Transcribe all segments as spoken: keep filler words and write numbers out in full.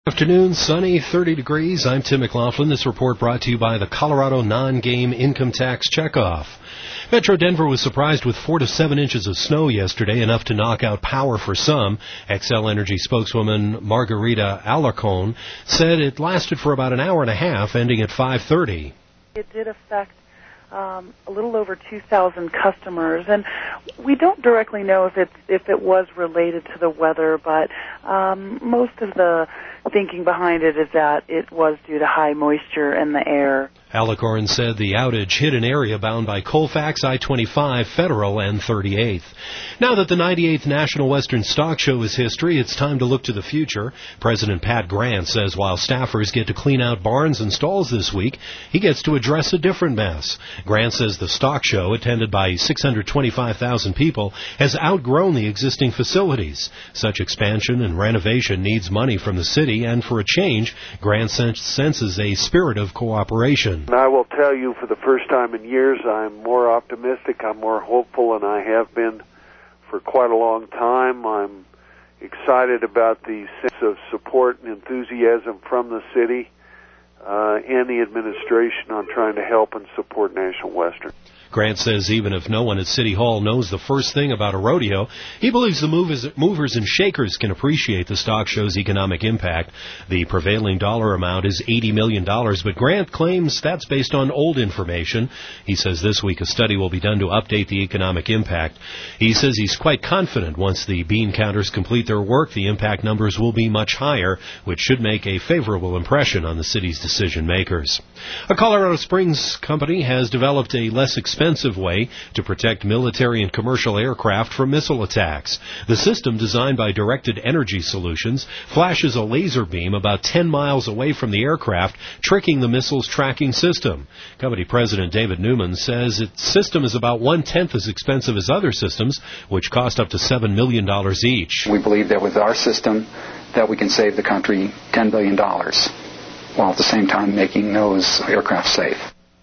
Afternoon, sunny, thirty degrees. I'm Tim McLaughlin. This report brought to you by the Colorado Non-Game Income Tax Checkoff. Metro Denver was surprised with four to seven inches of snow yesterday, enough to knock out power for some. Xcel Energy spokeswoman Margarita Alarcon said it lasted for about an hour and a half, ending at five thirty. It did affect um, a little over two thousand customers, and we don't directly know if it if it was related to the weather, but um, most of the thinking behind it is that it was due to high moisture in the air. Alicorn said the outage hit an area bound by Colfax, I twenty-five, Federal, and thirty-eighth. Now that the ninety-eighth National Western Stock Show is history, it's time to look to the future. President Pat Grant says while staffers get to clean out barns and stalls this week, he gets to address a different mess. Grant says the stock show, attended by six hundred twenty-five thousand people, has outgrown the existing facilities. Such expansion and renovation needs money from the city, and for a change, Grant senses a spirit of cooperation. And I will tell you, for the first time in years, I'm more optimistic, I'm more hopeful than I have been for quite a long time. I'm excited about the sense of support and enthusiasm from the city uh, and the administration on trying to help and support National Western. Grant says even if no one at City Hall knows the first thing about a rodeo, he believes the movers, movers and shakers can appreciate the stock show's economic impact. The prevailing dollar amount is eighty million dollars, but Grant claims that's based on old information. He says this week a study will be done to update the economic impact. He says he's quite confident once the bean counters complete their work, the impact numbers will be much higher, which should make a favorable impression on the city's decision makers. A Colorado Springs company has developed a less expensive expensive way to protect military and commercial aircraft from missile attacks. The system, designed by Directed Energy Solutions, flashes a laser beam about ten miles away from the aircraft, tricking the missile's tracking system. Company President David Newman says its system is about one-tenth as expensive as other systems, which cost up to seven million dollars each. We believe that with our system that we can save the country ten billion dollars, while at the same time making those aircraft safe.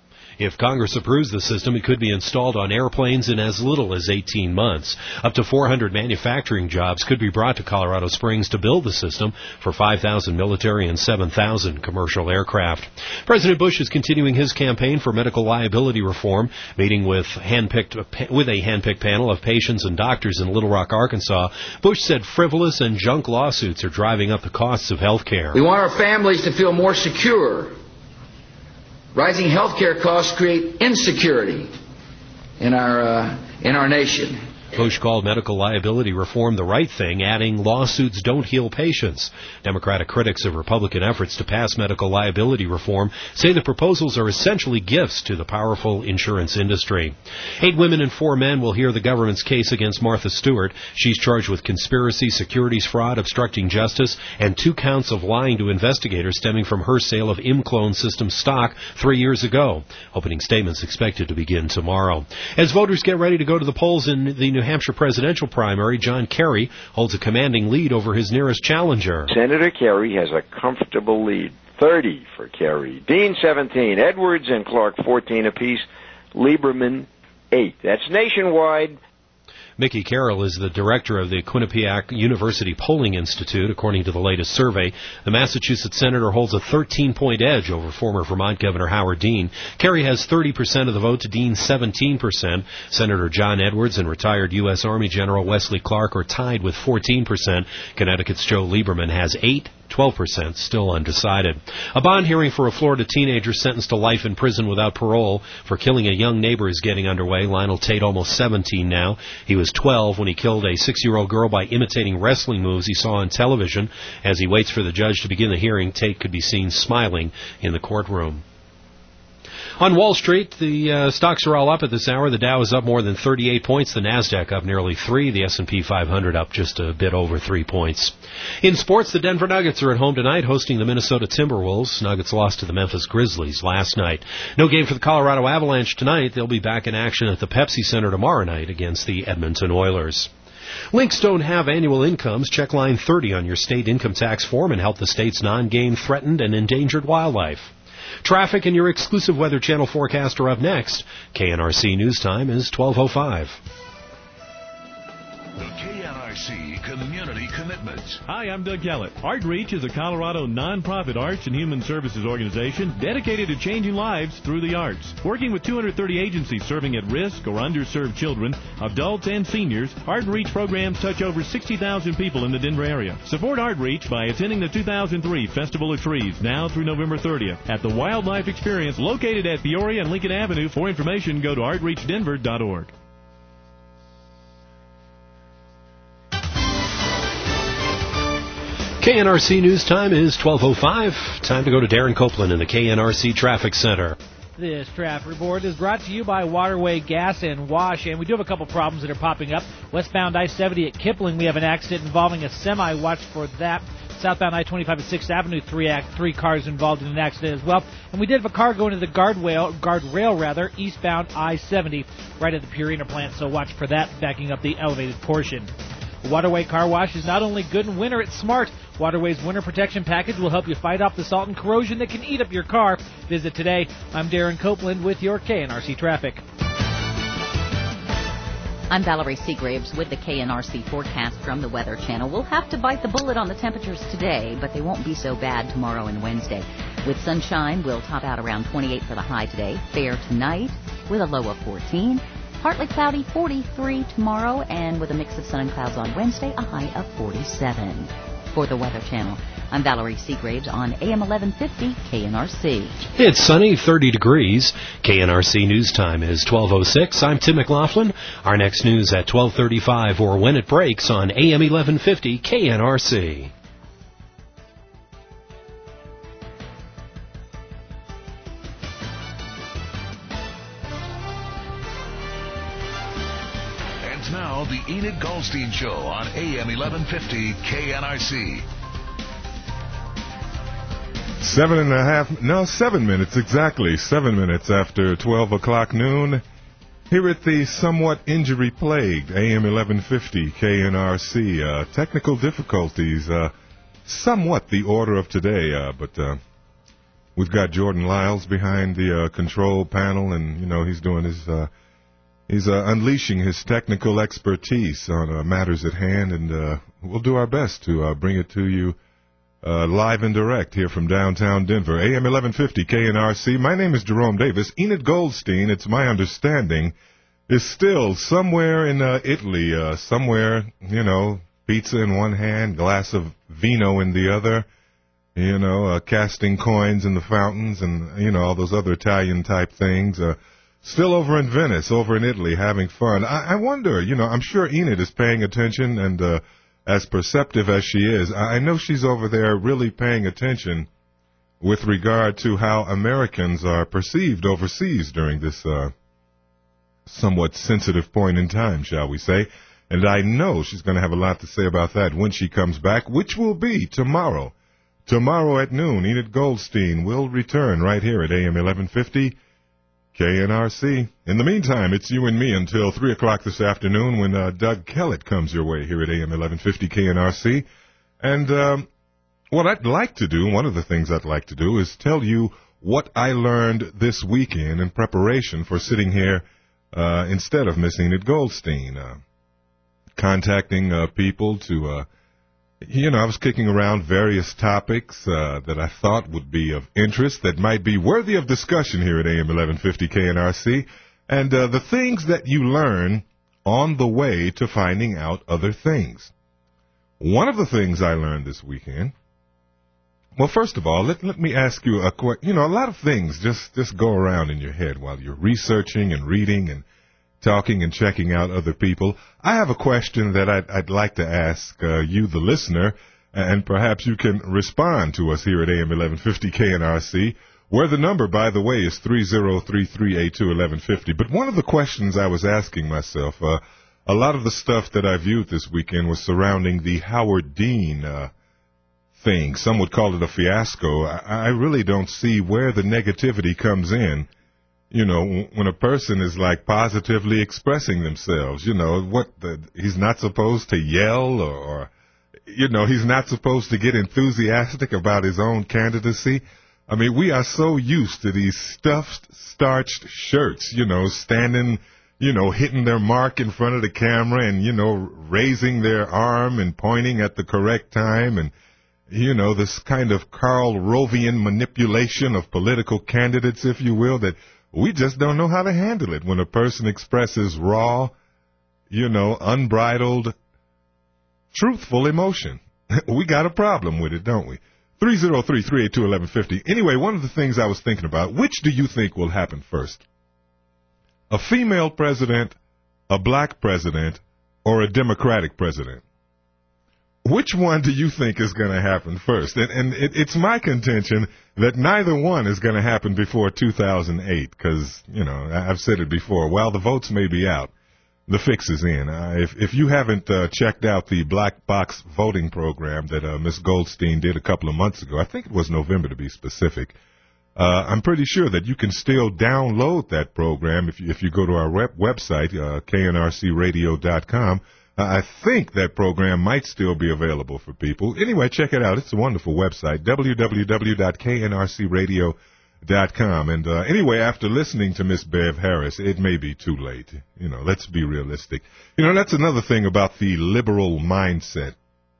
If Congress approves the system, it could be installed on airplanes in as little as eighteen months. Up to four hundred manufacturing jobs could be brought to Colorado Springs to build the system for five thousand military and seven thousand commercial aircraft. President Bush is continuing his campaign for medical liability reform, meeting with handpicked with a handpicked panel of patients and doctors in Little Rock, Arkansas. Bush said frivolous and junk lawsuits are driving up the costs of health care. We want our families to feel more secure. Rising health care costs create insecurity in our uh, in our nation. Bush called medical liability reform the right thing, adding lawsuits don't heal patients. Democratic critics of Republican efforts to pass medical liability reform say the proposals are essentially gifts to the powerful insurance industry. Eight women and four men will hear the government's case against Martha Stewart. She's charged with conspiracy, securities fraud, obstructing justice, and two counts of lying to investigators stemming from her sale of ImClone Systems stock three years ago. Opening statements expected to begin tomorrow. As voters get ready to go to the polls in the New Hampshire presidential primary, John Kerry holds a commanding lead over his nearest challenger. Senator Kerry has a comfortable lead, thirty for Kerry. Dean, seventeen. Edwards and Clark, fourteen apiece. Lieberman, eight. That's nationwide. Mickey Carroll is the director of the Quinnipiac University Polling Institute. According to the latest survey, the Massachusetts senator holds a thirteen-point edge over former Vermont Governor Howard Dean. Kerry has thirty percent of the vote to Dean's seventeen percent. Senator John Edwards and retired U S Army General Wesley Clark are tied with fourteen percent. Connecticut's Joe Lieberman has eight. twelve percent still undecided. A bond hearing for a Florida teenager sentenced to life in prison without parole for killing a young neighbor is getting underway. Lionel Tate, almost seventeen now. He was twelve when he killed a six-year-old girl by imitating wrestling moves he saw on television. As he waits for the judge to begin the hearing, Tate could be seen smiling in the courtroom. On Wall Street, the uh, stocks are all up at this hour. The Dow is up more than thirty-eight points. The Nasdaq up nearly three. The S and P five hundred up just a bit over three points. In sports, the Denver Nuggets are at home tonight hosting the Minnesota Timberwolves. Nuggets lost to the Memphis Grizzlies last night. No game for the Colorado Avalanche tonight. They'll be back in action at the Pepsi Center tomorrow night against the Edmonton Oilers. Links don't have annual incomes. Check line thirty on your state income tax form and help the state's non-game threatened and endangered wildlife. Traffic and your exclusive Weather Channel forecast are up next. K N R C News Time is twelve oh five. The K N R C Community Connection. commitment. Hi, I'm Doug Kellett. ArtReach is a Colorado nonprofit arts and human services organization dedicated to changing lives through the arts. Working with two hundred thirty agencies serving at-risk or underserved children, adults, and seniors, ArtReach programs touch over sixty thousand people in the Denver area. Support ArtReach by attending the two thousand three Festival of Trees now through November thirtieth at the Wildlife Experience located at Peoria and Lincoln Avenue. For information, go to art reach denver dot org. K N R C News Time is twelve oh five. Time to go to Darren Copeland in the K N R C Traffic Center. This traffic report is brought to you by Waterway Gas and Wash, and we do have a couple problems that are popping up. Westbound I seventy at Kipling, we have an accident involving a semi. Watch for that. Southbound I twenty-five at sixth Avenue, three, act, three cars involved in an accident as well. And we did have a car going to the guardrail, guardrail rather, eastbound I seventy, right at the Purina plant, so watch for that, backing up the elevated portion. Waterway Car Wash is not only good in winter, it's smart. Waterway's winter protection package will help you fight off the salt and corrosion that can eat up your car. Visit today. I'm Darren Copeland with your K N R C traffic. I'm Valerie Seagraves with the K N R C forecast from the Weather Channel. We'll have to bite the bullet on the temperatures today, but they won't be so bad tomorrow and Wednesday. With sunshine, we'll top out around twenty-eight for the high today. Fair tonight with a low of fourteen. Partly cloudy, forty-three tomorrow, and with a mix of sun and clouds on Wednesday, a high of forty-seven. For the Weather Channel, I'm Valerie Seagraves on A M eleven fifty K N R C. It's sunny, thirty degrees. K N R C News Time is twelve oh six. I'm Tim McLaughlin. Our next news at twelve thirty-five or when it breaks on A M eleven fifty K N R C. Now, the Enid Goldstein Show on A M eleven fifty K N R C. Seven and a half, no, seven minutes exactly. Seven minutes after twelve o'clock noon. Here at the somewhat injury-plagued A M eleven fifty K N R C. Uh, technical difficulties, uh, somewhat the order of today, uh, but uh, we've got Jordan Lyles behind the uh, control panel, and, you know, he's doing his... Uh, He's uh, unleashing his technical expertise on uh, matters at hand, and uh, we'll do our best to uh, bring it to you uh, live and direct here from downtown Denver. A M eleven fifty K N R C. My name is Jerome Davis. Enid Goldstein, it's my understanding, is still somewhere in uh, Italy, uh, somewhere, you know, pizza in one hand, glass of vino in the other, you know, uh, casting coins in the fountains and, you know, all those other Italian-type things. Uh, Still over in Venice, over in Italy, having fun. I, I wonder, you know, I'm sure Enid is paying attention, and uh, as perceptive as she is, I know she's over there really paying attention with regard to how Americans are perceived overseas during this uh, somewhat sensitive point in time, shall we say. And I know she's going to have a lot to say about that when she comes back, which will be tomorrow. Tomorrow at noon, Enid Goldstein will return right here at A M eleven fifty. K N R C. In the meantime, it's you and me until three o'clock this afternoon when uh, Doug Kellett comes your way here at A M eleven fifty K N R C. And um, what I'd like to do, one of the things I'd like to do, is tell you what I learned this weekend in preparation for sitting here uh, instead of Miss Enid Goldstein. Uh, contacting uh, people to... Uh, You know, I was kicking around various topics uh, that I thought would be of interest, that might be worthy of discussion here at A M eleven fifty K N R C, and uh, the things that you learn on the way to finding out other things. One of the things I learned this weekend, well, first of all, let, let me ask you a question. You know, a lot of things just, just go around in your head while you're researching and reading and talking and checking out other people. I have a question that I'd, I'd like to ask uh, you, the listener, and perhaps you can respond to us here at A M eleven fifty K N R C, where the number, by the way, is three oh three, three eight two, one one five oh. But one of the questions I was asking myself, uh, a lot of the stuff that I viewed this weekend was surrounding the Howard Dean uh, thing. Some would call it a fiasco. I, I really don't see where the negativity comes in. You know, when a person is like positively expressing themselves, you know, what the, he's not supposed to yell or, or, you know, he's not supposed to get enthusiastic about his own candidacy. I mean, we are so used to these stuffed, starched shirts, you know, standing you know, hitting their mark in front of the camera and, you know, raising their arm and pointing at the correct time and, you know, this kind of Karl Rovian manipulation of political candidates, if you will, that we just don't know how to handle it when a person expresses raw, you know, unbridled, truthful emotion. We got a problem with it, don't we? three oh three, three eight two, one one five oh. Anyway, one of the things I was thinking about, which do you think will happen first? A female president, a black president, or a Democratic president? Which one do you think is going to happen first? And, and it, it's my contention that neither one is going to happen before two thousand eight because, you know, I've said it before, while the votes may be out, the fix is in. Uh, if, if you haven't uh, checked out the black box voting program that uh, Miz Goldstein did a couple of months ago, I think it was November to be specific, uh, I'm pretty sure that you can still download that program if you, if you go to our web, website, uh, K N R C radio dot com. I think that program might still be available for people. Anyway, check it out. It's a wonderful website, w w w dot K N R C radio dot com. And uh, anyway, after listening to Miss Bev Harris, it may be too late. You know, let's be realistic. You know, that's another thing about the liberal mindset.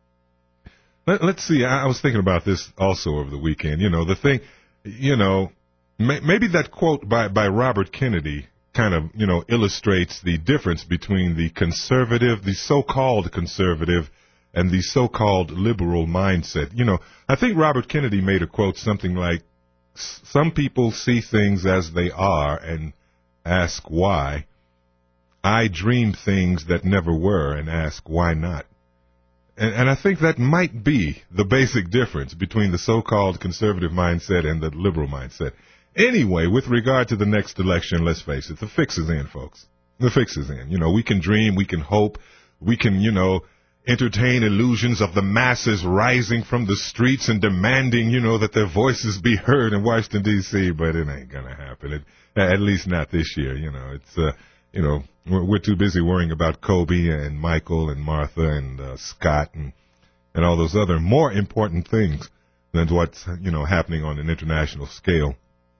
Let, let's see. I, I was thinking about this also over the weekend. You know, the thing, you know, may, maybe that quote by, by Robert Kennedy kind of, you know, illustrates the difference between the conservative, the so-called conservative, and the so-called liberal mindset. You know, I think Robert Kennedy made a quote something like, some people see things as they are and ask why. I dream things that never were and ask why not. And, and I think that might be the basic difference between the so-called conservative mindset and the liberal mindset. Anyway, with regard to the next election, let's face it, the fix is in, folks. The fix is in. You know, we can dream, we can hope, we can, you know, entertain illusions of the masses rising from the streets and demanding, you know, that their voices be heard in Washington, D C, but it ain't going to happen. It, at least not this year, you know. It's, uh, you know, we're, we're too busy worrying about Kobe and Michael and Martha and uh, Scott and, and all those other more important things than what's, you know, happening on an international scale.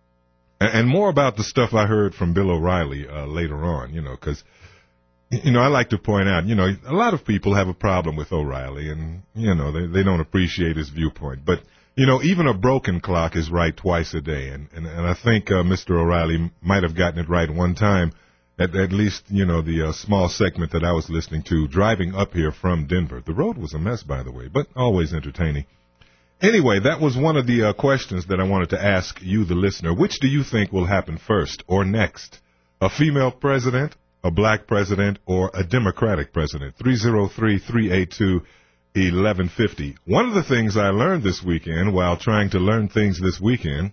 And more about the stuff I heard from Bill O'Reilly uh, later on, you know, because, you know, I like to point out, you know, a lot of people have a problem with O'Reilly, and, you know, they, they don't appreciate his viewpoint. But, you know, even a broken clock is right twice a day, and, and, and I think uh, Mister O'Reilly might have gotten it right one time, at, at least, you know, the uh, small segment that I was listening to driving up here from Denver. The road was a mess, by the way, but always entertaining. Anyway, that was one of the uh, questions that I wanted to ask you, the listener. Which do you think will happen first or next? A female president, a black president, or a Democratic president? three oh three, three eight two, one one five oh. One of the things I learned this weekend while trying to learn things this weekend,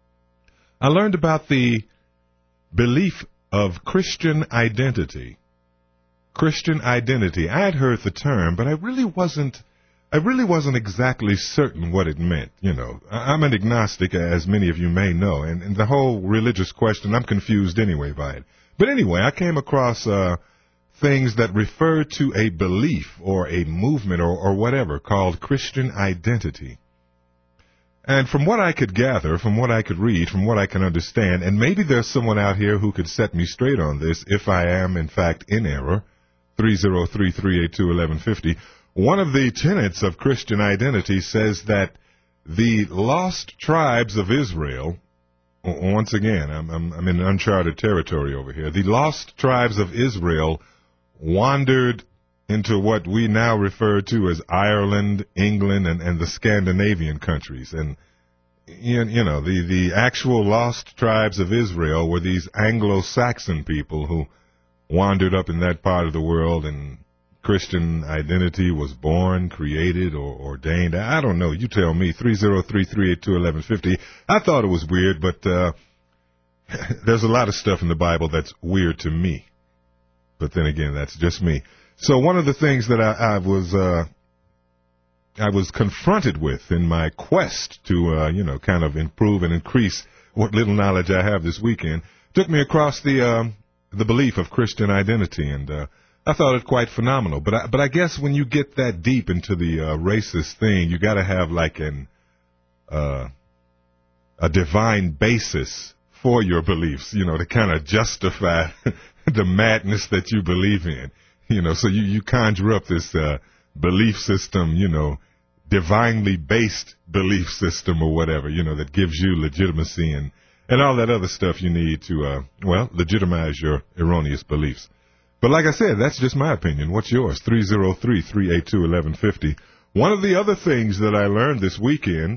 I learned about the belief of Christian identity. Christian identity. I had heard the term, but I really wasn't I really wasn't exactly certain what it meant, you know. I'm an agnostic, as many of you may know, and, and the whole religious question, I'm confused anyway by it. But anyway, I came across uh, things that refer to a belief or a movement or, or whatever called Christian identity. And from what I could gather, from what I could read, from what I can understand, and maybe there's someone out here who could set me straight on this if I am, in fact, in error, three oh three, three eight two, one one five oh. One of the tenets of Christian identity says that the lost tribes of Israel, once again, I'm, I'm, I'm in uncharted territory over here, the lost tribes of Israel wandered into what we now refer to as Ireland, England, and, and the Scandinavian countries. And, you, you know, the, the actual lost tribes of Israel were these Anglo-Saxon people who wandered up in that part of the world, and Christian identity was born, created, or ordained. I don't know. You tell me. three oh three, three eight two, one one five oh. I thought it was weird, but uh, there's a lot of stuff in the Bible that's weird to me. But then again, that's just me. So one of the things that I, I was uh, I was confronted with in my quest to, uh, you know, kind of improve and increase what little knowledge I have this weekend took me across the um, the belief of Christian identity, and uh, I thought it quite phenomenal. But I, but I guess when you get that deep into the uh, racist thing, you got to have like an uh, a divine basis for your beliefs, you know, to kind of justify the madness that you believe in. You know, so you, you conjure up this uh, belief system, you know, divinely based belief system or whatever, you know, that gives you legitimacy and, and all that other stuff you need to, uh, well, legitimize your erroneous beliefs. But like I said, that's just my opinion. What's yours? three oh three, three eight two, one one five oh. One of the other things that I learned this weekend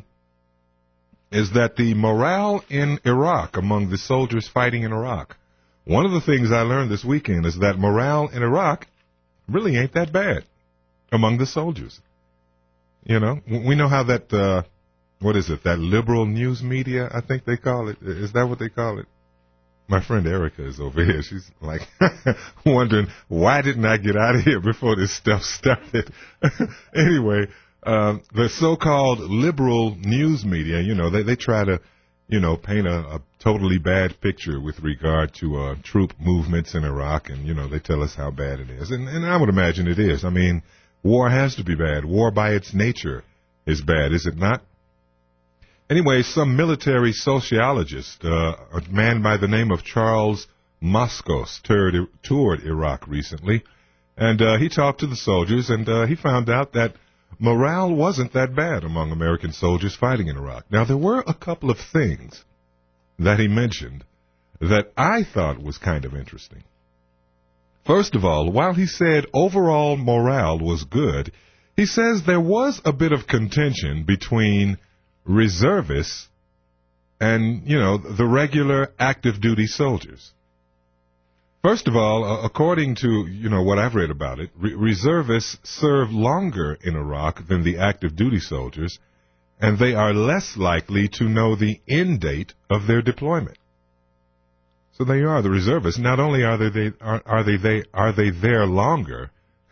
is that the morale in Iraq among the soldiers fighting in Iraq, one of the things I learned this weekend is that morale in Iraq really ain't that bad among the soldiers. You know, we know how that, uh, what is it, that liberal news media, I think they call it. Is that what they call it? My friend Erica is over here. She's like wondering, why didn't I get out of here before this stuff started? Anyway, um, the so-called liberal news media, you know, they, they try to, you know, paint a, a totally bad picture with regard to uh, troop movements in Iraq, and, you know, they tell us how bad it is. And, and I would imagine it is. I mean, war has to be bad. War by its nature is bad, is it not? Anyway, some military sociologist, uh, a man by the name of Charles Moskos, toured, toured Iraq recently, and uh, he talked to the soldiers, and uh, he found out that morale wasn't that bad among American soldiers fighting in Iraq. Now, there were a couple of things that he mentioned that I thought was kind of interesting. First of all, while he said overall morale was good, he says there was a bit of contention between reservists and, you know, the regular active duty soldiers. First of all, uh, according to, you know, what I've read about it, re- reservists serve longer in Iraq than the active duty soldiers, and they are less likely to know the end date of their deployment. So there you are, the reservists. Not only are they, they are, are they, they are they there longer,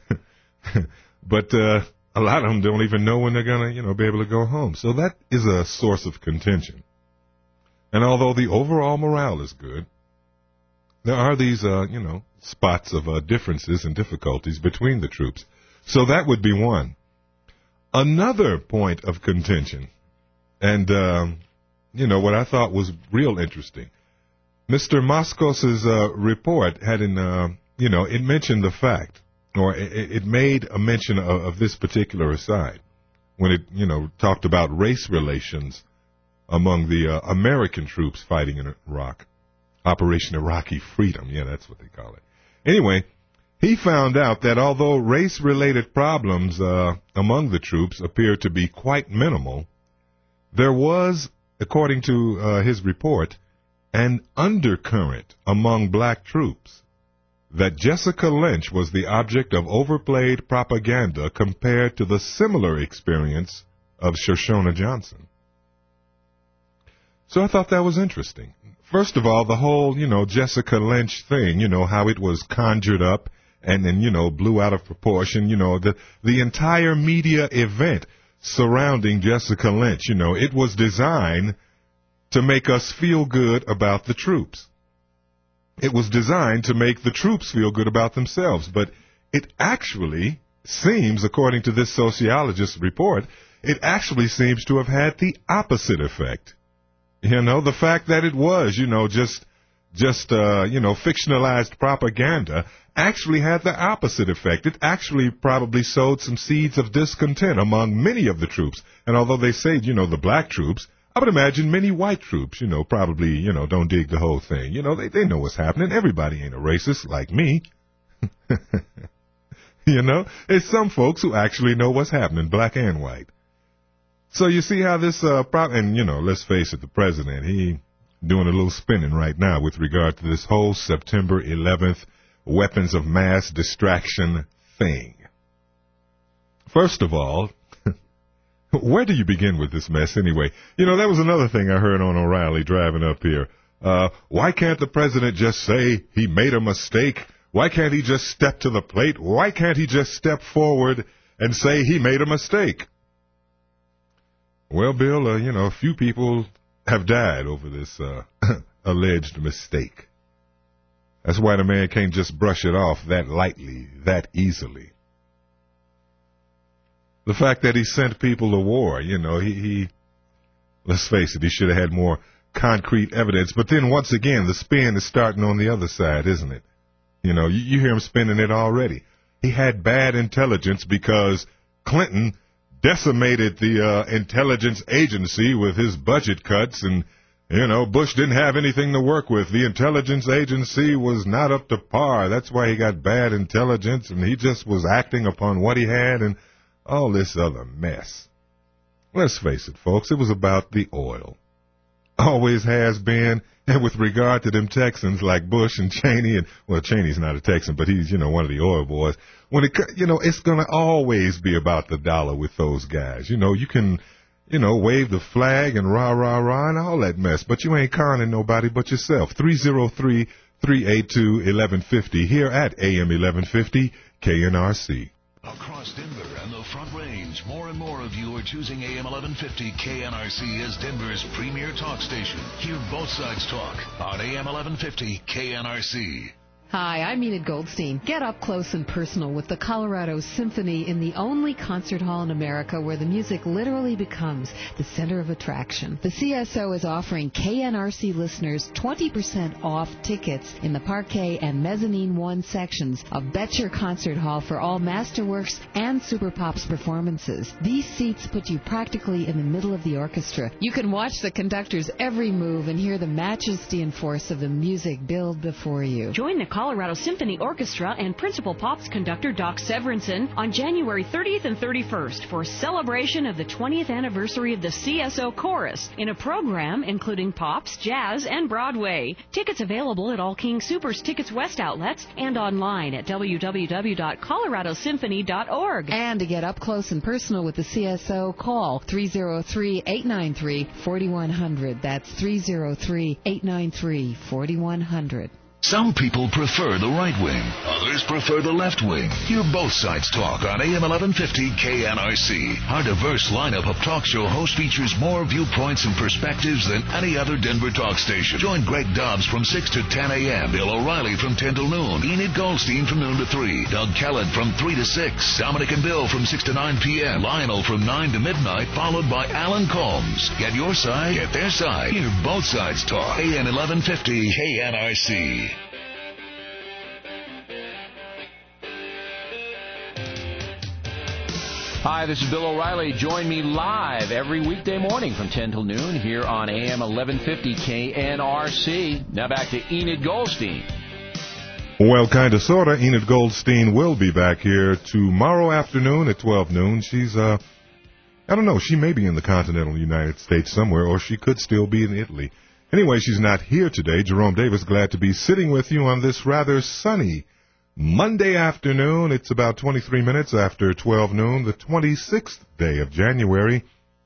but uh, a lot of them don't even know when they're gonna, you know, be able to go home. So that is a source of contention. And although the overall morale is good, there are these, uh, you know, spots of uh, differences and difficulties between the troops. So that would be one. Another point of contention, and, um, you know, what I thought was real interesting. Mister Moskos's uh, report had, in, uh, you know, it mentioned the fact, or it, it made a mention of, of this particular aside when it, you know, talked about race relations among the uh, American troops fighting in Iraq. Operation Iraqi Freedom, yeah, that's what they call it. Anyway, he found out that although race-related problems uh, among the troops appeared to be quite minimal, there was, according to uh, his report, an undercurrent among black troops that Jessica Lynch was the object of overplayed propaganda compared to the similar experience of Shoshona Johnson. So I thought that was interesting. First of all, the whole, you know, Jessica Lynch thing, you know, how it was conjured up and then, you know, blew out of proportion, you know, the, the entire media event surrounding Jessica Lynch, you know, it was designed to make us feel good about the troops. It was designed to make the troops feel good about themselves, but it actually seems, according to this sociologist's report, it actually seems to have had the opposite effect. You know, the fact that it was, you know, just, just, uh, you know, fictionalized propaganda actually had the opposite effect. It actually probably sowed some seeds of discontent among many of the troops. And although they say, you know, the black troops, I would imagine many white troops, you know, probably, you know, don't dig the whole thing. You know, they, they know what's happening. Everybody ain't a racist like me. You know, there's some folks who actually know what's happening, black and white. So you see how this, uh, pro- and, you know, let's face it, the president, he doing a little spinning right now with regard to this whole September eleventh weapons of mass distraction thing. First of all, where do you begin with this mess anyway? You know, that was another thing I heard on O'Reilly driving up here. Uh, why can't the president just say he made a mistake? Why can't he just step to the plate? Why can't he just step forward and say he made a mistake? Well, Bill, uh, you know, a few people have died over this uh, alleged mistake. That's why the man can't just brush it off that lightly, that easily. The fact that he sent people to war, you know, he, he let's face it, he should have had more concrete evidence. But then once again, the spin is starting on the other side, isn't it? You know, you, you hear him spinning it already. He had bad intelligence because Clinton decimated the uh, intelligence agency with his budget cuts, and, you know, Bush didn't have anything to work with. The intelligence agency was not up to par. That's why he got bad intelligence, and he just was acting upon what he had and all this other mess. Let's face it, folks, it was about the oil. Always has been. And with regard to them Texans like Bush and Cheney, and, well, Cheney's not a Texan, but he's, you know, one of the oil boys. When it, you know, it's going to always be about the dollar with those guys. You know, you can, you know, wave the flag and rah, rah, rah, and all that mess, but you ain't conning nobody but yourself. three oh three, three eight two, eleven fifty here at A M eleven fifty K N R C. Across Denver and the Front Range, more and more of you are choosing A M eleven fifty K N R C as Denver's premier talk station. Hear both sides talk on A M eleven fifty K N R C. Hi, I'm Enid Goldstein. Get up close and personal with the Colorado Symphony in the only concert hall in America where the music literally becomes the center of attraction. The C S O is offering K N R C listeners twenty percent off tickets in the Parquet and Mezzanine one sections of Betcher Concert Hall for all Masterworks and Super Pops performances. These seats put you practically in the middle of the orchestra. You can watch the conductor's every move and hear the majesty and force of the music build before you. Join the Colorado Symphony Orchestra and Principal Pops conductor Doc Severinsen on January thirtieth and thirty-first for a celebration of the twentieth anniversary of the C S O Chorus in a program including pops, jazz, and Broadway. Tickets available at all King Soopers Tickets West outlets and online at w w w dot colorado symphony dot org. And to get up close and personal with the C S O, call three oh three, eight nine three, four one zero zero. That's three oh three, eight nine three, four one zero zero. Some people prefer the right wing. Others prefer the left wing. Hear both sides talk on A M eleven fifty K N R C. Our diverse lineup of talk show hosts features more viewpoints and perspectives than any other Denver talk station. Join Greg Dobbs from six to ten a.m., Bill O'Reilly from ten till noon, Enid Goldstein from noon to three, Doug Kellett from three to six, Dominic and Bill from six to nine p.m., Lionel from nine to midnight, followed by Alan Combs. Get your side, get their side. Hear both sides talk. A M eleven fifty K N R C. Hi, this is Bill O'Reilly. Join me live every weekday morning from ten till noon here on A M eleven fifty K N R C. Now back to Enid Goldstein. Well, kind of, sort of. Enid Goldstein will be back here tomorrow afternoon at twelve noon. She's, uh, I don't know, she may be in the continental United States somewhere, or she could still be in Italy. Anyway, she's not here today. Jerome Davis, glad to be sitting with you on this rather sunny Monday afternoon. It's about twenty-three minutes after twelve noon, the twenty-sixth day of January.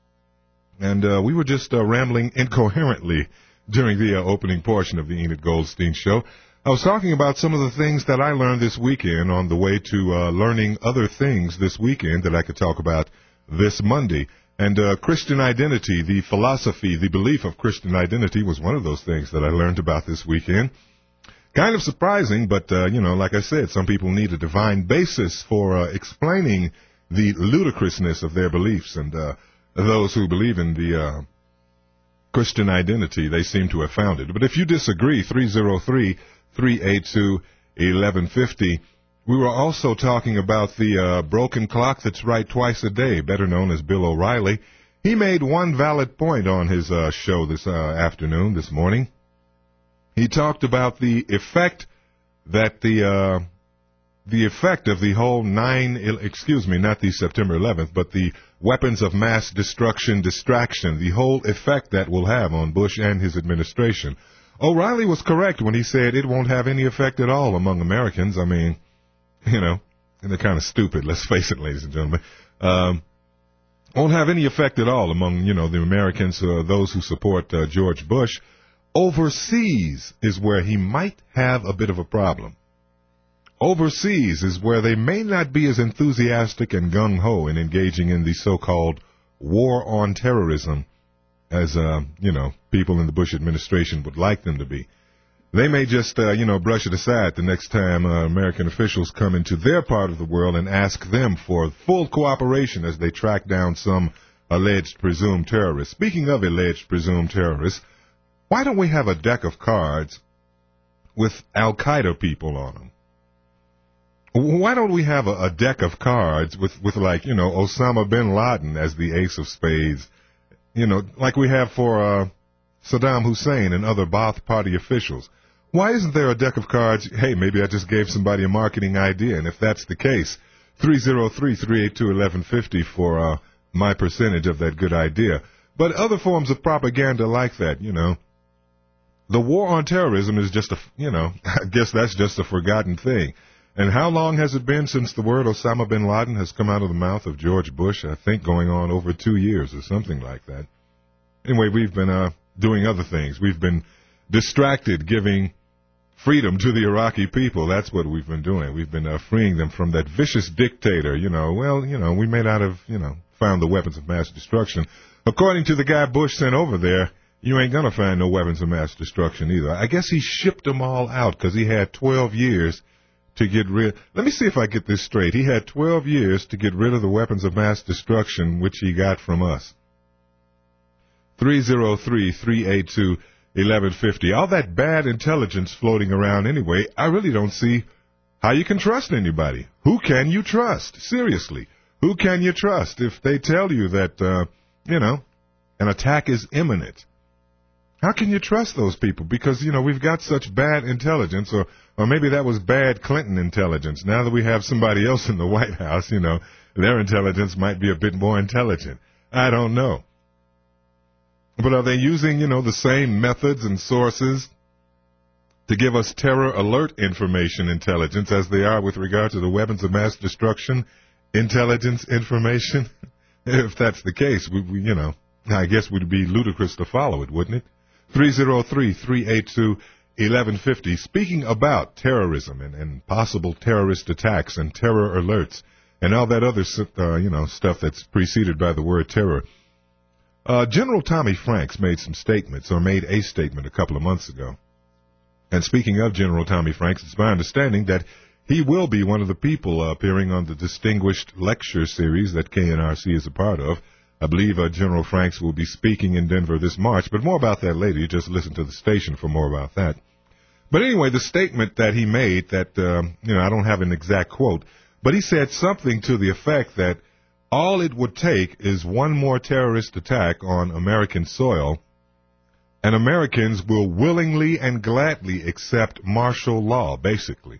And uh, we were just uh, rambling incoherently during the uh, opening portion of the Enid Goldstein Show. I was talking about some of the things that I learned this weekend on the way to uh, learning other things this weekend that I could talk about this Monday. And uh, Christian identity, the philosophy, the belief of Christian identity was one of those things that I learned about this weekend. Kind of surprising, but, uh, you know, like I said, some people need a divine basis for uh, explaining the ludicrousness of their beliefs. And uh, those who believe in the uh, Christian identity, they seem to have found it. But if you disagree, three oh three, three eight two, eleven fifty. We were also talking about the uh, broken clock that's right twice a day, better known as Bill O'Reilly. He made one valid point on his uh, show this uh, afternoon, this morning. He talked about the effect that the uh, the effect of the whole nine, excuse me, not the September eleventh, but the weapons of mass destruction distraction, the whole effect that will have on Bush and his administration. O'Reilly was correct when he said it won't have any effect at all among Americans. I mean, you know, and they're kind of stupid, let's face it, ladies and gentlemen. Um, won't have any effect at all among, you know, the Americans, uh, those who support uh, George Bush. Overseas is where he might have a bit of a problem. Overseas is where they may not be as enthusiastic and gung-ho in engaging in the so-called war on terrorism as, uh, you know, people in the Bush administration would like them to be. They may just, uh, you know, brush it aside the next time uh, American officials come into their part of the world and ask them for full cooperation as they track down some alleged presumed terrorists. Speaking of alleged presumed terrorists, why don't we have a deck of cards with Al-Qaeda people on them? Why don't we have a, a deck of cards with, with, like, you know, Osama bin Laden as the ace of spades, you know, like we have for uh, Saddam Hussein and other Ba'ath Party officials? Why isn't there a deck of cards? Hey, maybe I just gave somebody a marketing idea, and if that's the case, three oh three, three eight two, one one five oh for uh, my percentage of that good idea. But other forms of propaganda like that, you know. The war on terrorism is just a, you know, I guess that's just a forgotten thing. And how long has it been since the word Osama bin Laden has come out of the mouth of George Bush? I think going on over two years or something like that. Anyway, we've been uh, doing other things. We've been distracted, giving freedom to the Iraqi people. That's what we've been doing. We've been uh, freeing them from that vicious dictator. You know, well, you know, we may not have, you know, found the weapons of mass destruction. According to the guy Bush sent over there, you ain't going to find no weapons of mass destruction either. I guess he shipped them all out because he had twelve years to get rid. Let me see if I get this straight. He had twelve years to get rid of the weapons of mass destruction, which he got from us. three oh three, three eight two, one one five oh. All that bad intelligence floating around anyway, I really don't see how you can trust anybody. Who can you trust? Seriously. Who can you trust if they tell you that, uh, you know, an attack is imminent? How can you trust those people? Because, you know, we've got such bad intelligence, or, or maybe that was bad Clinton intelligence. Now that we have somebody else in the White House, you know, their intelligence might be a bit more intelligent. I don't know. But are they using, you know, the same methods and sources to give us terror alert information intelligence as they are with regard to the weapons of mass destruction intelligence information? If that's the case, we, we, you know, I guess we'd be ludicrous to follow it, wouldn't it? three oh three, three eight two, one one five oh. Speaking about terrorism and, and possible terrorist attacks and terror alerts and all that other, uh, you know, stuff that's preceded by the word terror, uh, General Tommy Franks made some statements, or made a statement a couple of months ago. And speaking of General Tommy Franks, it's my understanding that he will be one of the people uh, appearing on the distinguished lecture series that K N R C is a part of. I believe uh, General Franks will be speaking in Denver this March, but more about that later. You just listen to the station for more about that. But anyway, the statement that he made that, um, you know, I don't have an exact quote, but he said something to the effect that all it would take is one more terrorist attack on American soil, and Americans will willingly and gladly accept martial law, basically.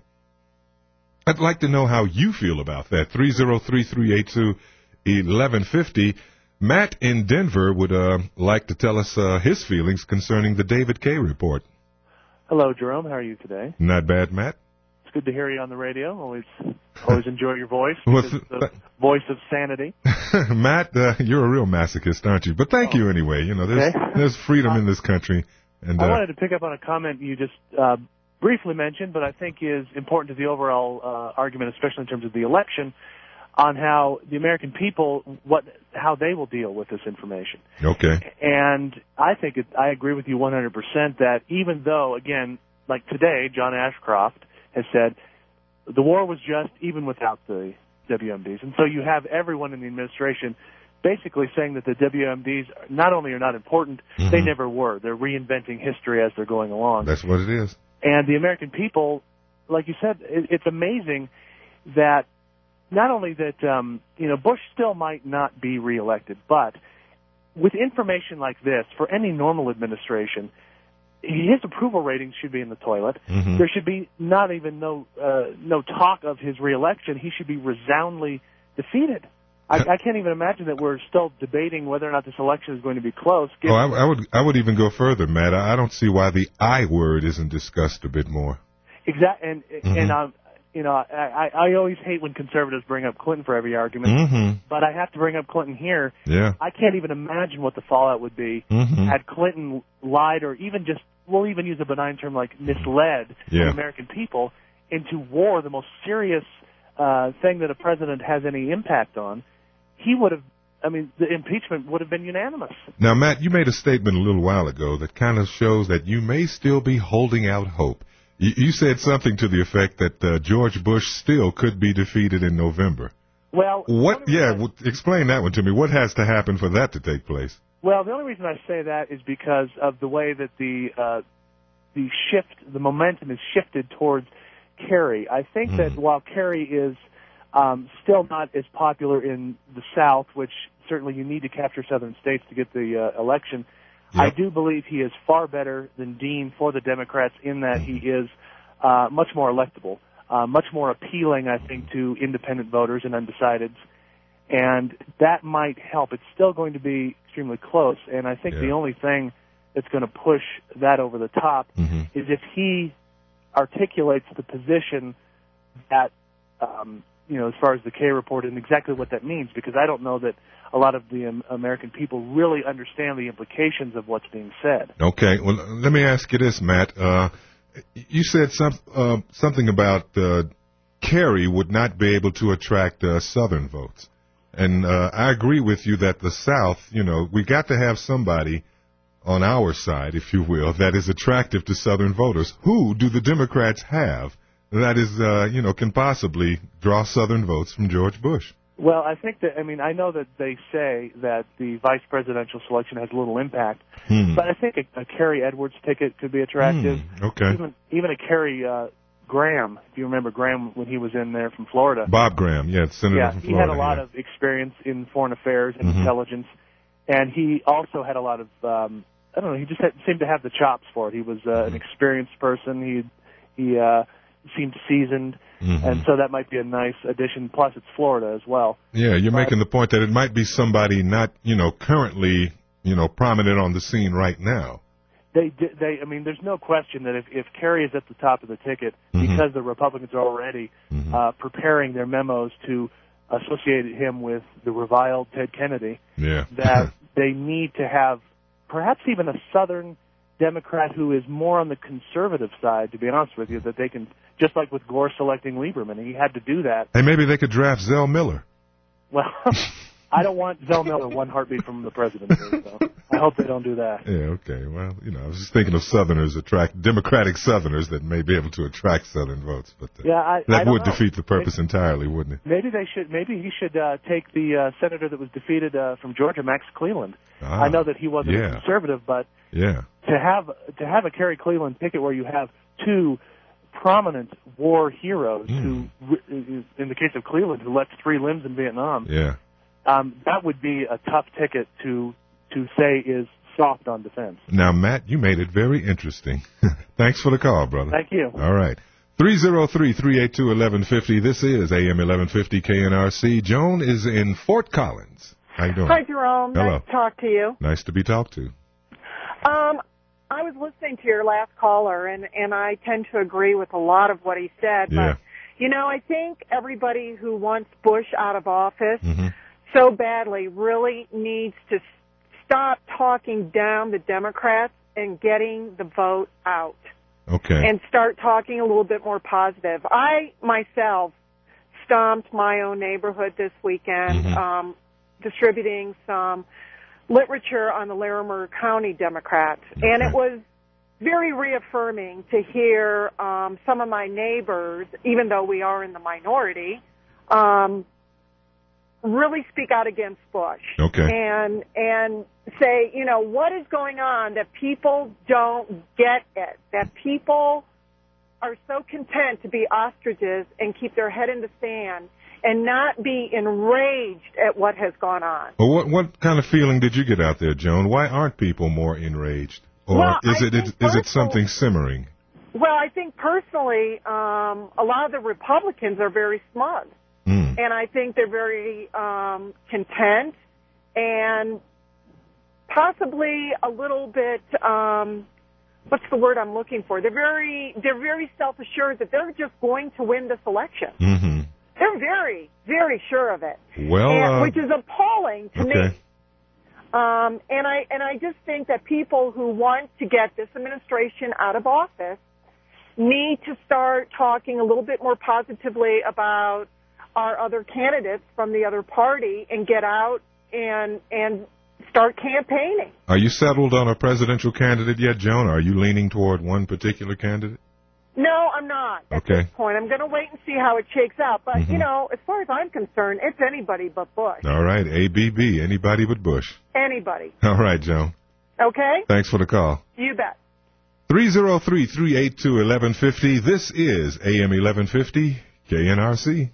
I'd like to know how you feel about that. three oh three, three eight two, one one five oh. Matt in Denver would uh, like to tell us uh, his feelings concerning the David Kaye report. Hello, Jerome. How are you today? Not bad, Matt. It's good to hear you on the radio. Always always enjoy your voice. Well, It's the voice of sanity. Matt, uh, you're a real masochist, aren't you? But thank oh. you anyway. You know, there's, okay. there's freedom uh, in this country. And I uh, wanted to pick up on a comment you just uh, briefly mentioned, but I think is important to the overall uh, argument, especially in terms of the election, on how the American people, what, how they will deal with this information. Okay. And I think it, I agree with you one hundred percent that even though, again, like today, John Ashcroft has said the war was just even without the W M Ds. And so you have everyone in the administration basically saying that the W M Ds not only are not important, mm-hmm. they never were. They're reinventing history as they're going along. That's what it is. And the American people, like you said, it, it's amazing that not only that, um, you know, Bush still might not be reelected, but with information like this, for any normal administration, his approval ratings should be in the toilet. Mm-hmm. There should be not even no uh, no talk of his reelection. He should be resoundingly defeated. I, I can't even imagine that we're still debating whether or not this election is going to be close. Oh, I, I would I would even go further, Matt. I don't see why the I word isn't discussed a bit more. Exactly, and mm-hmm. and um, you know, I I always hate when conservatives bring up Clinton for every argument, mm-hmm. but I have to bring up Clinton here. Yeah, I can't even imagine what the fallout would be mm-hmm. had Clinton lied, or even just we'll even use a benign term like misled yeah. the American people into war, the most serious uh, thing that a president has any impact on. He would have, I mean, the impeachment would have been unanimous. Now, Matt, you made a statement a little while ago that kind of shows that you may still be holding out hope. You, you said something to the effect that uh, George Bush still could be defeated in November. Well, what? Yeah, w- explain that one to me. What has to happen for that to take place? Well, the only reason I say that is because of the way that the uh, the shift, the momentum is shifted towards Kerry. I think mm. that while Kerry is um, still not as popular in the South, which certainly you need to capture southern states to get the uh, election, yep. I do believe he is far better than Dean for the Democrats in that he is uh, much more electable, uh, much more appealing, I think, to independent voters and undecideds. And that might help. It's still going to be extremely close, and I think yeah. the only thing that's going to push that over the top mm-hmm. is if he articulates the position that, um, you know, as far as the K report and exactly what that means, because I don't know that a lot of the um, American people really understand the implications of what's being said. Okay. Well, let me ask you this, Matt. Uh, you said some, uh, something about uh, Kerry would not be able to attract uh, Southern votes. And uh, I agree with you that the South, you know, we got to have somebody on our side, if you will, that is attractive to Southern voters. Who do the Democrats have that is, uh, you know, can possibly draw Southern votes from George Bush? Well, I think that, I mean, I know that they say that the vice presidential selection has little impact, hmm. but I think a, a Kerry Edwards ticket could be attractive. Hmm. Okay. Even, even a Kerry uh, Graham, if you remember Graham when he was in there from Florida. Bob Graham, yeah, Senator yeah, from he Florida. had a lot yeah. of experience in foreign affairs and mm-hmm. intelligence, and he also had a lot of, um, I don't know, he just had, seemed to have the chops for it. He was uh, mm-hmm. an experienced person. He he uh, seemed seasoned, mm-hmm. and so that might be a nice addition. Plus, it's Florida as well. Yeah, you're but, making the point that it might be somebody not, you know, currently, you know, prominent on the scene right now. They, they, I mean, there's no question that if, if Kerry is at the top of the ticket, mm-hmm. because the Republicans are already mm-hmm. uh, preparing their memos to associate him with the reviled Ted Kennedy, yeah. that they need to have perhaps even a Southern Democrat who is more on the conservative side, to be honest with you, that they can, just like with Gore selecting Lieberman, he had to do that. Hey, maybe they could draft Zell Miller. Well, I don't want Zell Miller one heartbeat from the presidency, so I hope they don't do that. Yeah, okay. Well, you know, I was just thinking of Southerners, attract Democratic Southerners that may be able to attract Southern votes, but uh, yeah, I, that I would know. defeat the purpose maybe, entirely, wouldn't it? Maybe they should. Maybe he should uh, take the uh, senator that was defeated uh, from Georgia, Max Cleland. Ah, I know that he wasn't yeah. a conservative, but yeah. to have to have a Kerry Cleland ticket where you have two prominent war heroes mm. who, in the case of Cleland, who left three limbs in Vietnam. Yeah. Um, that would be a tough ticket to to say is soft on defense. Now, Matt, you made it very interesting. Thanks for the call, brother. Thank you. All right. three oh three, three eight two, one one five oh. This is A M eleven fifty K N R C. Joan is in Fort Collins. How you doing? Hi, Jerome. Hello. Nice to talk to you. Nice to be talked to. Um, I was listening to your last caller, and, and I tend to agree with a lot of what he said. Yeah. But, you know, I think everybody who wants Bush out of office mm-hmm. so badly really needs to stop talking down the Democrats and getting the vote out. Okay. And start talking a little bit more positive. I, myself, stomped my own neighborhood this weekend, mm-hmm. um, distributing some literature on the Larimer County Democrats. Okay. And it was very reaffirming to hear um, some of my neighbors, even though we are in the minority, um, really speak out against Bush. Okay. And and say, you know, what is going on that people don't get it, that people are so content to be ostriches and keep their head in the sand and not be enraged at what has gone on. Well, what what kind of feeling did you get out there, Joan? Why aren't people more enraged? Or well, is I it is, is it something simmering? Well, I think personally, um, a lot of the Republicans are very smug. Mm. And I think they're very um, content and possibly a little bit, um, what's the word I'm looking for? They're very, they're very self-assured that they're just going to win this election. Mm-hmm. They're very, very sure of it. Well, and, uh, which is appalling to okay. me. Um, and I and I just think that people who want to get this administration out of office need to start talking a little bit more positively about our other candidates from the other party and get out and and start campaigning. Are you settled on a presidential candidate yet, Joan? Are you leaning toward one particular candidate? No, I'm not at Okay. this point. I'm going to wait and see how it shakes out. But, Mm-hmm. you know, as far as I'm concerned, it's anybody but Bush. All right, A B B, anybody but Bush. Anybody. All right, Joan. Okay? Thanks for the call. You bet. three oh three, three eight two, one one five oh. This is A M eleven fifty K N R C.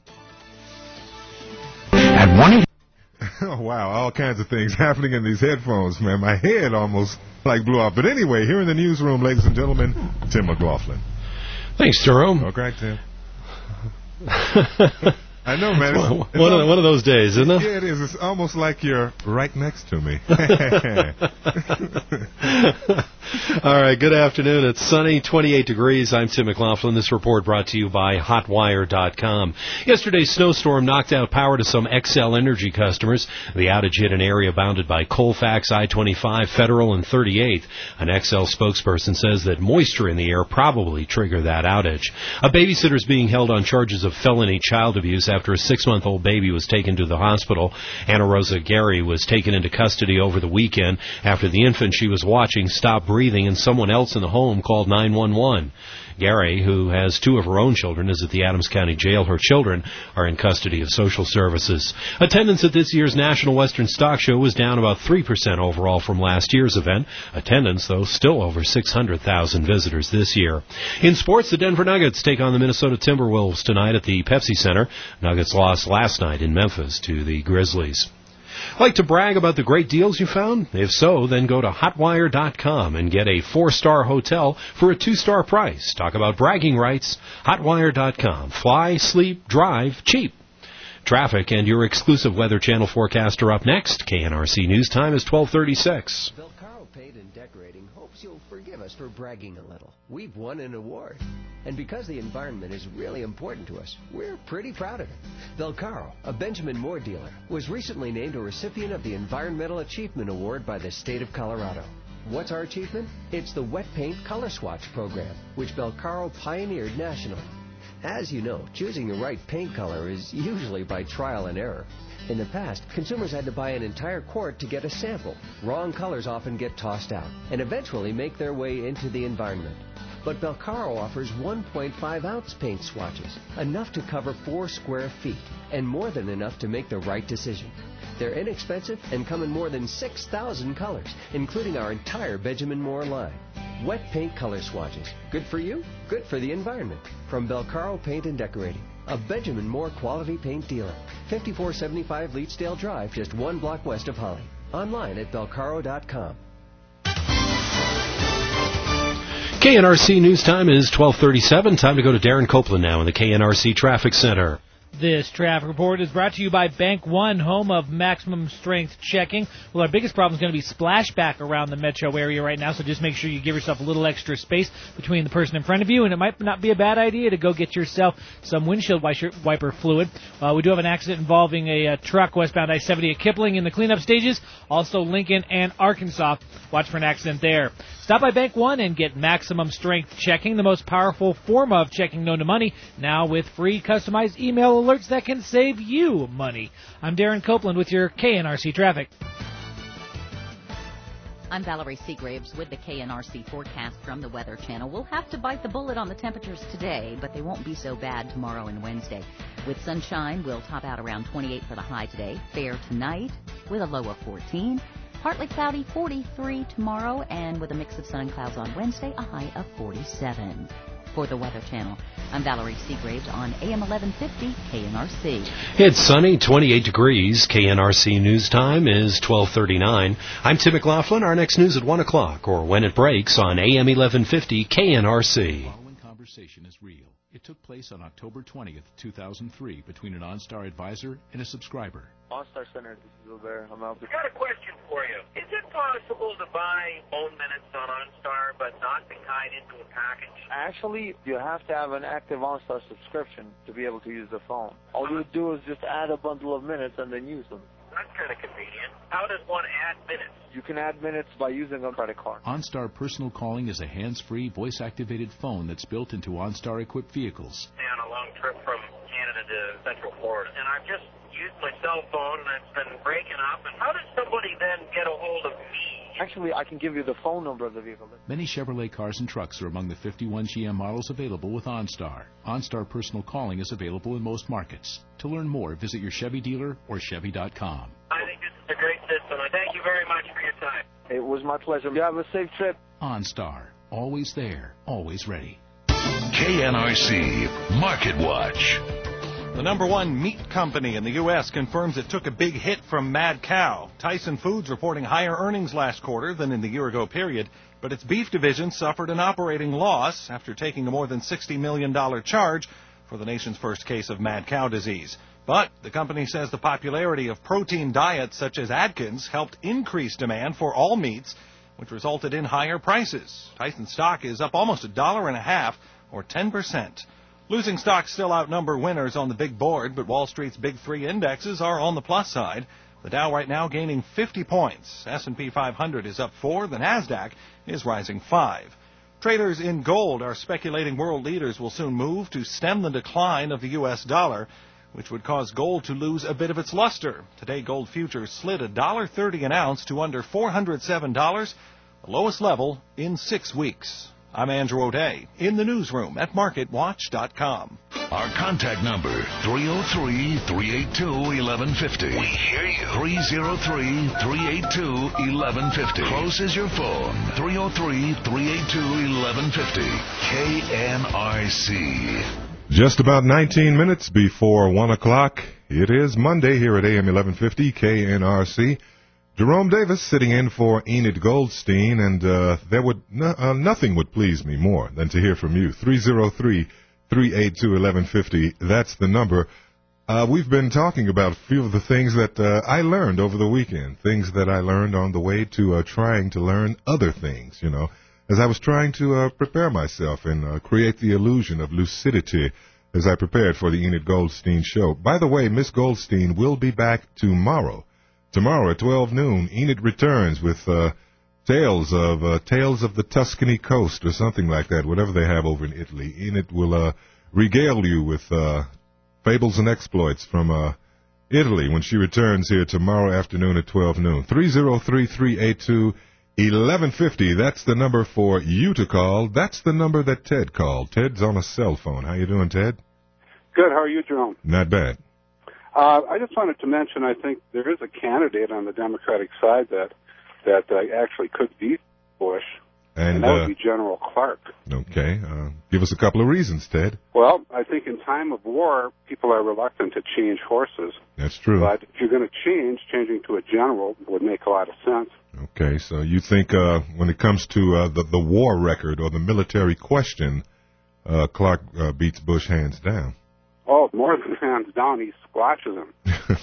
At one. Oh, wow, all kinds of things happening in these headphones, man. My head almost, like, blew off. But anyway, here in the newsroom, ladies and gentlemen, Tim McLaughlin. Thanks, Jerome. Okay, Tim. I know, man. It's It's, one, it's one, of, almost, one of those days, isn't it? Yeah, it is. It's almost like you're right next to me. All right, good afternoon. It's sunny, twenty-eight degrees. I'm Tim McLaughlin. This report brought to you by hot wire dot com. Yesterday's snowstorm knocked out power to some Xcel Energy customers. The outage hit an area bounded by Colfax, I twenty-five, Federal, and thirty-eighth. An Xcel spokesperson says that moisture in the air probably triggered that outage. A babysitter is being held on charges of felony child abuse after a six-month-old baby was taken to the hospital. Anna Rosa Gary was taken into custody over the weekend after the infant she was watching stopped breathing and someone else in the home called nine one one. Gary, who has two of her own children, is at the Adams County Jail. Her children are in custody of social services. Attendance at this year's National Western Stock Show was down about three percent overall from last year's event. Attendance, though, still over six hundred thousand visitors this year. In sports, the Denver Nuggets take on the Minnesota Timberwolves tonight at the Pepsi Center. Nuggets lost last night in Memphis to the Grizzlies. Like to brag about the great deals you found? If so, then go to hot wire dot com and get a four-star hotel for a two-star price. Talk about bragging rights. hot wire dot com. Fly, sleep, drive, cheap. Traffic and your exclusive Weather Channel forecast are up next. K N R C News Time is twelve thirty-six. Belcaro Paint and Decorating hopes you'll forgive us for bragging a little. We've won an award. And because the environment is really important to us, we're pretty proud of it. Belcaro, a Benjamin Moore dealer, was recently named a recipient of the Environmental Achievement Award by the state of Colorado. What's our achievement? It's the Wet Paint Color Swatch program, which Belcaro pioneered nationally. As you know, choosing the right paint color is usually by trial and error. In the past, consumers had to buy an entire quart to get a sample. Wrong colors often get tossed out and eventually make their way into the environment. But Belcaro offers one point five ounce paint swatches, enough to cover four square feet, and more than enough to make the right decision. They're inexpensive and come in more than six thousand colors, including our entire Benjamin Moore line. Wet paint color swatches. Good for you, good for the environment. From Belcaro Paint and Decorating, a Benjamin Moore quality paint dealer. fifty-four seventy-five Leetsdale Drive, just one block west of Holly. Online at belcaro dot com. K N R C News Time is twelve thirty-seven. Time to go to Darren Copeland now in the K N R C Traffic Center. This traffic report is brought to you by Bank One, home of maximum strength checking. Well, our biggest problem is going to be splashback around the metro area right now, so just make sure you give yourself a little extra space between the person in front of you, and it might not be a bad idea to go get yourself some windshield wiper fluid. Uh, we do have an accident involving a, a truck westbound I seventy at Kipling in the cleanup stages, also Lincoln and Arkansas. Watch for an accident there. Stop by Bank One and get maximum strength checking, the most powerful form of checking known to money, now with free customized email alerts that can save you money. I'm Darren Copeland with your K N R C traffic. I'm Valerie Seagraves with the K N R C forecast from the Weather Channel. We'll have to bite the bullet on the temperatures today, but they won't be so bad tomorrow and Wednesday. With sunshine, we'll top out around twenty-eight for the high today. Fair tonight with a low of fourteen. Partly cloudy, forty-three tomorrow, and with a mix of sun and clouds on Wednesday, a high of forty-seven. For the Weather Channel, I'm Valerie Seagraves on A M eleven fifty K N R C. It's sunny, twenty-eight degrees. K N R C News Time is twelve thirty-nine. I'm Tim McLaughlin. Our next news at one o'clock, or when it breaks on A M eleven fifty K N R C. The following conversation is real. It took place on October twentieth, two thousand three, between an OnStar advisor and a subscriber. OnStar Center, this is Gilbert. I'm out there. I've got a question for you. Is it possible to buy phone minutes on OnStar but not be tied into a package? Actually, you have to have an active OnStar subscription to be able to use the phone. All you do is just add a bundle of minutes and then use them. That's kind of convenient. How does one add minutes? You can add minutes by using a credit card. OnStar Personal Calling is a hands-free, voice-activated phone that's built into OnStar-equipped vehicles. On a long trip from Canada to Central Florida, and I've just used my cell phone and it's been breaking up. And how does somebody then get a hold of me Actually, I can give you the phone number of the vehicle. Many Chevrolet cars and trucks are among the fifty-one G M models available with OnStar. OnStar Personal Calling is available in most markets. To learn more, visit your Chevy dealer or Chevy dot com. I think this is a great system. I thank you very much for your time. It was my pleasure. You have a safe trip. OnStar. Always there. Always ready. K N R C Market Watch. The number one meat company in the U S confirms it took a big hit from Mad Cow. Tyson Foods reporting higher earnings last quarter than in the year-ago period, but its beef division suffered an operating loss after taking a more than sixty million dollars charge for the nation's first case of mad cow disease. But the company says the popularity of protein diets such as Atkins helped increase demand for all meats, which resulted in higher prices. Tyson stock is up almost a dollar and a half, or ten percent. Losing stocks still outnumber winners on the big board, but Wall Street's big three indexes are on the plus side. The Dow right now gaining fifty points. S and P five hundred is up four. The Nasdaq is rising five. Traders in gold are speculating world leaders will soon move to stem the decline of the U S dollar, which would cause gold to lose a bit of its luster. Today, gold futures slid one dollar thirty an ounce to under four hundred seven dollars, the lowest level in six weeks. I'm Andrew O'Day in the newsroom at market watch dot com. Our contact number, three oh three, three eight two, eleven fifty. We hear you. three oh three, three eight two, eleven fifty. Close is your phone. three oh three, three eight two, eleven fifty. K N R C. Just about nineteen minutes before one o'clock. It is Monday here at A M eleven fifty K N R C. Jerome Davis sitting in for Enid Goldstein, and uh, there would no, uh, nothing would please me more than to hear from you. three oh three, three eight two, eleven fifty, that's the number. Uh, we've been talking about a few of the things that uh, I learned over the weekend, things that I learned on the way to uh, trying to learn other things, you know, as I was trying to uh, prepare myself and uh, create the illusion of lucidity as I prepared for the Enid Goldstein show. By the way, Miss Goldstein will be back tomorrow. Tomorrow at twelve noon, Enid returns with uh, tales of uh, tales of the Tuscany coast or something like that, whatever they have over in Italy. Enid will uh, regale you with uh, fables and exploits from uh, Italy when she returns here tomorrow afternoon at twelve noon. three oh three, three eight two, eleven fifty, that's the number for you to call. That's the number that Ted called. Ted's on a cell phone. How you doing, Ted? Good. How are you, Jerome? Not bad. Uh, I just wanted to mention, I think there is a candidate on the Democratic side that that uh, actually could beat Bush, and, and that uh, would be General Clark. Okay. Uh, give us a couple of reasons, Ted. Well, I think in time of war, people are reluctant to change horses. That's true. But if you're going to change, changing to a general would make a lot of sense. Okay, so you think uh, when it comes to uh, the, the war record or the military question, uh, Clark uh, beats Bush hands down? Oh, more than hands down, he squashes him.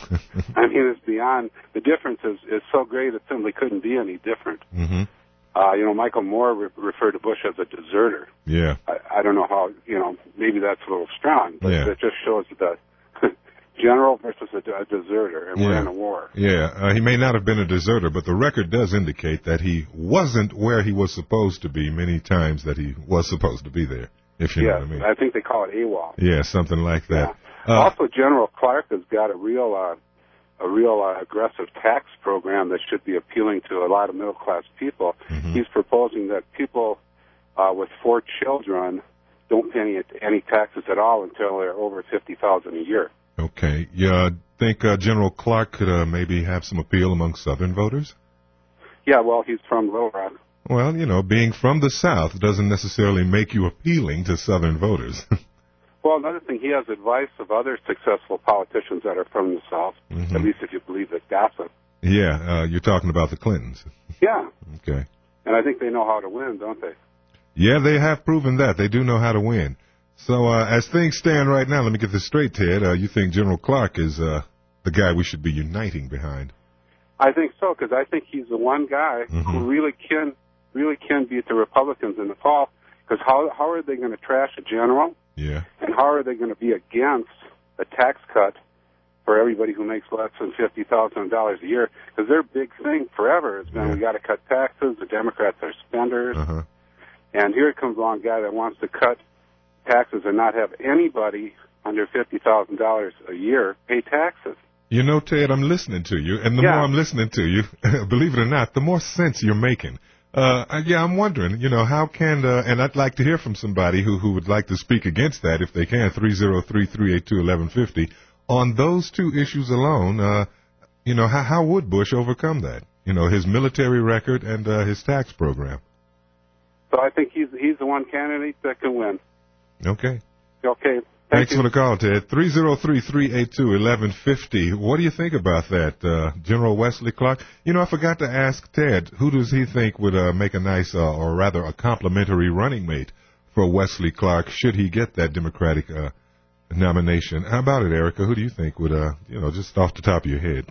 I mean, it's beyond, the difference is, is so great it simply couldn't be any different. Mm-hmm. Uh, you know, Michael Moore re- referred to Bush as a deserter. Yeah. I, I don't know how, you know, maybe that's a little strong, but yeah. it just shows the general versus a, a deserter, and yeah. we're in a war. Yeah, uh, he may not have been a deserter, but the record does indicate that he wasn't where he was supposed to be many times that he was supposed to be there. If you yeah, know what I mean. I think they call it AWOL. Yeah, something like that. Yeah. Uh, also, General Clark has got a real, uh, a real uh, aggressive tax program that should be appealing to a lot of middle class people. Mm-hmm. He's proposing that people uh, with four children don't pay any, any taxes at all until they're over fifty thousand a year. Okay, yeah, think uh, General Clark could uh, maybe have some appeal among Southern voters? Yeah, well, he's from Little Rock. Well, you know, being from the South doesn't necessarily make you appealing to Southern voters. Well, another thing, he has advice of other successful politicians that are from the South, mm-hmm. at least if you believe the gossip. Yeah, uh, you're talking about the Clintons. Yeah. Okay. And I think they know how to win, don't they? Yeah, they have proven that. They do know how to win. So uh, as things stand right now, let me get this straight, Ted. Uh, you think General Clark is uh, the guy we should be uniting behind? I think so, because I think he's the one guy mm-hmm. who really can really can beat the Republicans in the fall, because how how are they going to trash a general? Yeah. And how are they going to be against a tax cut for everybody who makes less than fifty thousand dollars a year? Because their big thing forever has been, yeah. we got to cut taxes, the Democrats are spenders. Uh-huh. And here comes along a guy that wants to cut taxes and not have anybody under fifty thousand dollars a year pay taxes. You know, Ted, I'm listening to you, and the Yeah. more I'm listening to you, believe it or not, the more sense you're making. Uh, yeah, I'm wondering, you know, how can, uh, and I'd like to hear from somebody who, who would like to speak against that, if they can, three oh three, three eight two, eleven fifty. On those two issues alone, uh, you know, how, how would Bush overcome that? You know, his military record and uh, his tax program. So I think he's he's the one candidate that can win. Okay. Okay. Thanks for the call, Ted. three oh three, three eight two, eleven fifty. What do you think about that, uh, General Wesley Clark? You know, I forgot to ask Ted, who does he think would uh, make a nice, uh, or rather a complimentary running mate for Wesley Clark, should he get that Democratic uh, nomination? How about it, Erica? Who do you think would, uh, you know, just off the top of your head?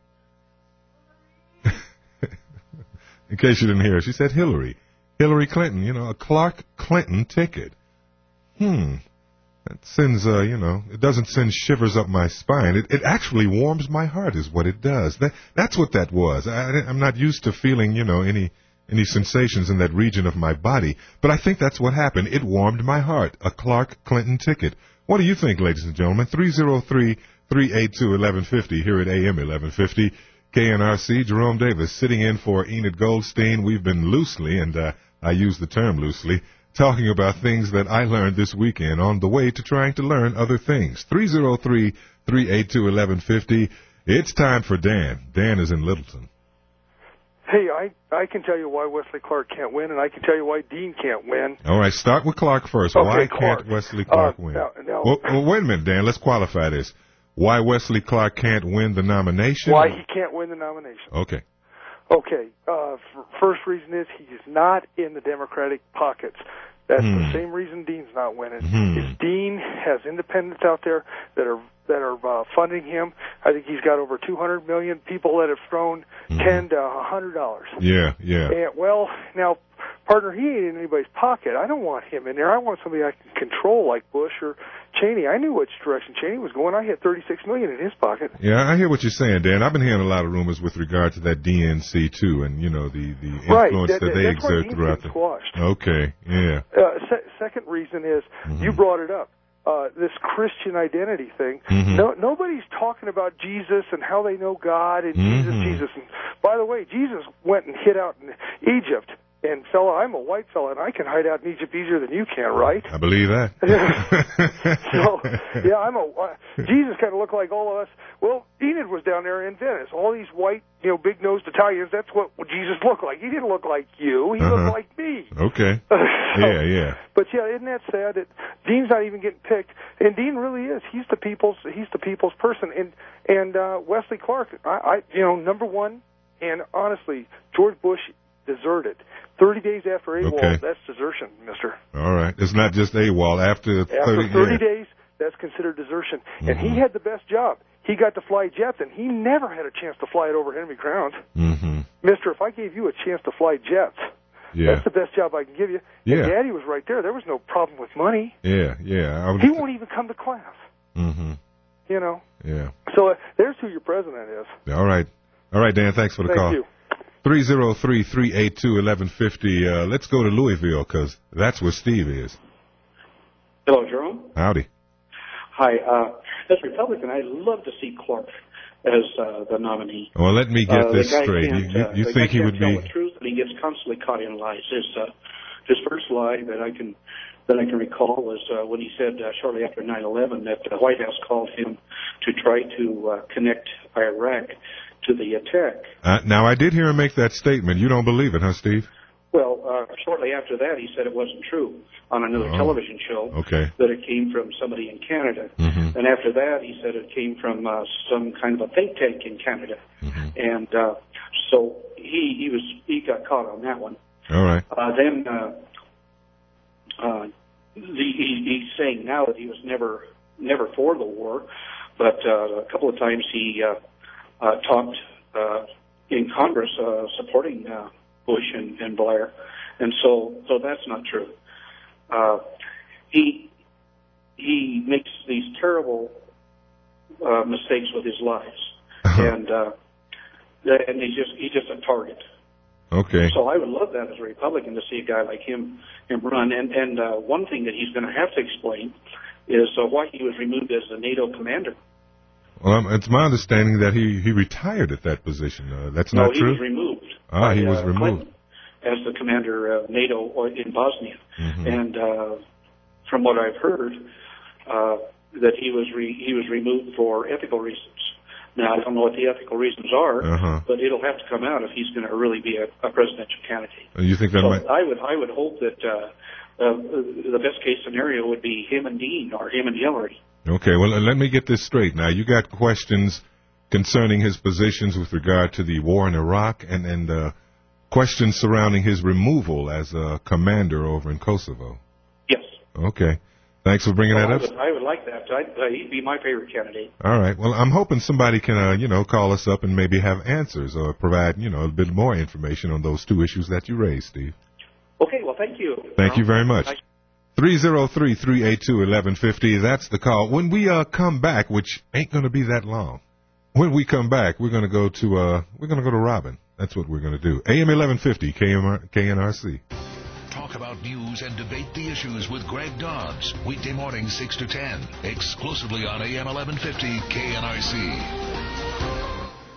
In case you didn't hear, she said Hillary. Hillary Clinton, you know, a Clark Clinton ticket. Hmm. That sends, uh, you know, it doesn't send shivers up my spine. It, it actually warms my heart is what it does. That, that's what that was. I, I'm not used to feeling, you know, any, any sensations in that region of my body, but I think that's what happened. It warmed my heart. A Clark Clinton ticket. What do you think, ladies and gentlemen? three oh three, three eight two, eleven fifty here at A M eleven fifty. K N R C, Jerome Davis sitting in for Enid Goldstein. We've been loosely, and uh, I use the term loosely, talking about things that I learned this weekend on the way to trying to learn other things. three oh three, three eight two, eleven fifty. It's time for Dan. Dan is in Littleton. Hey, I, I can tell you why Wesley Clark can't win, and I can tell you why Dean can't win. All right, start with Clark first. Okay, Why Clark. can't Wesley Clark Uh, win? now- now- well, well, wait a minute, Dan. Let's qualify this. Why Wesley Clark can't win the nomination? Why he can't win the nomination. Okay. Okay, uh, f- first reason is he's not in the Democratic pockets. That's Hmm. the same reason Dean's not winning. Hmm. Is Dean has independents out there that are that are uh, funding him. I think he's got over two hundred million people that have thrown Hmm. ten to a hundred dollars. Yeah, yeah. And, well, now, partner, he ain't in anybody's pocket. I don't want him in there. I want somebody I can control, like Bush or Cheney. I knew which direction Cheney was going. I had thirty-six million in his pocket. Yeah, I hear what you're saying, Dan. I've been hearing a lot of rumors with regard to that D N C, too, and, you know, the, the influence Right, that- that they that's why exert Dean's throughout been the... squashed. Okay, yeah. Uh, se- second reason is Mm-hmm. you brought it up. Uh, this Christian identity thing. Mhm. No, nobody's talking about Jesus and how they know God and Jesus, Mhm. Jesus. And by the way, Jesus went and hid out in Egypt. And fella, I'm a white fella, and I can hide out in Egypt easier than you can, right? I believe that. So, yeah, I'm a uh, Jesus kind of looked like all of us. Well, Enid was down there in Venice. All these white, you know, big-nosed Italians. That's what Jesus looked like. He didn't look like you. He Uh-huh. looked like me. Okay. So, Yeah, yeah. But yeah, isn't that sad that Dean's not even getting picked? And Dean really is. He's the people's. He's the people's person. And and uh, Wesley Clark, I, I, you know, number one. And honestly, George Bush deserted. Thirty days after AWOL, Okay. that's desertion, Mister. All right. It's not just AWOL. After, After thirty, thirty yeah. days, that's considered desertion. And Mhm. he had the best job. He got to fly jets, and he never had a chance to fly it over enemy ground. Mm-hmm. Mister, if I gave you a chance to fly jets, Yeah. that's the best job I can give you. Yeah. And Daddy was right there. There was no problem with money. Yeah, yeah. I would, He won't even come to class, mm-hmm. you know. Yeah. So uh, there's who your president is. All right. All right, Dan, thanks for the Thank call. you. three oh three, three eight two, eleven fifty. Uh, let's go to Louisville, because that's where Steve is. Hello, Jerome. Howdy. Hi. Uh, as a Republican, I'd love to see Clark as uh, the nominee. Well, let me get Uh, this the guy straight. You, can't, you, uh, you the think guy he can't would tell be... the truth, and he gets constantly caught in lies. His uh, his first lie that I can that I can recall was uh, when he said uh, shortly after nine eleven that the White House called him to try to uh, connect Iraq to the attack. Uh, now, I did hear him make that statement. You don't believe it, huh, Steve? Well, uh, shortly after that, he said it wasn't true on another Oh. television show. Okay. That it came from somebody in Canada. Mm-hmm. And after that, he said it came from uh, some kind of a think tank in Canada. Mm-hmm. And uh, so he he was he got caught on that one. All right. Uh, then uh, uh, the, he, he's saying now that he was never never for the war, but uh, a couple of times he uh, uh, talked uh, in Congress uh, supporting uh, Bush and, and Blair, and so so that's not true. Uh, he he makes these terrible uh, mistakes with his lies, and uh, and he's just he's just a target. Okay. So I would love that as a Republican to see a guy like him him run. And and uh, one thing that he's going to have to explain is uh, why he was removed as the NATO commander. Well, um, it's my understanding that he, he retired at that position. Uh, that's no, not he true? was removed. Ah, by, he was uh, removed. Clinton as the commander of NATO in Bosnia. Mm-hmm. And uh, from what I've heard, uh, that he was re- he was removed for ethical reasons. Now, I don't know what the ethical reasons are, uh-huh. but it'll have to come out if he's going to really be a, a presidential candidate. You think that so might... I would I would hope that uh, uh, the best case scenario would be him and Dean or him and Hillary. Okay, well, let me get this straight. Now, you got questions concerning his positions with regard to the war in Iraq and, and uh, questions surrounding his removal as a commander over in Kosovo. Yes. Okay. Thanks for bringing well, that I up. Would, I would like that. I'd, uh, he'd be my favorite candidate. All right. Well, I'm hoping somebody can, uh, you know, call us up and maybe have answers or provide, you know, a bit more information on those two issues that you raised, Steve. Okay. Well, thank you. Thank you very much. I- three oh three, three eight two, one one five oh. That's the call. When we uh, come back, which ain't going to be that long, when we come back, we're going to go to uh, we're going to go to Robin. That's what we're going to do. A M eleven fifty, K N R C. Talk about news and debate the issues with Greg Dobbs. Weekday mornings six to ten. Exclusively on A M eleven fifty K N R C.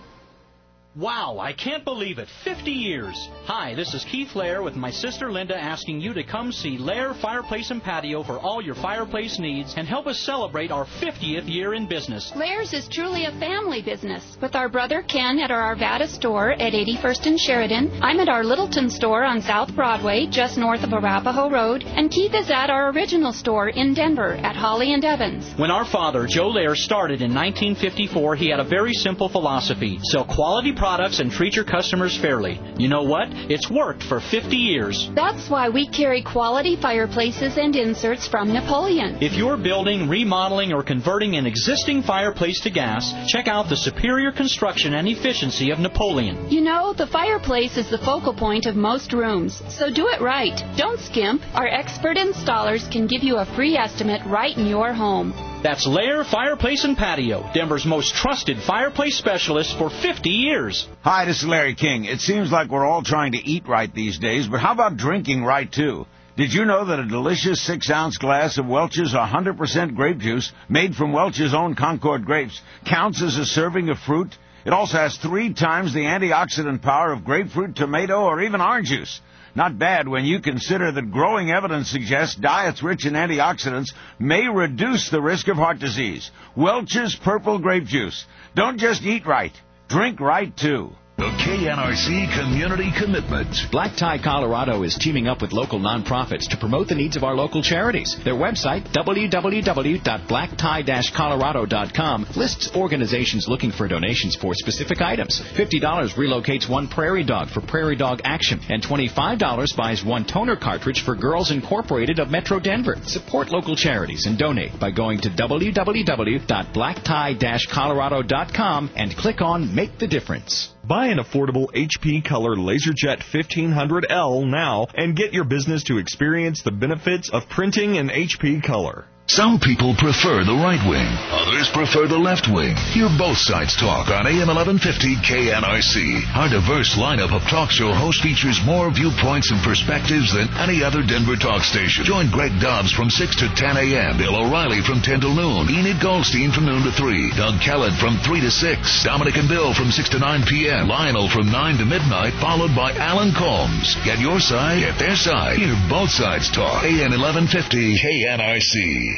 Wow, I can't believe it. fifty years. Hi, this is Keith Lair with my sister Linda asking you to come see Lair Fireplace and Patio for all your fireplace needs and help us celebrate our fiftieth year in business. Lairs is truly a family business. With our brother Ken at our Arvada store at eighty-first and Sheridan, I'm at our Littleton store on South Broadway, just north of Arapahoe Road, and Keith is at our original store in Denver at Holly and Evans. When our father, Joe Lair, started in nineteen fifty-four, he had a very simple philosophy. Sell quality products products and treat your customers fairly. You know what? It's worked for fifty years. That's why we carry quality fireplaces and inserts from Napoleon. If you're building, remodeling, or converting an existing fireplace to gas, check out the superior construction and efficiency of Napoleon. You know, the fireplace is the focal point of most rooms, so do it right. Don't skimp. Our expert installers can give you a free estimate right in your home. That's Lair Fireplace and Patio, Denver's most trusted fireplace specialist for fifty years. Hi, this is Larry King. It seems like we're all trying to eat right these days, but how about drinking right, too? Did you know that a delicious six-ounce glass of Welch's one hundred percent grape juice, made from Welch's own Concord grapes, counts as a serving of fruit? It also has three times the antioxidant power of grapefruit, tomato, or even orange juice. Not bad when you consider that growing evidence suggests diets rich in antioxidants may reduce the risk of heart disease. Welch's Purple Grape Juice. Don't just eat right. Drink right, too. The K N R C Community Commitment. Black Tie Colorado is teaming up with local nonprofits to promote the needs of our local charities. Their website, w w w dot black tie dash colorado dot com, lists organizations looking for donations for specific items. fifty dollars relocates one prairie dog for Prairie Dog Action, and twenty-five dollars buys one toner cartridge for Girls Incorporated of Metro Denver. Support local charities and donate by going to w w w dot black tie dash colorado dot com and click on Make the Difference. Buy an affordable H P Color LaserJet fifteen hundred L now and get your business to experience the benefits of printing in H P Color. Some people prefer the right wing. Others prefer the left wing. Hear both sides talk on A M eleven fifty K N R C. Our diverse lineup of talk show hosts features more viewpoints and perspectives than any other Denver talk station. Join Greg Dobbs from six to ten a.m., Bill O'Reilly from ten till noon, Enid Goldstein from noon to three, Doug Kellett from three to six, Dominic and Bill from six to nine p.m., Lionel from nine to midnight, followed by Alan Combs. Get your side, get their side. Hear both sides talk. A M eleven fifty K N R C.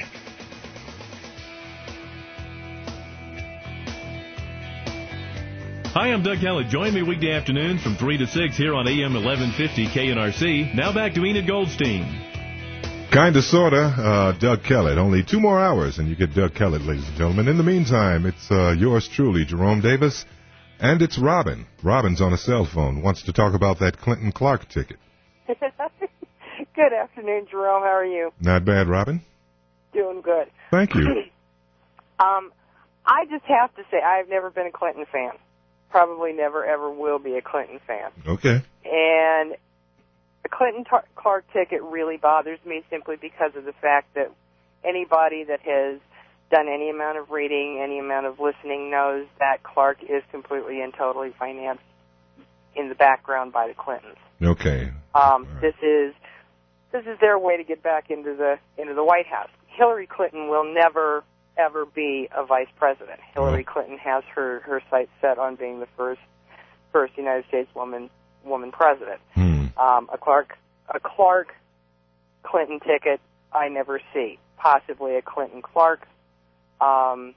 Hi, I'm Doug Kellett. Join me weekday afternoons from three to six here on A M eleven fifty K N R C. Now back to Enid Goldstein. Kinda, sorta, uh, Doug Kellett. Only two more hours and you get Doug Kellett, ladies and gentlemen. In the meantime, it's uh, yours truly, Jerome Davis, and it's Robin. Robin's on a cell phone, wants to talk about that Clinton Clark ticket. Good afternoon, Jerome. How are you? Not bad, Robin. Doing good. Thank you. um, I just have to say I've never been a Clinton fan. Probably never, ever will be a Clinton fan. Okay. And the Clinton Tar- Clark ticket really bothers me simply because of the fact that anybody that has done any amount of reading, any amount of listening knows that Clark is completely and totally financed in the background by the Clintons. Okay. Um, right. This is this is their way to get back into the into the White House. Hillary Clinton will never, ever be a vice president. Hillary Clinton has her, her sights set on being the first first United States woman woman president. Hmm. Um, a Clark a Clark Clinton ticket I never see. Possibly a Clinton Clark. Um,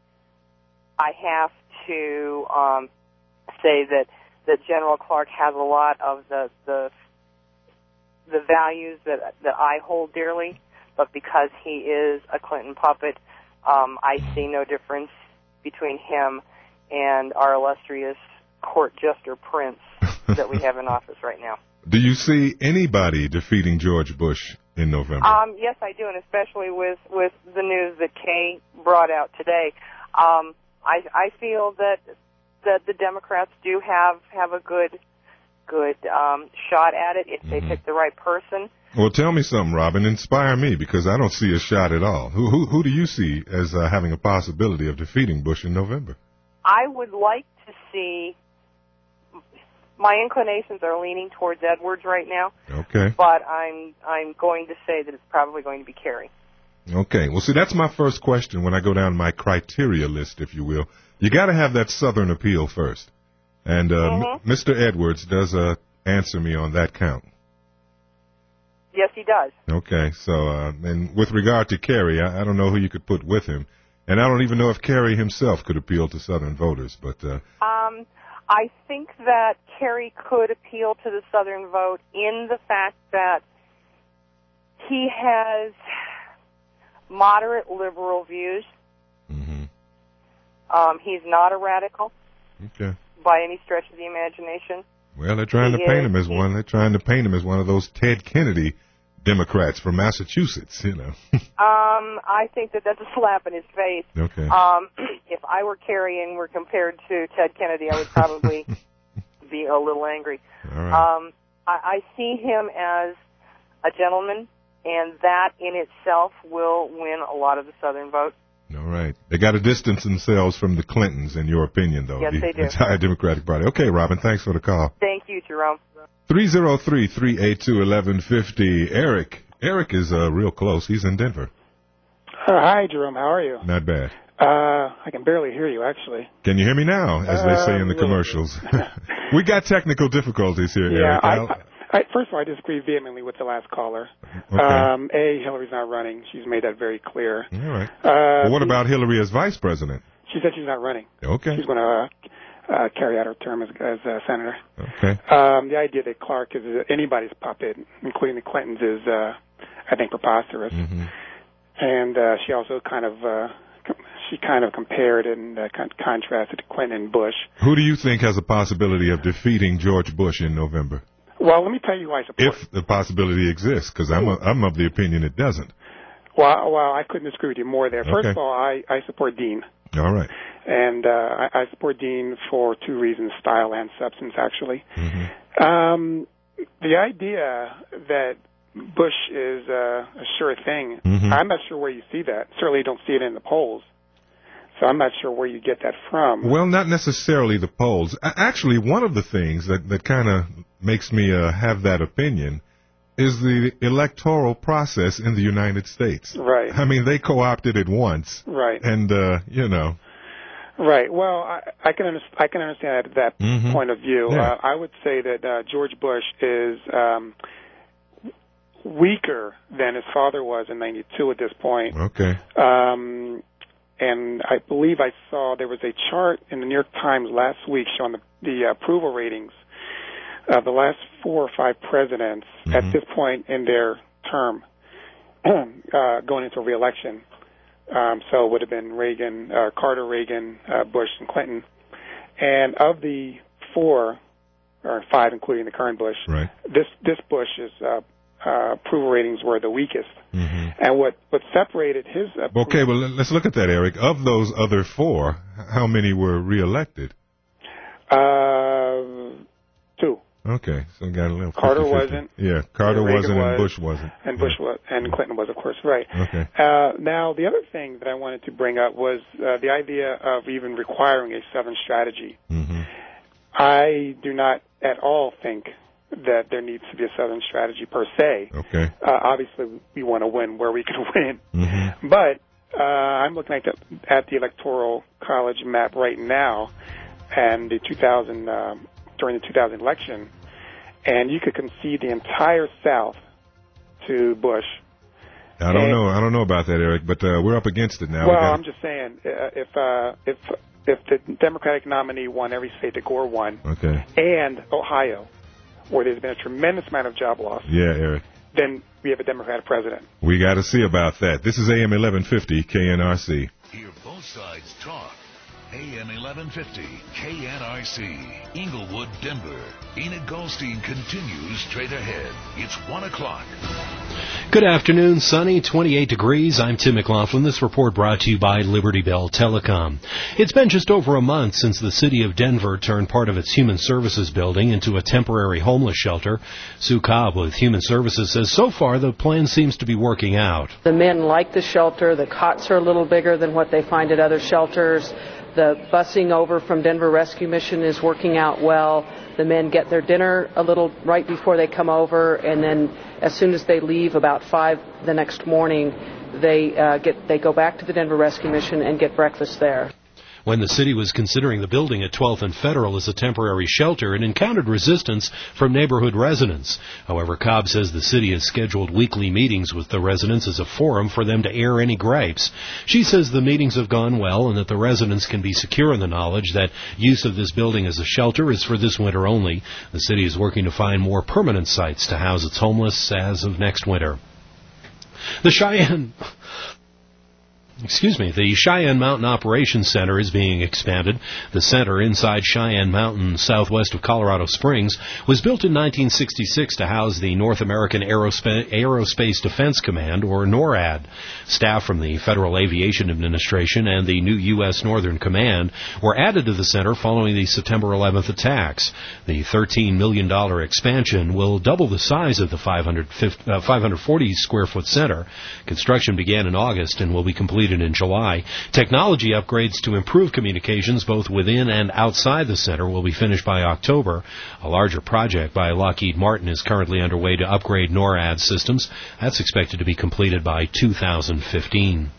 I have to um, say that that General Clark has a lot of the the the values that that I hold dearly, but because he is a Clinton puppet, um, I see no difference between him and our illustrious court jester prince that we have in office right now. Do you see anybody defeating George Bush in November? Um, yes, I do, and especially with, with the news that Kay brought out today. Um, I, I feel that that the Democrats do have, have a good good um, shot at it if they pick the right person. Well, tell me something, Robin. Inspire me, because I don't see a shot at all. Who who, who do you see as uh, having a possibility of defeating Bush in November? I would like to see. My inclinations are leaning towards Edwards right now. Okay. But I'm I'm going to say that it's probably going to be Kerry. Okay. Well, see, that's my first question when I go down my criteria list, if you will. You got to have that Southern appeal first. And uh, Mm-hmm. M- Mister Edwards does uh, answer me on that count. Yes, he does. Okay. So, uh, and with regard to Kerry, I, I don't know who you could put with him. And I don't even know if Kerry himself could appeal to Southern voters. But uh, Um, I think that Kerry could appeal to the Southern vote in the fact that he has moderate liberal views. Mm-hmm. Um, he's not a radical okay. by any stretch of the imagination. Well, they're trying He to paint is- him as one. They're trying to paint him as one of those Ted Kennedy Democrats from Massachusetts, you know. Um, I think that that's a slap in his face. Okay. Um, if I were Kerry and were compared to Ted Kennedy, I would probably be a little angry. All right. Um, I, I see him as a gentleman, and that in itself will win a lot of the Southern vote. All right. They got to distance themselves from the Clintons, in your opinion, though. Yes, the they do. entire Democratic Party. Okay, Robin, thanks for the call. Thank you, Jerome. three oh three, three eight two, one one five oh. Eric. Eric is uh, real close. He's in Denver. Uh, hi, Jerome. How are you? Not bad. Uh, I can barely hear you, actually. Can you hear me now, as they say Uh, in the little commercials? We got technical difficulties here, Yeah, Eric. I, I'll- I, I, first of all, I disagree vehemently with the last caller. Okay. Um, A, Hillary's not running. She's made that very clear. All right. Uh, well, what B, about Hillary as vice president? She said she's not running. Okay. She's going to uh, uh, carry out her term as, as uh, senator. Okay. Um, the idea that Clark is anybody's puppet, including the Clintons, is, uh, I think, preposterous. Mm-hmm. And uh, she also kind of uh, com- she kind of compared and uh, con- contrasted Clinton and Bush. Who do you think has a possibility of defeating George Bush in November? Well, let me tell you who I support. If the possibility exists, because I'm, a- I'm of the opinion it doesn't. Well, well, I couldn't disagree with you more there. First Okay. of all, I, I support Dean. All right. And uh, I, I support Dean for two reasons, style and substance, actually. Mm-hmm. Um, the idea that Bush is uh, a sure thing, Mhm. I'm not sure where you see that. Certainly don't see it in the polls. So I'm not sure where you get that from. Well, not necessarily the polls. A- Actually, one of the things that, that kind of makes me uh, have that opinion is the electoral process in the United States. Right. I mean, they co-opted it once. Right. And, uh, you know. Right. Well, I, I can under, I can understand that, that Mhm. point of view. Yeah. Uh, I would say that uh, George Bush is um, weaker than his father was in ninety-two at this point. Okay. Um, and I believe I saw there was a chart in the New York Times last week showing the, the approval ratings of the last four or five presidents at this point in their term uh, going into a reelection. Um, so it would have been Reagan, uh, Carter, Reagan, uh, Bush, and Clinton. And of the four, or five, including the current Bush, Right. this this Bush's uh, uh, approval ratings were the weakest. Mhm. And what, what separated his approval, Okay, well, let- let's look at that, Eric. Of those other four, how many were reelected? uh, two. Okay, so we got a little Carter fifty fifty. wasn't. Yeah, Carter Reagan wasn't and was, Bush wasn't. And Bush was, and Clinton was, of course, right. Okay. Uh, now, the other thing that I wanted to bring up was uh, the idea of even requiring a Southern strategy. Mm-hmm. I do not at all think that there needs to be a Southern strategy per se. Okay. Uh, obviously, we want to win where we can win. Mm-hmm. But Uh, I'm looking at the, at the Electoral College map right now, and the two thousand um, during the two thousand election, and you could concede the entire South to Bush. I don't and, know. I don't know about that, Eric, but uh, we're up against it now. Well, we gotta... I'm just saying, uh, if uh, if if the Democratic nominee won every state that Gore won, okay, and Ohio, where there's been a tremendous amount of job loss, yeah, Eric, then we have a Democratic president. We got to see about that. This is A M eleven fifty K N R C. Hear both sides talk. A M eleven fifty K N R C, Inglewood, Denver. Enid Goldstein continues straight ahead. It's one o'clock. Good afternoon, sunny, twenty-eight degrees. I'm Tim McLaughlin. This report brought to you by Liberty Bell Telecom. It's been just over a month since the city of Denver turned part of its Human Services building into a temporary homeless shelter. Sue Cobb with Human Services says so far the plan seems to be working out. The men like the shelter. The cots are a little bigger than what they find at other shelters. The busing over from Denver Rescue Mission is working out well. The men get their dinner a little right before they come over, and then as soon as they leave, about five the next morning, they uh, get they go back to the Denver Rescue Mission and get breakfast there. When the city was considering the building at twelfth and Federal as a temporary shelter, it encountered resistance from neighborhood residents. However, Cobb says the city has scheduled weekly meetings with the residents as a forum for them to air any gripes. She says the meetings have gone well and that the residents can be secure in the knowledge that use of this building as a shelter is for this winter only. The city is working to find more permanent sites to house its homeless as of next winter. The Cheyenne... Excuse me, the Cheyenne Mountain Operations Center is being expanded. The center inside Cheyenne Mountain, southwest of Colorado Springs, was built in nineteen sixty-six to house the North American Aerospace, Aerospace Defense Command, or NORAD. Staff from the Federal Aviation Administration and the new U S Northern Command were added to the center following the September eleventh attacks. The thirteen million dollars expansion will double the size of the five hundred forty square foot center. Construction began in August and will be completed in July. Technology upgrades to improve communications both within and outside the center will be finished by October. A larger project by Lockheed Martin is currently underway to upgrade NORAD systems. That's expected to be completed by two thousand fifteen.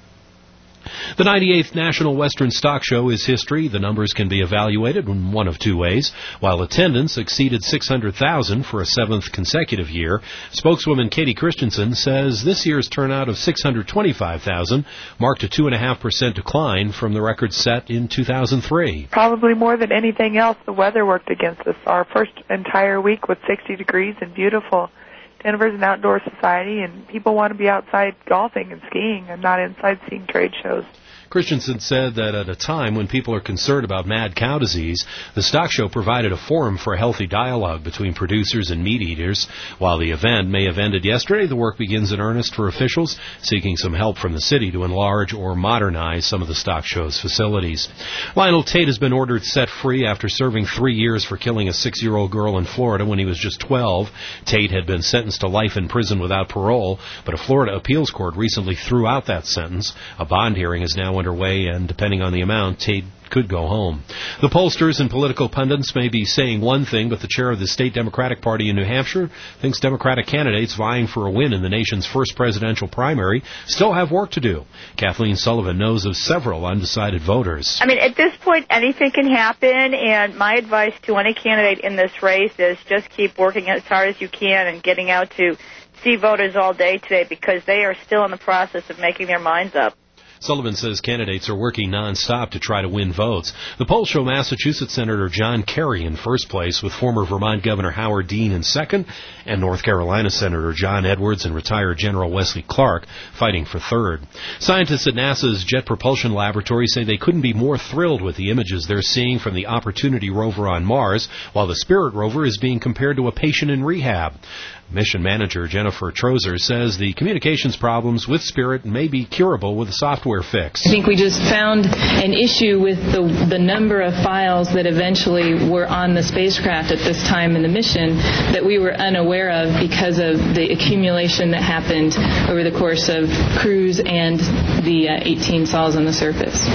The ninety-eighth National Western Stock Show is history. The numbers can be evaluated in one of two ways. While attendance exceeded six hundred thousand for a seventh consecutive year, spokeswoman Katie Christensen says this year's turnout of six hundred twenty-five thousand marked a two point five percent decline from the record set in two thousand three. Probably more than anything else, the weather worked against us. Our first entire week was sixty degrees and beautiful. Denver's an outdoor society, and people want to be outside golfing and skiing and not inside seeing trade shows. Christensen said that at a time when people are concerned about mad cow disease, the stock show provided a forum for a healthy dialogue between producers and meat eaters. While the event may have ended yesterday, the work begins in earnest for officials seeking some help from the city to enlarge or modernize some of the stock show's facilities. Lionel Tate has been ordered set free after serving three years for killing a six-year-old girl in Florida when he was just twelve. Tate had been sentenced to life in prison without parole, but a Florida appeals court recently threw out that sentence. A bond hearing is now underway, and depending on the amount, Tate could go home. The pollsters and political pundits may be saying one thing, but the chair of the state Democratic Party in New Hampshire thinks Democratic candidates vying for a win in the nation's first presidential primary still have work to do. Kathleen Sullivan knows of several undecided voters. I mean, at this point, anything can happen, and my advice to any candidate in this race is just keep working as hard as you can and getting out to see voters all day today, because they are still in the process of making their minds up. Sullivan says candidates are working nonstop to try to win votes. The polls show Massachusetts Senator John Kerry in first place, with former Vermont Governor Howard Dean in second, and North Carolina Senator John Edwards and retired General Wesley Clark fighting for third. Scientists at NASA's Jet Propulsion Laboratory say they couldn't be more thrilled with the images they're seeing from the Opportunity rover on Mars, while the Spirit rover is being compared to a patient in rehab. Mission manager Jennifer Trozer says the communications problems with Spirit may be curable with a software fix. I think we just found an issue with the, the number of files that eventually were on the spacecraft at this time in the mission that we were unaware of because of the accumulation that happened over the course of cruise and the uh, eighteen sols on the surface.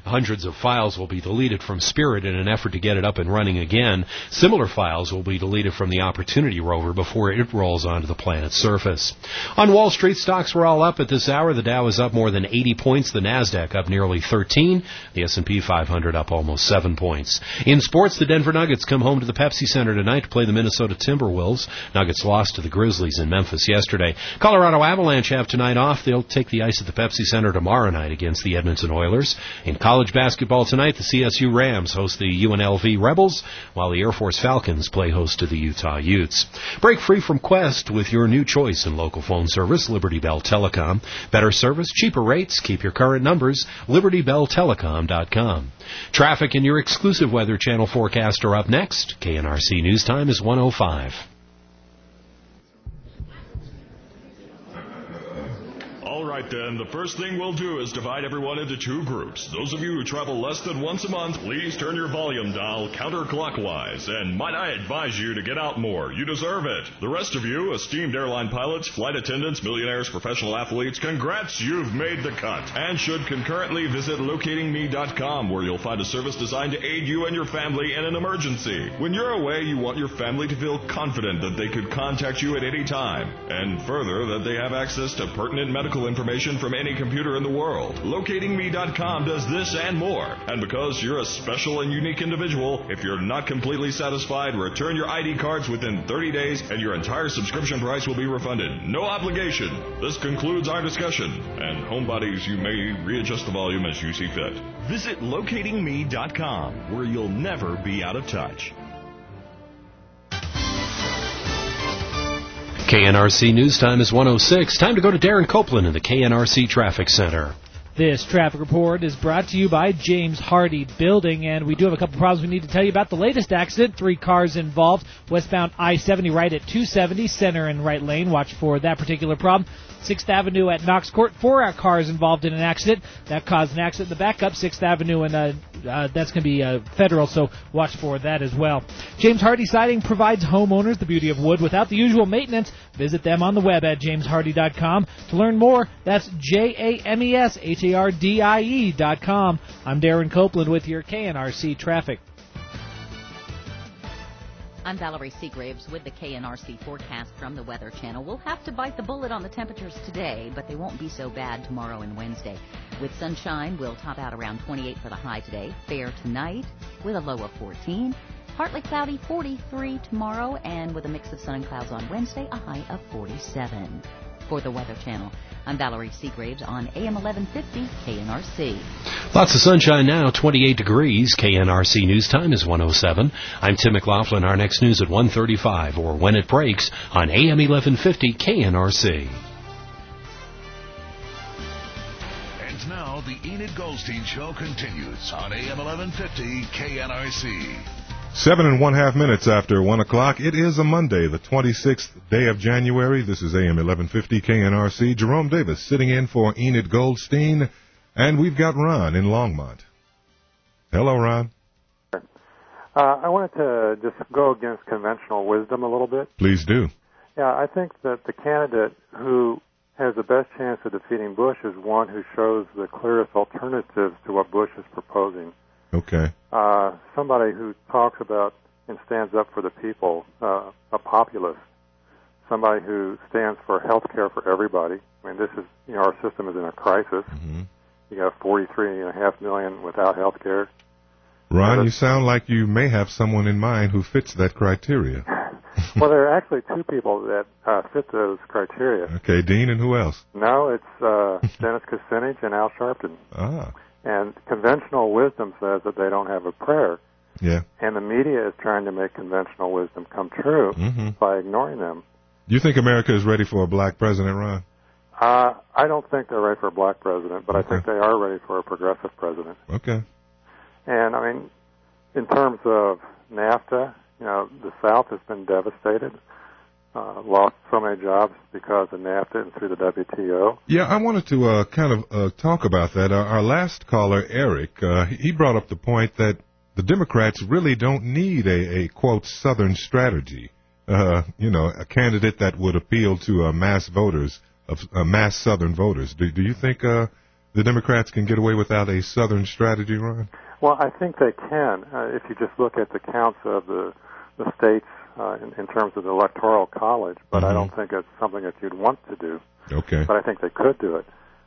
Hundreds of files will be deleted from Spirit in an effort to get it up and running again. Similar files will be deleted from the Opportunity rover before it rolls onto the planet's surface. On Wall Street, stocks were all up at this hour. The Dow is up more than eighty points. The Nasdaq up nearly thirteen. The S and P five hundred up almost seven points. In sports, the Denver Nuggets come home to the Pepsi Center tonight to play the Minnesota Timberwolves. Nuggets lost to the Grizzlies in Memphis yesterday. Colorado Avalanche have tonight off. They'll take the ice at the Pepsi Center tomorrow night against the Edmonton Oilers. In college basketball tonight, the C S U Rams host the U N L V Rebels, while the Air Force Falcons play host to the Utah Utes. Break free from Quest with your new choice in local phone service, Liberty Bell Telecom. Better service, cheaper rates, keep your current numbers, liberty bell telecom dot com. Traffic and your exclusive Weather Channel forecast are up next. K N R C News Time is one oh five. All right, then, the first thing we'll do is divide everyone into two groups. Those of you who travel less than once a month, please turn your volume dial counterclockwise. And might I advise you to get out more? You deserve it. The rest of you, esteemed airline pilots, flight attendants, millionaires, professional athletes, congrats, you've made the cut. And should concurrently visit locating me dot com, where you'll find a service designed to aid you and your family in an emergency. When you're away, you want your family to feel confident that they could contact you at any time. And further, that they have access to pertinent medical information from any computer in the world. locating me dot com does this and more. And because you're a special and unique individual, if you're not completely satisfied, return your I D cards within thirty days and your entire subscription price will be refunded. No obligation. This concludes our discussion. And homebodies, you may readjust the volume as you see fit. Visit locating me dot com, where you'll never be out of touch. K N R C News Time is one oh six. Time to go to Darren Copeland in the K N R C Traffic Center. This traffic report is brought to you by James Hardy Building, and we do have a couple problems we need to tell you about. The latest accident, three cars involved, westbound I seventy right at two seventy, center and right lane. Watch for that particular problem. sixth Avenue at Knox Court, four cars involved in an accident. That caused an accident. The backup, sixth Avenue, and uh, uh, that's going to be uh, federal, so watch for that as well. James Hardy Siding provides homeowners the beauty of wood without the usual maintenance. Visit them on the web at james hardy dot com. To learn more, that's J A M E S H A R D I E dot com. I'm Darren Copeland with your K N R C traffic. I'm Valerie Seagraves with the K N R C forecast from the Weather Channel. We'll have to bite the bullet on the temperatures today, but they won't be so bad tomorrow and Wednesday. With sunshine, we'll top out around twenty-eight for the high today. Fair tonight with a low of fourteen. Partly cloudy, forty-three tomorrow, and with a mix of sun and clouds on Wednesday, a high of forty-seven. For the Weather Channel, I'm Valerie Seagraves on A M eleven fifty K N R C. Lots of sunshine now, twenty-eight degrees. K N R C News Time is one oh seven. I'm Tim McLaughlin. Our next news at one thirty-five, or when it breaks, on A M eleven fifty K N R C. And now the Enid Goldstein Show continues on A M eleven fifty K N R C. Seven and one half minutes after one o'clock. It is a Monday, the twenty-sixth day of January. This is A M eleven fifty K N R C. Jerome Davis sitting in for Enid Goldstein, and we've got Ron in Longmont. Hello, Ron. Uh, I wanted to just go against conventional wisdom a little bit. Please do. Yeah, I think that the candidate who has the best chance of defeating Bush is one who shows the clearest alternatives to what Bush is proposing. Okay. Uh, somebody who talks about and stands up for the people, uh, a populist, somebody who stands for health care for everybody. I mean, this is, you know, our system is in a crisis. Mm-hmm. You got forty-three and a half million without health care. Ron, you sound like you may have someone in mind who fits that criteria. Well, there are actually two people that uh, fit those criteria. Okay, Dean, and who else? No, it's uh, Dennis Kucinich and Al Sharpton. Ah. And conventional wisdom says that they don't have a prayer. Yeah. And the media is trying to make conventional wisdom come true mm-hmm. by ignoring them. Do you think America is ready for a black president, Ron? Uh, I don't think they're ready for a black president, but okay. I think they are ready for a progressive president. Okay. And, I mean, in terms of NAFTA, you know, the South has been devastated. Uh, lost so many jobs because of NAFTA and through the W T O. Yeah, I wanted to uh, kind of uh, talk about that. Uh, our last caller, Eric, uh, he brought up the point that the Democrats really don't need a, a quote, Southern strategy. Uh, you know, a candidate that would appeal to uh, mass voters, of uh, mass Southern voters. Do, do you think uh, the Democrats can get away without a Southern strategy, Ron? Well, I think they can. Uh, if you just look at the counts of the the states uh, in, in terms of the Electoral College, but mm-hmm. I don't think it's something that you'd want to do. Okay. But I think they could do it.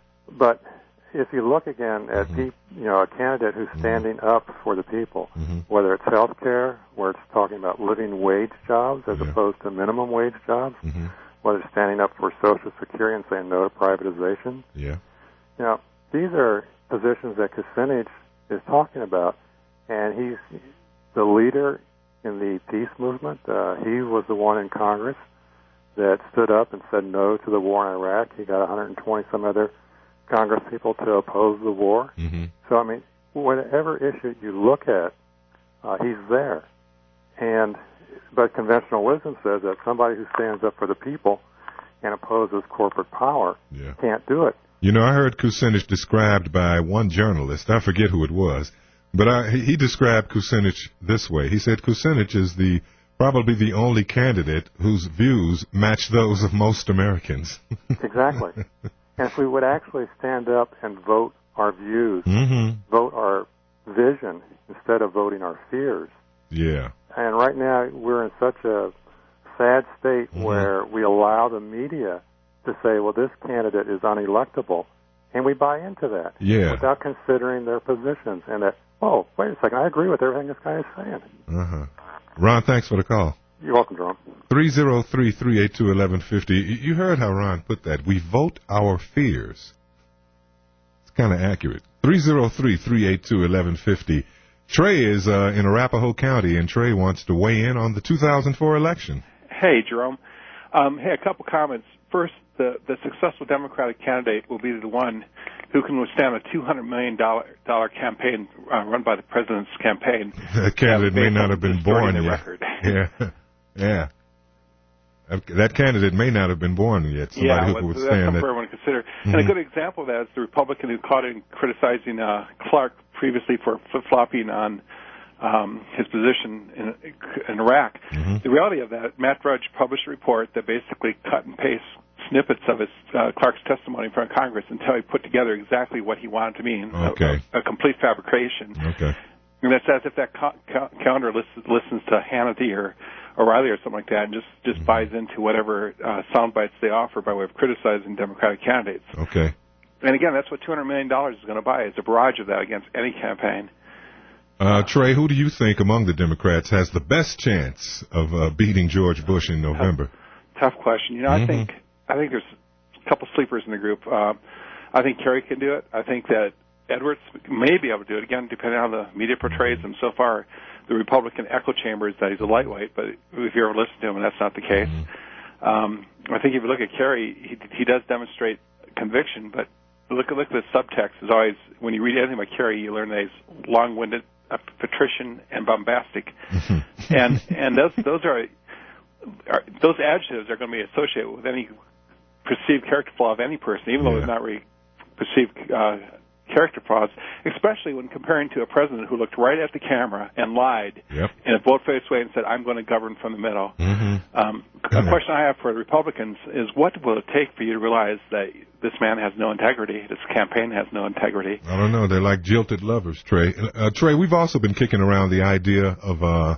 But if you look again at mm-hmm. deep, you know, a candidate who's standing mm-hmm. up for the people, mm-hmm. whether it's health care, where it's talking about living wage jobs as yeah. opposed to minimum wage jobs, mm-hmm. whether it's standing up for Social Security and saying no to privatization. Yeah. You know, these are positions that Kucinich is talking about, and he's the leader in the peace movement. Uh, he was the one in Congress that stood up and said no to the war in Iraq. He got one hundred twenty some other Congress people to oppose the war. Mm-hmm. So, I mean, whatever issue you look at, uh, he's there. And but conventional wisdom says that somebody who stands up for the people and opposes corporate power yeah. can't do it. You know, I heard Kucinich described by one journalist. I forget who it was, but I, he described Kucinich this way. He said Kucinich is the probably the only candidate whose views match those of most Americans. Exactly. And if we would actually stand up and vote our views, mm-hmm. vote our vision instead of voting our fears. Yeah. And right now we're in such a sad state mm-hmm. where we allow the media to say, well, this candidate is unelectable, and we buy into that yeah. without considering their positions and that, oh, wait a second, I agree with everything this guy is saying. Uh-huh. Ron, thanks for the call. You're welcome, Jerome. three oh three, three eight two, one one five oh. You heard how Ron put that. We vote our fears. It's kind of accurate. three oh three, three eight two, one one five oh. Trey is uh, in Arapahoe County, and Trey wants to weigh in on the two thousand four election. Hey, Jerome. Um, hey, a couple comments. First, the, the successful Democratic candidate will be the one who can withstand a two hundred million dollars campaign uh, run by the president's campaign. That candidate may not have been born yet. Record. Yeah, yeah. That candidate may not have been born yet. Somebody yeah, who well, would that's stand something that. for everyone to consider. Mm-hmm. And a good example of that is the Republican who caught in criticizing uh, Clark previously for flip-flopping on um, his position in, in Iraq. Mm-hmm. The reality of that, Matt Drudge published a report that basically cut and paste snippets of his uh, Clark's testimony in front of Congress until he put together exactly what he wanted to mean. Okay. A, a complete fabrication. Okay. And it's as if that co- co- calendar listens, listens to Hannity or O'Reilly or something like that and just, just mm-hmm. buys into whatever uh, sound bites they offer by way of criticizing Democratic candidates. Okay. And again, that's what two hundred million dollars is going to buy. It's a barrage of that against any campaign. Uh, Trey, who do you think among the Democrats has the best chance of uh, beating George Bush in November? Tough, tough question. You know, mm-hmm. I think I think there's a couple sleepers in the group. Uh, I think Kerry can do it. I think that Edwards may be able to do it, again, depending on how the media portrays him. So far, the Republican echo chamber is that he's a lightweight, but if you ever listen to him, that's not the case. Mm-hmm. Um, I think if you look at Kerry, he, he does demonstrate conviction, but look at, look at the subtext. Is always, when you read anything about Kerry, you learn that he's long-winded, uh, patrician, and bombastic. Mm-hmm. and and those those are, are those adjectives are going to be associated with any perceived character flaw of any person, even yeah. though it's not really perceived uh, character flaws, especially when comparing to a president who looked right at the camera and lied yep. in a bold-faced way and said, I'm going to govern from the middle. Mm-hmm. Um, a question I have for the Republicans is, what will it take for you to realize that this man has no integrity, this campaign has no integrity? I don't know. They're like jilted lovers, Trey. Uh, Trey, we've also been kicking around the idea of uh,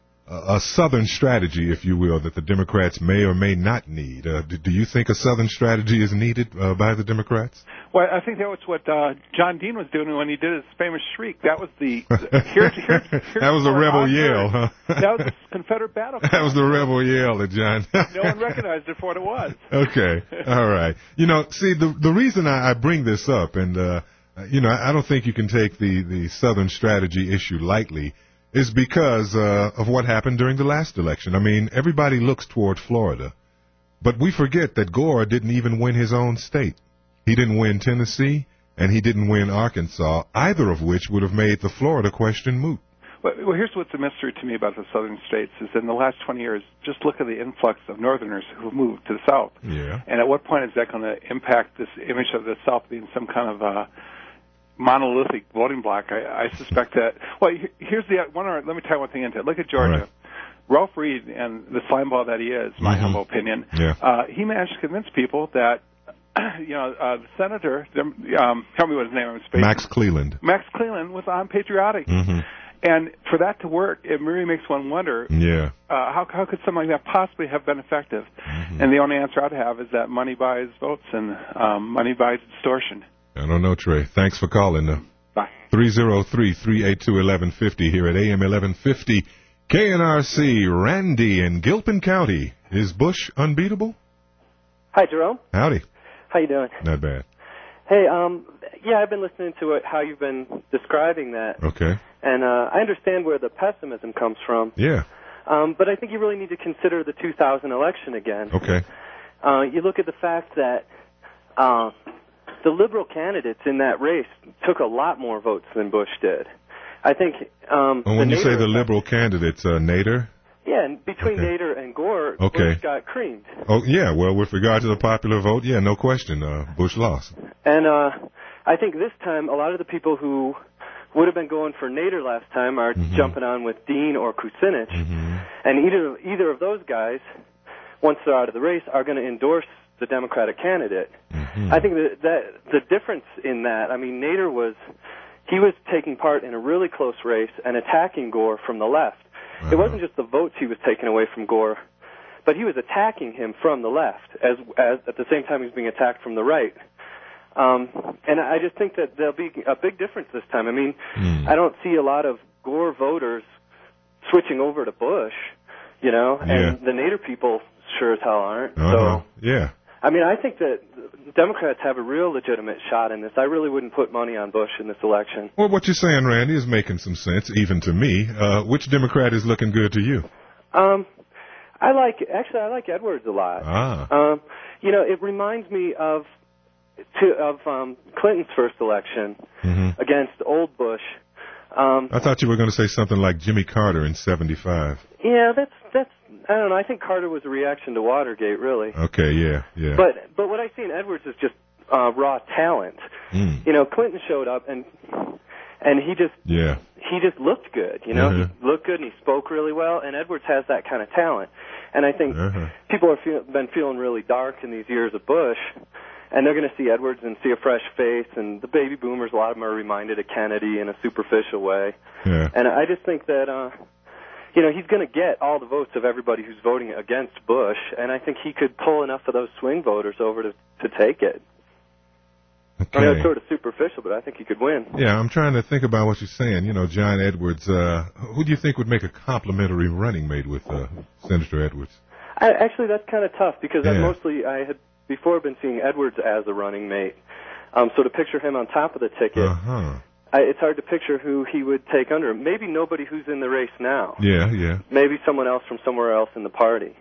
a Southern strategy, if you will, that the Democrats may or may not need. Uh, do, do you think a Southern strategy is needed uh, by the Democrats? Well, I think that was what uh, John Dean was doing when he did his famous shriek. That was the here's, here's, here's that was the rebel yell, huh? That was the Confederate battle cry. That was the rebel yell that John. No one recognized it for what it was. Okay, all right. You know, see, the the reason I, I bring this up, and uh, you know, I don't think you can take the the Southern strategy issue lightly, is because uh, of what happened during the last election. I mean, everybody looks toward Florida, but we forget that Gore didn't even win his own state. He didn't win Tennessee, and he didn't win Arkansas, either of which would have made the Florida question moot. Well, well, here's what's a mystery to me about the southern states is in the last twenty years, just look at the influx of northerners who moved to the south. Yeah. And at what point is that going to impact this image of the south being some kind of uh, monolithic voting bloc? I, I suspect that. Well, here's the one. Let me tie one thing into it. Look at Georgia. Right. Ralph Reed and the slimeball that he is, my mm-hmm. humble opinion, yeah. uh, he managed to convince people that you know, uh, the senator, um, tell me what his name is. Max Cleland. Max Cleland was unpatriotic. Mm-hmm. And for that to work, it really makes one wonder, yeah. uh, how how could something like that possibly have been effective? Mm-hmm. And the only answer I'd have is that money buys votes and um, money buys distortion. I don't know, Trey. Thanks for calling, though. Bye. three oh three, three eight two, one one five zero here at A M eleven fifty K N R C. Randy in Gilpin County. Is Bush unbeatable? Hi, Jerome. Howdy. How you doing? Not bad. Hey, um, yeah, I've been listening to it, how you've been describing that. Okay. And uh, I understand where the pessimism comes from. Yeah. Um, but I think you really need to consider the two thousand election again. Okay. Uh, you look at the fact that uh, the liberal candidates in that race took a lot more votes than Bush did. I think. Um, and when you Nader say the effect, liberal candidates, uh, Nader? Yeah, and between okay. Nader and Gore, okay. Bush got creamed. Oh, yeah, well, with regard to the popular vote, yeah, no question, uh, Bush lost. And uh, I think this time, a lot of the people who would have been going for Nader last time are mm-hmm. jumping on with Dean or Kucinich. Mm-hmm. And either, either of those guys, once they're out of the race, are going to endorse the Democratic candidate. Mm-hmm. I think that, that the difference in that, I mean, Nader was, he was taking part in a really close race and attacking Gore from the left. Uh-huh. It wasn't just the votes he was taking away from Gore, but he was attacking him from the left, as, as at the same time he was being attacked from the right. Um, and I just think that there'll be a big difference this time. I mean, mm. I don't see a lot of Gore voters switching over to Bush, you know, and yeah. the Nader people sure as hell aren't. Uh-huh. So, yeah. I mean, I think that Democrats have a real legitimate shot in this. I really wouldn't put money on Bush in this election. Well, what you're saying, Randy, is making some sense, even to me. Uh, which Democrat is looking good to you? Um, I like, actually, I like Edwards a lot. Ah. Um, you know, it reminds me of to, of um, Clinton's first election mm-hmm. against old Bush. Um, I thought you were going to say something like Jimmy Carter in seventy-five. Yeah, that's that's. I don't know. I think Carter was a reaction to Watergate, really. Okay, yeah, yeah. But but what I see in Edwards is just uh, raw talent. Mm. You know, Clinton showed up and and he just yeah he just looked good. You know, uh-huh. he looked good and he spoke really well. And Edwards has that kind of talent. And I think uh-huh. people have feel, been feeling really dark in these years of Bush. And they're going to see Edwards and see a fresh face, and the baby boomers, a lot of them are reminded of Kennedy in a superficial way. Yeah. And I just think that, uh, you know, he's going to get all the votes of everybody who's voting against Bush, and I think he could pull enough of those swing voters over to, to take it. Okay. I know it's sort of superficial, but I think he could win. Yeah, I'm trying to think about what you're saying. You know, John Edwards, uh, who do you think would make a complimentary running mate with uh, Senator Edwards? I, actually, that's kind of tough, because yeah. I mostly, I had before been seeing Edwards as a running mate. Um, so to picture him on top of the ticket, uh-huh. I, it's hard to picture who he would take under him. Maybe nobody who's in the race now. Yeah, yeah. Maybe someone else from somewhere else in the party.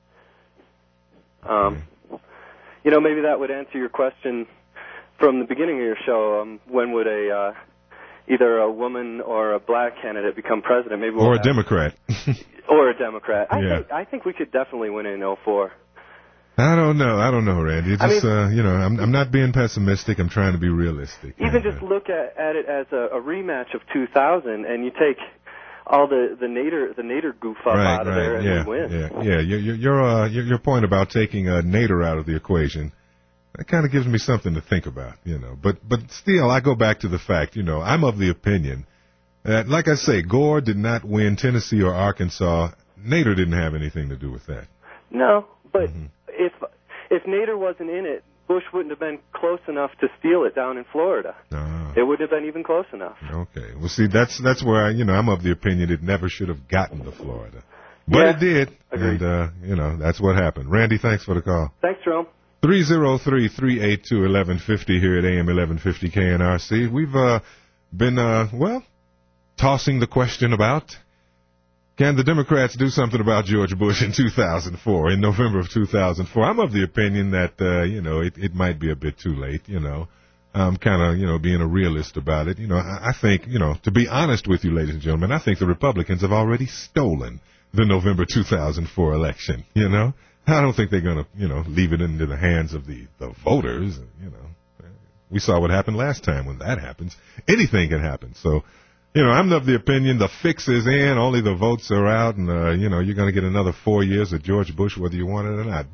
Um, okay. You know, maybe that would answer your question from the beginning of your show. Um, when would a uh, either a woman or a black candidate become president? Maybe we'll or a have, Democrat. or a Democrat. I yeah. think I think we could definitely win in oh four. I don't know. I don't know, Randy. It's just, I mean, uh, you know, I'm, I'm not being pessimistic. I'm trying to be realistic. Even yeah. just look at, at it as a, a rematch of two thousand, and you take all the the Nader the Nader goof up right, out of right. there, and yeah, you win. Yeah, yeah. Your your your, uh, your your point about taking uh, Nader out of the equation, that kind of gives me something to think about, you know. But but still, I go back to the fact, you know, I'm of the opinion that, like I say, Gore did not win Tennessee or Arkansas. Nader didn't have anything to do with that. No, but mm-hmm. if if Nader wasn't in it, Bush wouldn't have been close enough to steal it down in Florida. Ah. It wouldn't have been even close enough. Okay. Well, see, that's that's where I, you know, I'm of the opinion it never should have gotten to Florida, but yeah, it did, agreed. and uh, you know, that's what happened. Randy, thanks for the call. Thanks, Jerome. three oh three, three eight two, one one five zero here at A M eleven fifty K N R C. We've uh, been uh, well tossing the question about, can the Democrats do something about George Bush in two thousand four, in November of two thousand four? I'm of the opinion that, uh, you know, it, it might be a bit too late, you know. I'm kind of, you know, being a realist about it. You know, I, I think, you know, to be honest with you, ladies and gentlemen, I think the Republicans have already stolen the November two thousand four election, you know. I don't think they're going to, you know, leave it into the hands of the, the voters, you know. We saw what happened last time. When that happens, anything can happen. So, you know, I'm of the opinion the fix is in, only the votes are out, and, uh, you know, you're going to get another four years of George Bush whether you want it or not. But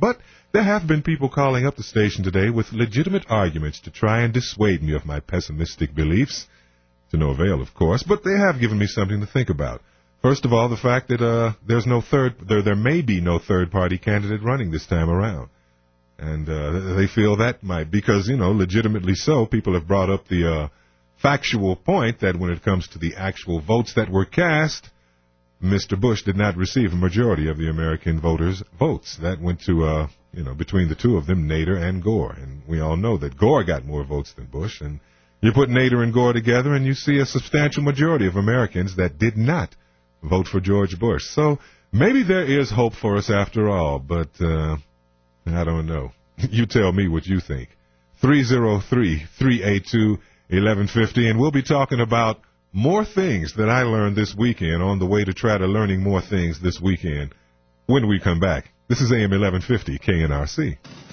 There have been people calling up the station today with legitimate arguments to try and dissuade me of my pessimistic beliefs. To no avail, of course, but they have given me something to think about. First of all, the fact that uh, there's no third, there there may be no third-party candidate running this time around, and uh, they feel that might, because you know, legitimately so, people have brought up the uh, factual point that when it comes to the actual votes that were cast, Mister Bush did not receive a majority of the American voters' votes. That went to, uh, you know, between the two of them, Nader and Gore, and we all know that Gore got more votes than Bush, and you put Nader and Gore together, and you see a substantial majority of Americans that did not vote for George Bush. So maybe there is hope for us after all, but uh, I don't know. You tell me what you think. three oh three, three eight two, eleven fifty, and we'll be talking about more things that I learned this weekend on the way to try to learning more things this weekend when we come back. This is A M eleven fifty K N R C.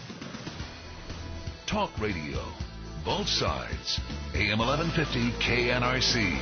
Talk radio. Both sides. A M eleven fifty K N R C.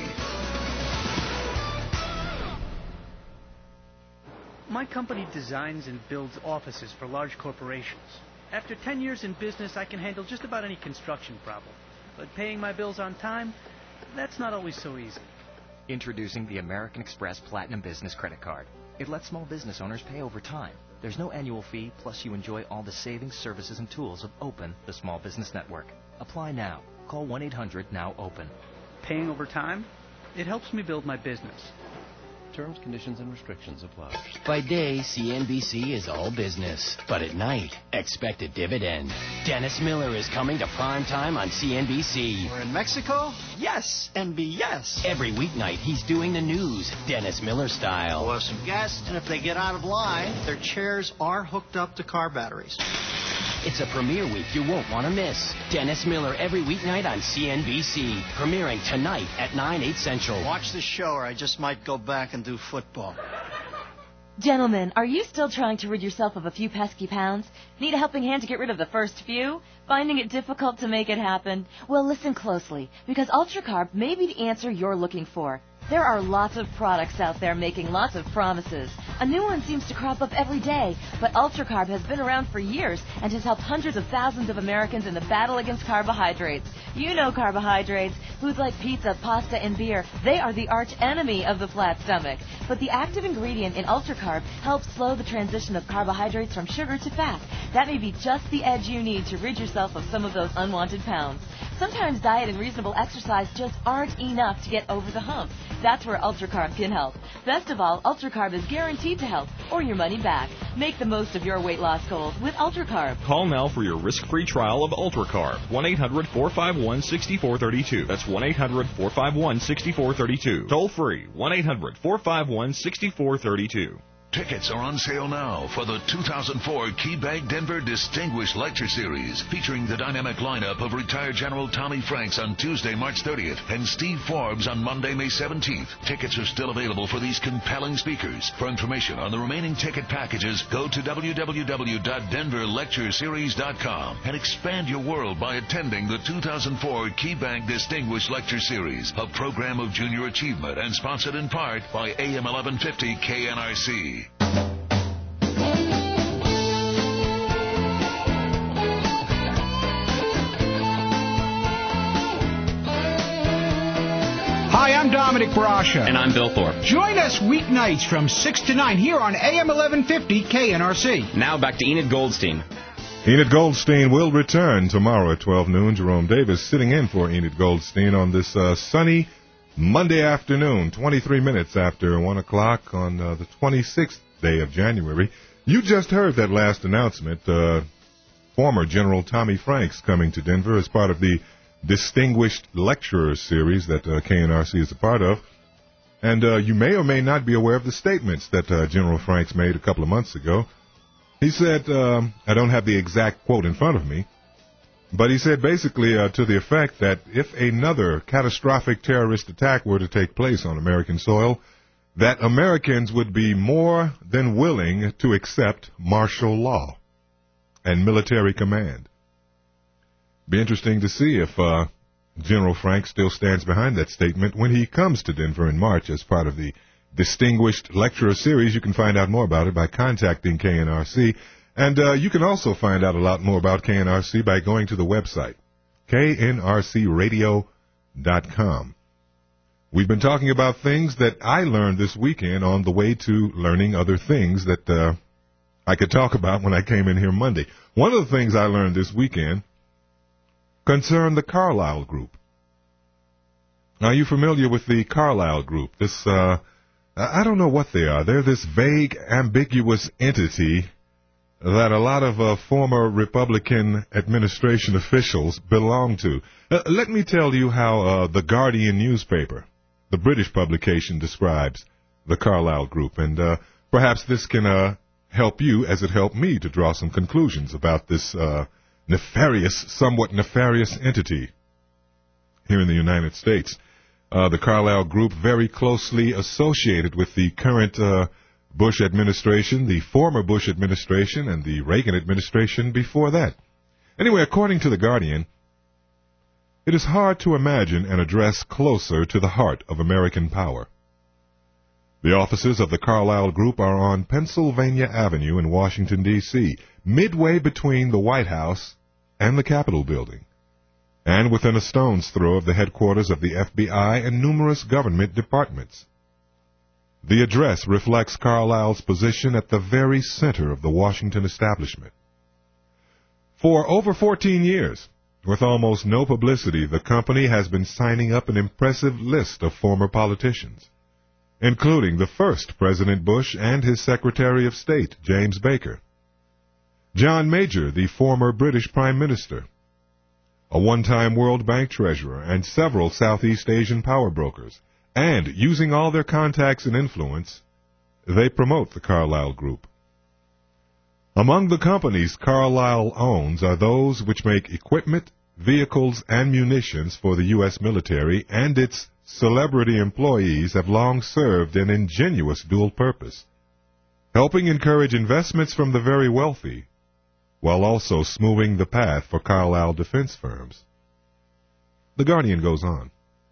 My company designs and builds offices for large corporations. After ten years in business, I can handle just about any construction problem. But paying my bills on time, that's not always so easy. Introducing the American Express Platinum Business Credit Card. It lets small business owners pay over time. There's no annual fee, plus you enjoy all the savings, services, and tools of OPEN, the small business network. Apply now. Call one eight hundred now open. Paying over time? It helps me build my business. Terms, conditions, and restrictions apply. By day, C N B C is all business. But at night, expect a dividend. Dennis Miller is coming to prime time on C N B C. We're in Mexico? Yes, N B yes. Every weeknight, he's doing the news, Dennis Miller style. We'll have some guests, and if they get out of line, their chairs are hooked up to car batteries. It's a premiere week you won't want to miss. Dennis Miller every weeknight on C N B C. Premiering tonight at nine, eight Central. Watch the show or I just might go back and do football. Gentlemen, are you still trying to rid yourself of a few pesky pounds? Need a helping hand to get rid of the first few? Finding it difficult to make it happen? Well, listen closely, because UltraCarb may be the answer you're looking for. There are lots of products out there making lots of promises. A new one seems to crop up every day, but UltraCarb has been around for years and has helped hundreds of thousands of Americans in the battle against carbohydrates. You know carbohydrates. Foods like pizza, pasta, and beer, they are the arch enemy of the flat stomach. But the active ingredient in UltraCarb helps slow the transition of carbohydrates from sugar to fat. That may be just the edge you need to rid yourself of some of those unwanted pounds. Sometimes diet and reasonable exercise just aren't enough to get over the hump. That's where UltraCarb can help. Best of all, UltraCarb is guaranteed to help, or your money back. Make the most of your weight loss goals with UltraCarb. Call now for your risk-free trial of UltraCarb. one eight hundred four five one six four three two. That's one eight hundred four five one six four three two. Toll free, one eight hundred four five one six four three two. Tickets are on sale now for the two thousand four KeyBank Denver Distinguished Lecture Series, featuring the dynamic lineup of retired General Tommy Franks on Tuesday, March thirtieth, and Steve Forbes on Monday, May seventeenth. Tickets are still available for these compelling speakers. For information on the remaining ticket packages, go to w w w dot denver lecture series dot com and expand your world by attending the two thousand four KeyBank Distinguished Lecture Series, a program of junior achievement and sponsored in part by A M eleven fifty K N R C. Hi, I'm Dominic Brasha. And I'm Bill Thorpe. Join us weeknights from six to nine here on A M eleven fifty K N R C. Now back to Enid Goldstein. Enid Goldstein will return tomorrow at twelve noon. Jerome Davis sitting in for Enid Goldstein on this uh, sunny Monday afternoon, twenty-three minutes after one o'clock on uh, the twenty-sixth day of January. You just heard that last announcement. Uh, former General Tommy Franks coming to Denver as part of the Distinguished Lecturer Series that uh, K N R C is a part of. And uh, you may or may not be aware of the statements that uh, General Franks made a couple of months ago. He said, um, I don't have the exact quote in front of me, but he said basically uh, to the effect that if another catastrophic terrorist attack were to take place on American soil, that Americans would be more than willing to accept martial law and military command. Be interesting to see if uh, General Franks still stands behind that statement when he comes to Denver in March as part of the Distinguished Lecturer Series. You can find out more about it by contacting K N R C And uh, you can also find out a lot more about K N R C by going to the website, K N R C radio dot com. We've been talking about things that I learned this weekend on the way to learning other things that uh, I could talk about when I came in here Monday. One of the things I learned this weekend concerned the Carlyle Group. Now, are you familiar with the Carlyle Group? This, uh, I don't know what they are. They're this vague, ambiguous entity that a lot of uh, former Republican administration officials belong to. Uh, let me tell you how uh, the Guardian newspaper, the British publication, describes the Carlyle Group, and uh, perhaps this can uh, help you as it helped me to draw some conclusions about this uh, nefarious, somewhat nefarious entity here in the United States. Uh, the Carlyle Group, very closely associated with the current uh, Bush administration, the former Bush administration, and the Reagan administration before that. Anyway, according to The Guardian, it is hard to imagine an address closer to the heart of American power. The offices of the Carlyle Group are on Pennsylvania Avenue in Washington, D C, midway between the White House and the Capitol building, and within a stone's throw of the headquarters of the F B I and numerous government departments. The address reflects Carlyle's position at the very center of the Washington establishment. For over fourteen years, with almost no publicity, the company has been signing up an impressive list of former politicians, including the first President Bush and his Secretary of State, James Baker, John Major, the former British Prime Minister, a one-time World Bank treasurer, and several Southeast Asian power brokers. And, using all their contacts and influence, they promote the Carlyle Group. Among the companies Carlyle owns are those which make equipment, vehicles, and munitions for the U S military, and its celebrity employees have long served an ingenious dual purpose, helping encourage investments from the very wealthy, while also smoothing the path for Carlyle defense firms. The Guardian goes on.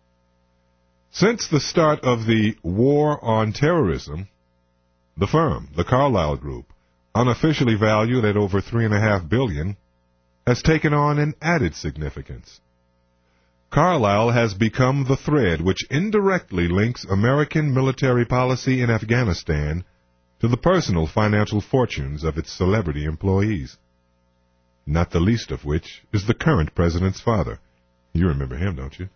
Since the start of the war on terrorism, the firm, the Carlyle Group, unofficially valued at over three and a half billion, has taken on an added significance. Carlyle has become the thread which indirectly links American military policy in Afghanistan to the personal financial fortunes of its celebrity employees, not the least of which is the current president's father. You remember him, don't you?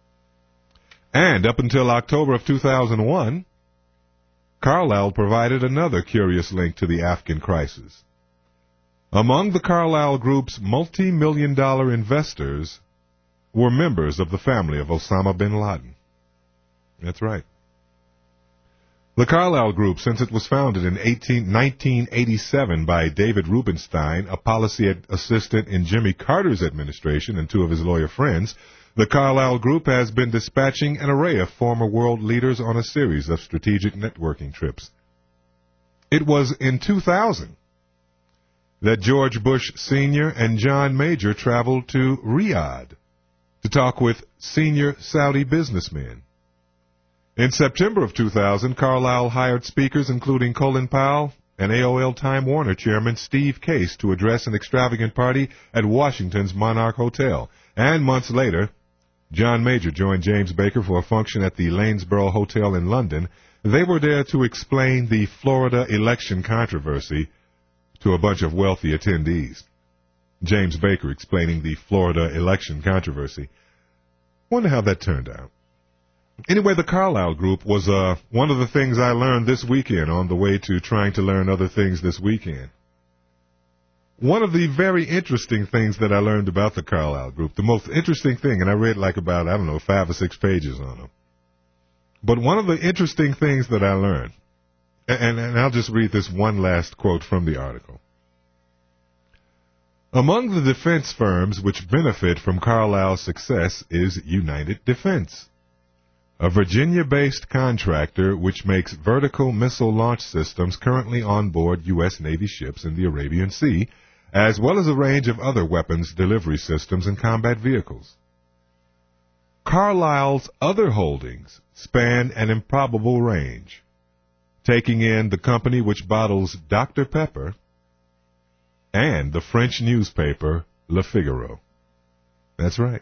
And up until October of two thousand one, Carlyle provided another curious link to the Afghan crisis. Among the Carlyle Group's multi-million dollar investors were members of the family of Osama bin Laden. That's right. The Carlyle Group, since it was founded in nineteen eighty-seven by David Rubenstein, a policy assistant in Jimmy Carter's administration, and two of his lawyer friends, the Carlyle Group has been dispatching an array of former world leaders on a series of strategic networking trips. It was in two thousand that George Bush Senior and John Major traveled to Riyadh to talk with senior Saudi businessmen. In September of two thousand, Carlyle hired speakers including Colin Powell and A O L Time Warner chairman Steve Case to address an extravagant party at Washington's Monarch Hotel. And months later, John Major joined James Baker for a function at the Lanesborough Hotel in London. They were there to explain the Florida election controversy to a bunch of wealthy attendees. James Baker explaining the Florida election controversy. Wonder how that turned out. Anyway, the Carlyle Group was uh, one of the things I learned this weekend on the way to trying to learn other things this weekend. One of the very interesting things that I learned about the Carlyle Group, the most interesting thing, and I read like about, I don't know, five or six pages on them. But one of the interesting things that I learned, and, and I'll just read this one last quote from the article. Among the defense firms which benefit from Carlyle's success is United Defense, a Virginia-based contractor which makes vertical missile launch systems currently on board U S Navy ships in the Arabian Sea, as well as a range of other weapons delivery systems and combat vehicles. Carlyle's other holdings span an improbable range, taking in the company which bottles Doctor Pepper, and the French newspaper Le Figaro. That's right.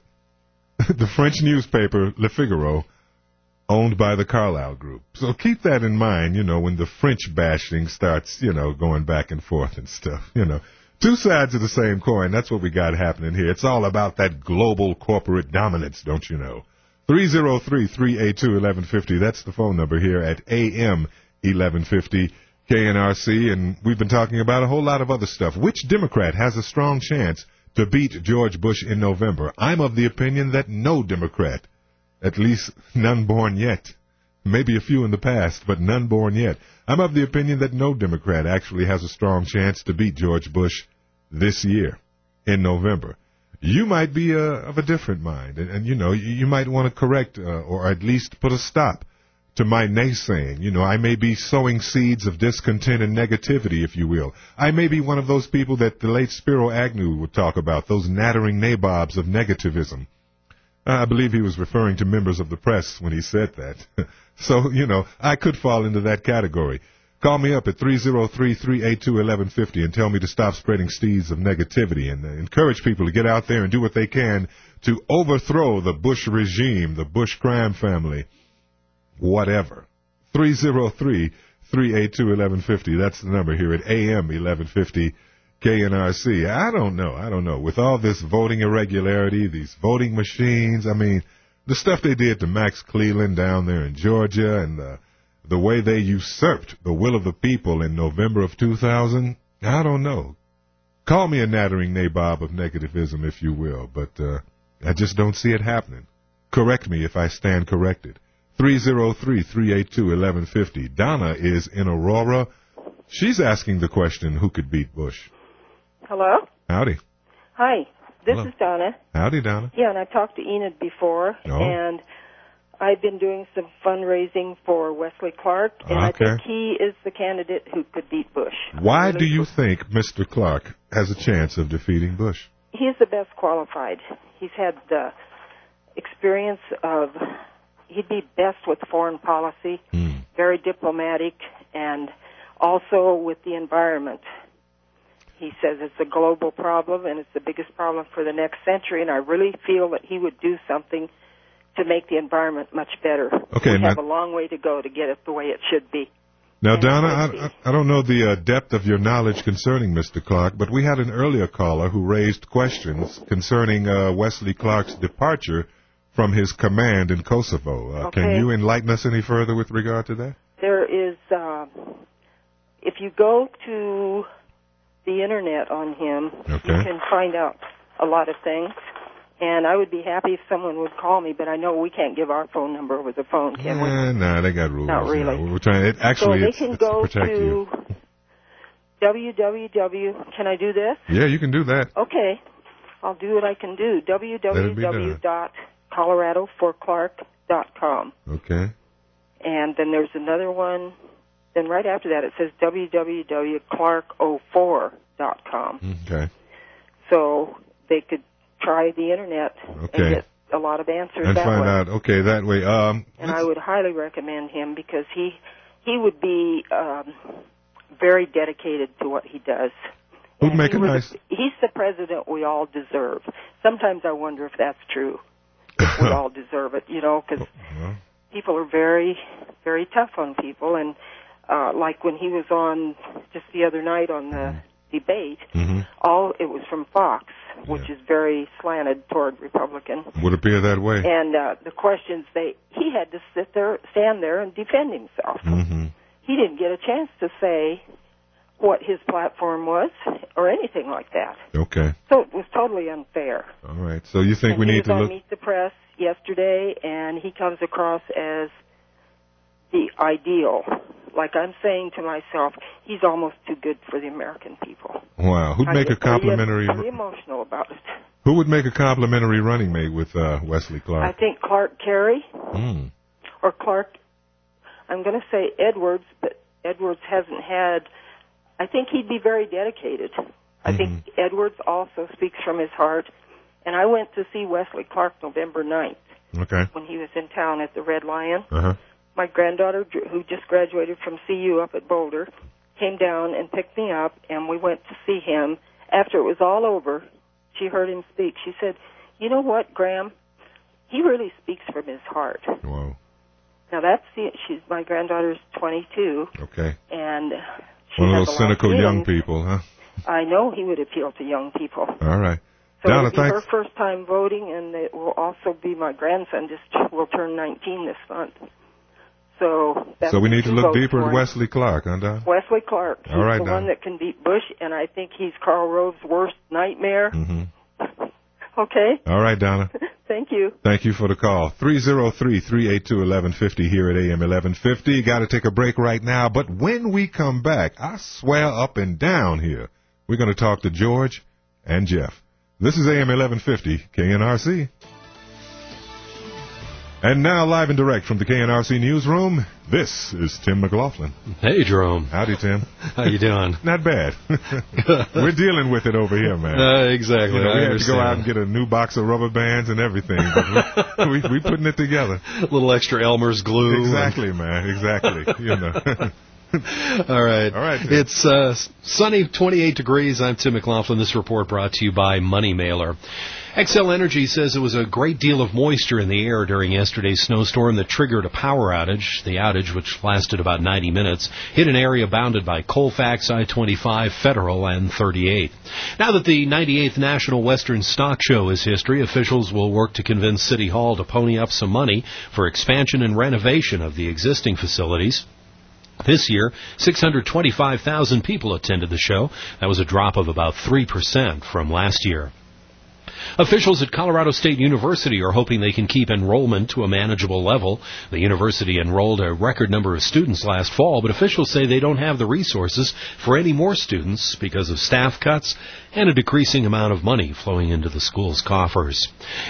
The French newspaper Le Figaro, owned by the Carlyle Group. So keep that in mind, you know, when the French bashing starts, you know, going back and forth and stuff, you know. Two sides of the same coin. That's what we got happening here. It's all about that global corporate dominance, don't you know? three oh three, three eight two, one one five oh. That's the phone number here at A M eleven fifty K N R C. And we've been talking about a whole lot of other stuff. Which Democrat has a strong chance to beat George Bush in November? I'm of the opinion that no Democrat, at least none born yet. Maybe a few in the past, but none born yet. I'm of the opinion that no Democrat actually has a strong chance to beat George Bush this year in November. You might be uh, of a different mind, and, and you know, you, you might want to correct uh, or at least put a stop to my naysaying. You know, I may be sowing seeds of discontent and negativity, if you will. I may be one of those people that the late Spiro Agnew would talk about, those nattering nabobs of negativism. I believe he was referring to members of the press when he said that. So, you know, I could fall into that category. Call me up at three oh three, three eight two, one one five oh and tell me to stop spreading seeds of negativity and uh, encourage people to get out there and do what they can to overthrow the Bush regime, the Bush crime family, whatever. three oh three, three eight two, one one five oh. That's the number here at A M eleven fifty K N R C. I don't know. I don't know. With all this voting irregularity, these voting machines, I mean, the stuff they did to Max Cleland down there in Georgia and the, the way they usurped the will of the people in November of two thousand, I don't know. Call me a nattering nabob of negativism, if you will, but uh, I just don't see it happening. Correct me if I stand corrected. three oh three, three eight two, one one five oh. Donna is in Aurora. She's asking the question, who could beat Bush? Hello? Howdy. Hi, this Hello. is Donna. Howdy, Donna. Yeah, and I talked to Enid before, Oh. and I've been doing some fundraising for Wesley Clark, and I Okay. think he is the candidate who could beat Bush. Why do you think Mister Clark has a chance of defeating Bush? He's the best qualified. He's had the experience of, he'd be best with foreign policy, Hmm. very diplomatic, and also with the environment. He says it's a global problem, and it's the biggest problem for the next century, and I really feel that he would do something to make the environment much better. Okay, we now- have a long way to go to get it the way it should be. Now, And Donna, I I, see. I, I don't know the uh, depth of your knowledge concerning Mister Clark, but we had an earlier caller who raised questions concerning uh, Wesley Clark's departure from his command in Kosovo. Uh, Can Okay. you enlighten us any further with regard to that? There is, uh, if you go to the internet on him, Okay. you can find out a lot of things. And I would be happy if someone would call me, but I know we can't give our phone number over the phone, can we? Eh, nah, they got rules. Not you know. really. We're trying. It, actually, so they it's, can it's go to protect to you. www. Can I do this? Yeah, you can do that. Okay, I'll do what I can do. Let it be www dot colorado for clark dot com. Okay. And then there's another one. Then right after that, it says www dot clark oh four dot com. Okay. So they could try the internet Okay. and get a lot of answers And that find way. out. Okay, that way. Um. And I would highly recommend him because he he would be um, very dedicated to what he does. Who'd And make he a was- nice. He's the president we all deserve. Sometimes I wonder if that's true. If we all deserve it, you know, because Well, people are very, very tough on people. And uh, like when he was on just the other night on the debate, hmm all it was from Fox, which is very slanted toward Republican. would appear that way. And uh, the questions they he had to sit there, stand there, and defend himself. hmm He didn't get a chance to say what his platform was or anything like that. Okay. So it was totally unfair. All right. So you think and we he need was to on look? Meet the Press yesterday, and he comes across as the ideal. Like I'm saying to myself, he's almost too good for the American people. Wow. Who'd I make a get pretty- complimentary? Pretty emotional about it. Who would make a complimentary running mate with uh, Wesley I Clark? think Clark Carey Hmm. or Clark. I'm going to say Edwards, but Edwards hasn't had. I think he'd be very dedicated. I think Edwards also speaks from his heart. And I went to see Wesley Clark November ninth Okay. when he was in town at the Red Lion. Uh huh. My granddaughter, who just graduated from C U up at Boulder, came down and picked me up, and we went to see him after it was all over, she heard him speak. She said, "You know what, Graham? He really speaks from his heart." Whoa. Now that's the, she's my granddaughter's twenty-two. Okay. And she One of has those a lot cynical of young feelings. people, huh? I know he would appeal to young people. All right. So Donna, it'll be thanks. her first time voting, and it will also be my grandson. Just will turn nineteen this month. So that's So we need to two look votes deeper for at him. Wesley Clark, huh, Don? Wesley Clark. He's All right, the Donna. one that can beat Bush, and I think he's Karl Rove's worst nightmare. Mm-hmm. Okay. All right, Donna. Thank you. Thank you for the call. three oh three, three eight two, one one five zero here at A M eleven fifty. Got to take a break right now, but when we come back, I swear up and down here, we're going to talk to George and Jeff. This is A M eleven fifty K N R C. And now, live and direct from the K N R C newsroom, this is Tim McLaughlin. Hey, Jerome. Howdy, Tim. How you doing? Not bad. We're dealing with it over here, man. Uh, exactly. You know, we I had understand. to go out and get a new box of rubber bands and everything. But we, we, we putting it together. A little extra Elmer's glue. Exactly, man. Exactly. You know. All right. All right. Tim. It's uh, sunny, twenty-eight degrees. I'm Tim McLaughlin. This report brought to you by Money Mailer. Xcel Energy says it was a great deal of moisture in the air during yesterday's snowstorm that triggered a power outage. The outage, which lasted about ninety minutes, hit an area bounded by Colfax, I twenty-five, Federal, and thirty-eight. Now that the ninety-eighth National Western Stock Show is history, officials will work to convince City Hall to pony up some money for expansion and renovation of the existing facilities. This year, six hundred twenty-five thousand people attended the show. That was a drop of about three percent from last year. Officials at Colorado State University are hoping they can keep enrollment to a manageable level. The university enrolled a record number of students last fall, but officials say they don't have the resources for any more students because of staff cuts and a decreasing amount of money flowing into the school's coffers.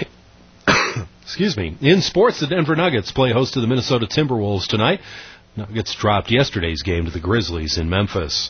Excuse me. In sports, the Denver Nuggets play host to the Minnesota Timberwolves tonight. Nuggets dropped yesterday's game to the Grizzlies in Memphis.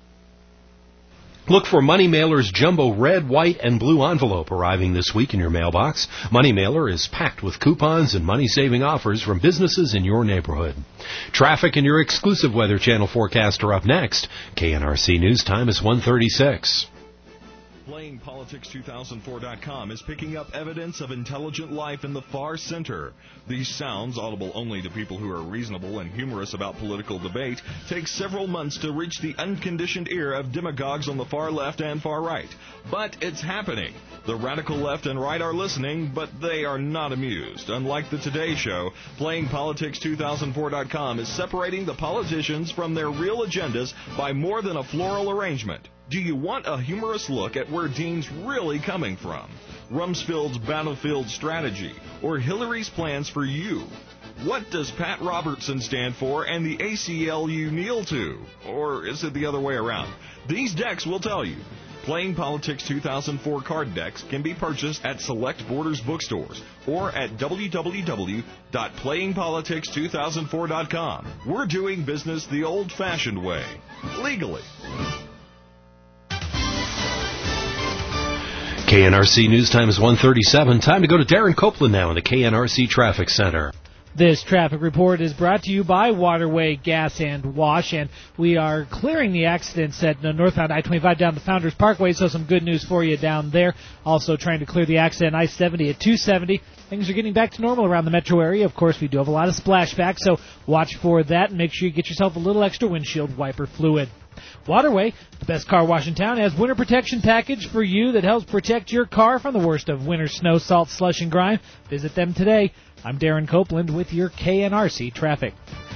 Look for Money Mailer's jumbo red, white, and blue envelope arriving this week in your mailbox. Money Mailer is packed with coupons and money-saving offers from businesses in your neighborhood. Traffic and your exclusive Weather Channel forecast are up next. K N R C News Time is one thirty-six. Playing Politics two thousand four dot com is picking up evidence of intelligent life in the far center. These sounds, audible only to people who are reasonable and humorous about political debate, take several months to reach the unconditioned ear of demagogues on the far left and far right. But it's happening. The radical left and right are listening, but they are not amused. Unlike the Today Show, Playing Politics two thousand four dot com is separating the politicians from their real agendas by more than a floral arrangement. Do you want a humorous look at where Dean's really coming from? Rumsfeld's battlefield strategy, or Hillary's plans for you? What does Pat Robertson stand for and the A C L U kneel to? Or is it the other way around? These decks will tell you. Playing Politics two thousand four card decks can be purchased at select Borders bookstores or at w w w dot playing politics two thousand four dot com. We're doing business the old-fashioned way, legally. K N R C News Time is one thirty-seven. Time to go to Darren Copeland now in the K N R C Traffic Center. This traffic report is brought to you by Waterway Gas and Wash, and we are clearing the accidents at northbound I twenty-five down the Founders Parkway, so some good news for you down there. Also trying to clear the accident I seventy at two seventy. Things are getting back to normal around the metro area. Of course, we do have a lot of splashback, so watch for that and make sure you get yourself a little extra windshield wiper fluid. Waterway, the best car wash in town, has winter protection package for you that helps protect your car from the worst of winter snow, salt, slush, and grime. Visit them today. I'm Darren Copeland with your K N R C traffic.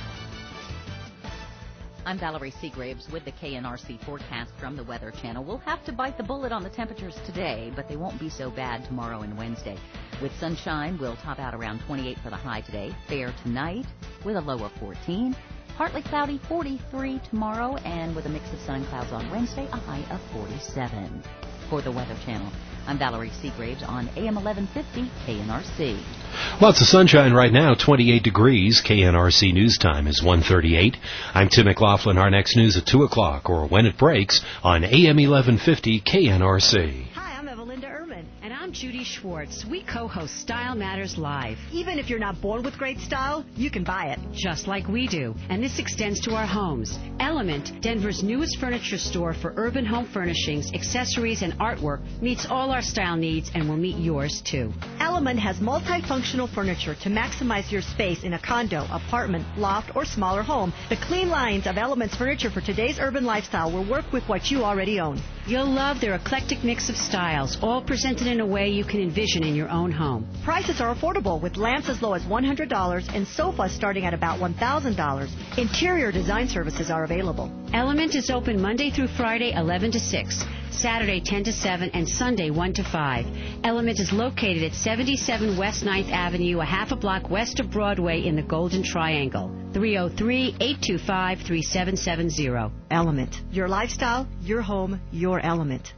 I'm Valerie Seagraves with the K N R C forecast from the Weather Channel. We'll have to bite the bullet on the temperatures today, but they won't be so bad tomorrow and Wednesday. With sunshine, we'll top out around twenty-eight for the high today. Fair tonight with a low of fourteen. Partly cloudy, forty-three tomorrow, and with a mix of sun and clouds on Wednesday, a high of forty-seven. For the Weather Channel, I'm Valerie Seagraves on A M eleven fifty K N R C. Lots of sunshine right now, twenty-eight degrees. K N R C News Time is one thirty-eight. I'm Tim McLaughlin. Our next news at two o'clock, or when it breaks, on A M eleven fifty K N R C. Hi, I'm Evelinda Ehrman, and I'm I'm Judy Schwartz. We co-host Style Matters Live. Even if you're not born with great style, you can buy it. Just like we do. And this extends to our homes. Element, Denver's newest furniture store for urban home furnishings, accessories, and artwork, meets all our style needs and will meet yours, too. Element has multifunctional furniture to maximize your space in a condo, apartment, loft, or smaller home. The clean lines of Element's furniture for today's urban lifestyle will work with what you already own. You'll love their eclectic mix of styles, all presented in a way you can envision in your own home. Prices are affordable with lamps as low as one hundred dollars and sofas starting at about one thousand dollars. Interior design services are available. Element is open Monday through Friday, eleven to six, Saturday, ten to seven, and Sunday, one to five. Element is located at seventy-seven West ninth Avenue, a half a block west of Broadway in the Golden Triangle. three oh three, eight two five, three seven seven zero. Element. Your lifestyle, your home, your element.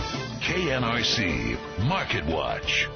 K N R C Market Watch.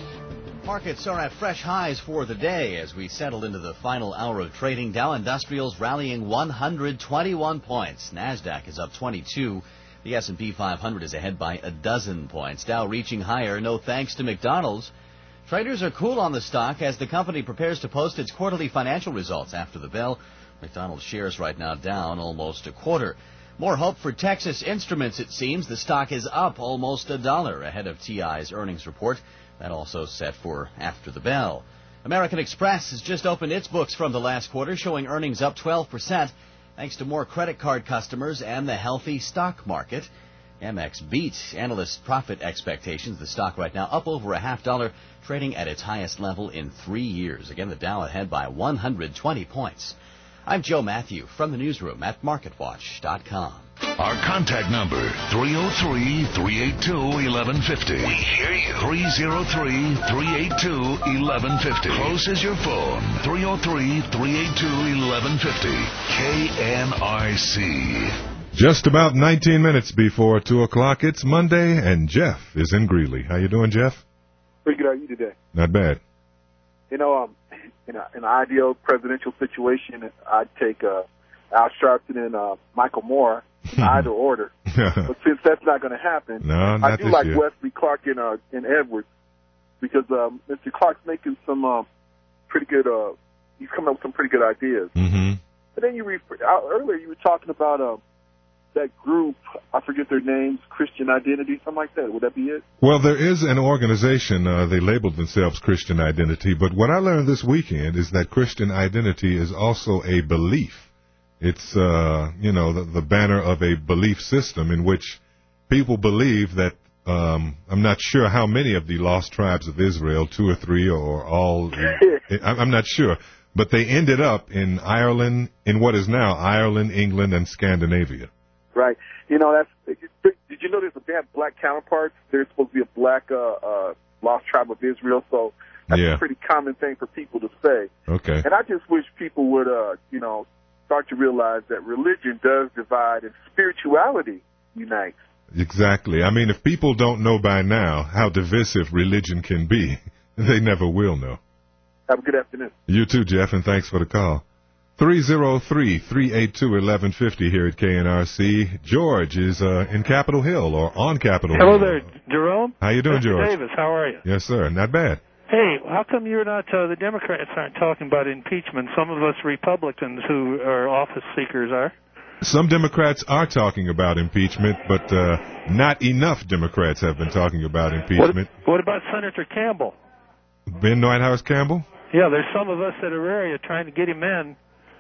Markets are at fresh highs for the day as we settle into the final hour of trading. Dow Industrials rallying one hundred twenty-one points. NASDAQ is up twenty-two. The S and P five hundred is ahead by a dozen points. Dow reaching higher, no thanks to McDonald's. Traders are cool on the stock as the company prepares to post its quarterly financial results after the bell. McDonald's shares right now down almost a quarter. More hope for Texas Instruments, it seems. The stock is up almost a dollar ahead of T I's earnings report. That also set for after the bell. American Express has just opened its books from the last quarter, showing earnings up twelve percent, thanks to more credit card customers and the healthy stock market. Amex beat analyst profit expectations. The stock right now up over a half dollar, trading at its highest level in three years. Again, the Dow ahead by one hundred twenty points. I'm Joe Matthew from the newsroom at market watch dot com. Our contact number, three oh three, three eight two, eleven fifty. We hear you. three oh three, three eight two, eleven fifty. Close as your phone. three oh three, three eight two, eleven fifty. K N R C. Just about nineteen minutes before two o'clock. It's Monday, and Jeff is in Greeley. How you doing, Jeff? Pretty good. How are you today? Not bad. You know, um, in, a, in an ideal presidential situation, I'd take uh, Al Sharpton and uh, Michael Moore in either order. But since that's not going to happen, no, not I do this like year. Wesley Clark and, uh, and Edwards because um, Mister Clark's making some uh, pretty good. Uh, he's coming up with some pretty good ideas. Mm-hmm. But then you refer, out, earlier you were talking about uh, that group. I forget their names. Christian Identity, something like that. Would that be it? Well, there is an organization. Uh, they labeled themselves Christian Identity. But what I learned this weekend is that Christian Identity is also a belief. It's, uh, you know, the, the banner of a belief system in which people believe that, um, I'm not sure how many of the lost tribes of Israel, two or three or all, I'm not sure, but they ended up in Ireland, in what is now Ireland, England, and Scandinavia. Right. You know, that's. Did you notice that they have black counterparts? They're supposed to be a black uh, uh, lost tribe of Israel, so that's yeah. a pretty common thing for people to say. Okay. And I just wish people would, uh, you know, start to realize that religion does divide and spirituality unites. Exactly. I mean, if people don't know by now how divisive religion can be, they never will know. Have a good afternoon. You too, Jeff, and thanks for the call. three oh three, three eight two, eleven fifty here at K N R C. George is uh, in Capitol Hill or on Capitol Hello Hill. there, Jerome. How you doing, Mister George? Davis, how are you? Yes, sir. Not bad. Hey, how come you're not, uh, the Democrats aren't talking about impeachment? Some of us Republicans who are office seekers are. Some Democrats are talking about impeachment, but uh, not enough Democrats have been talking about impeachment. What, what about Senator Campbell? Ben Whitehouse Campbell? Yeah, there's some of us that are area trying to get him in.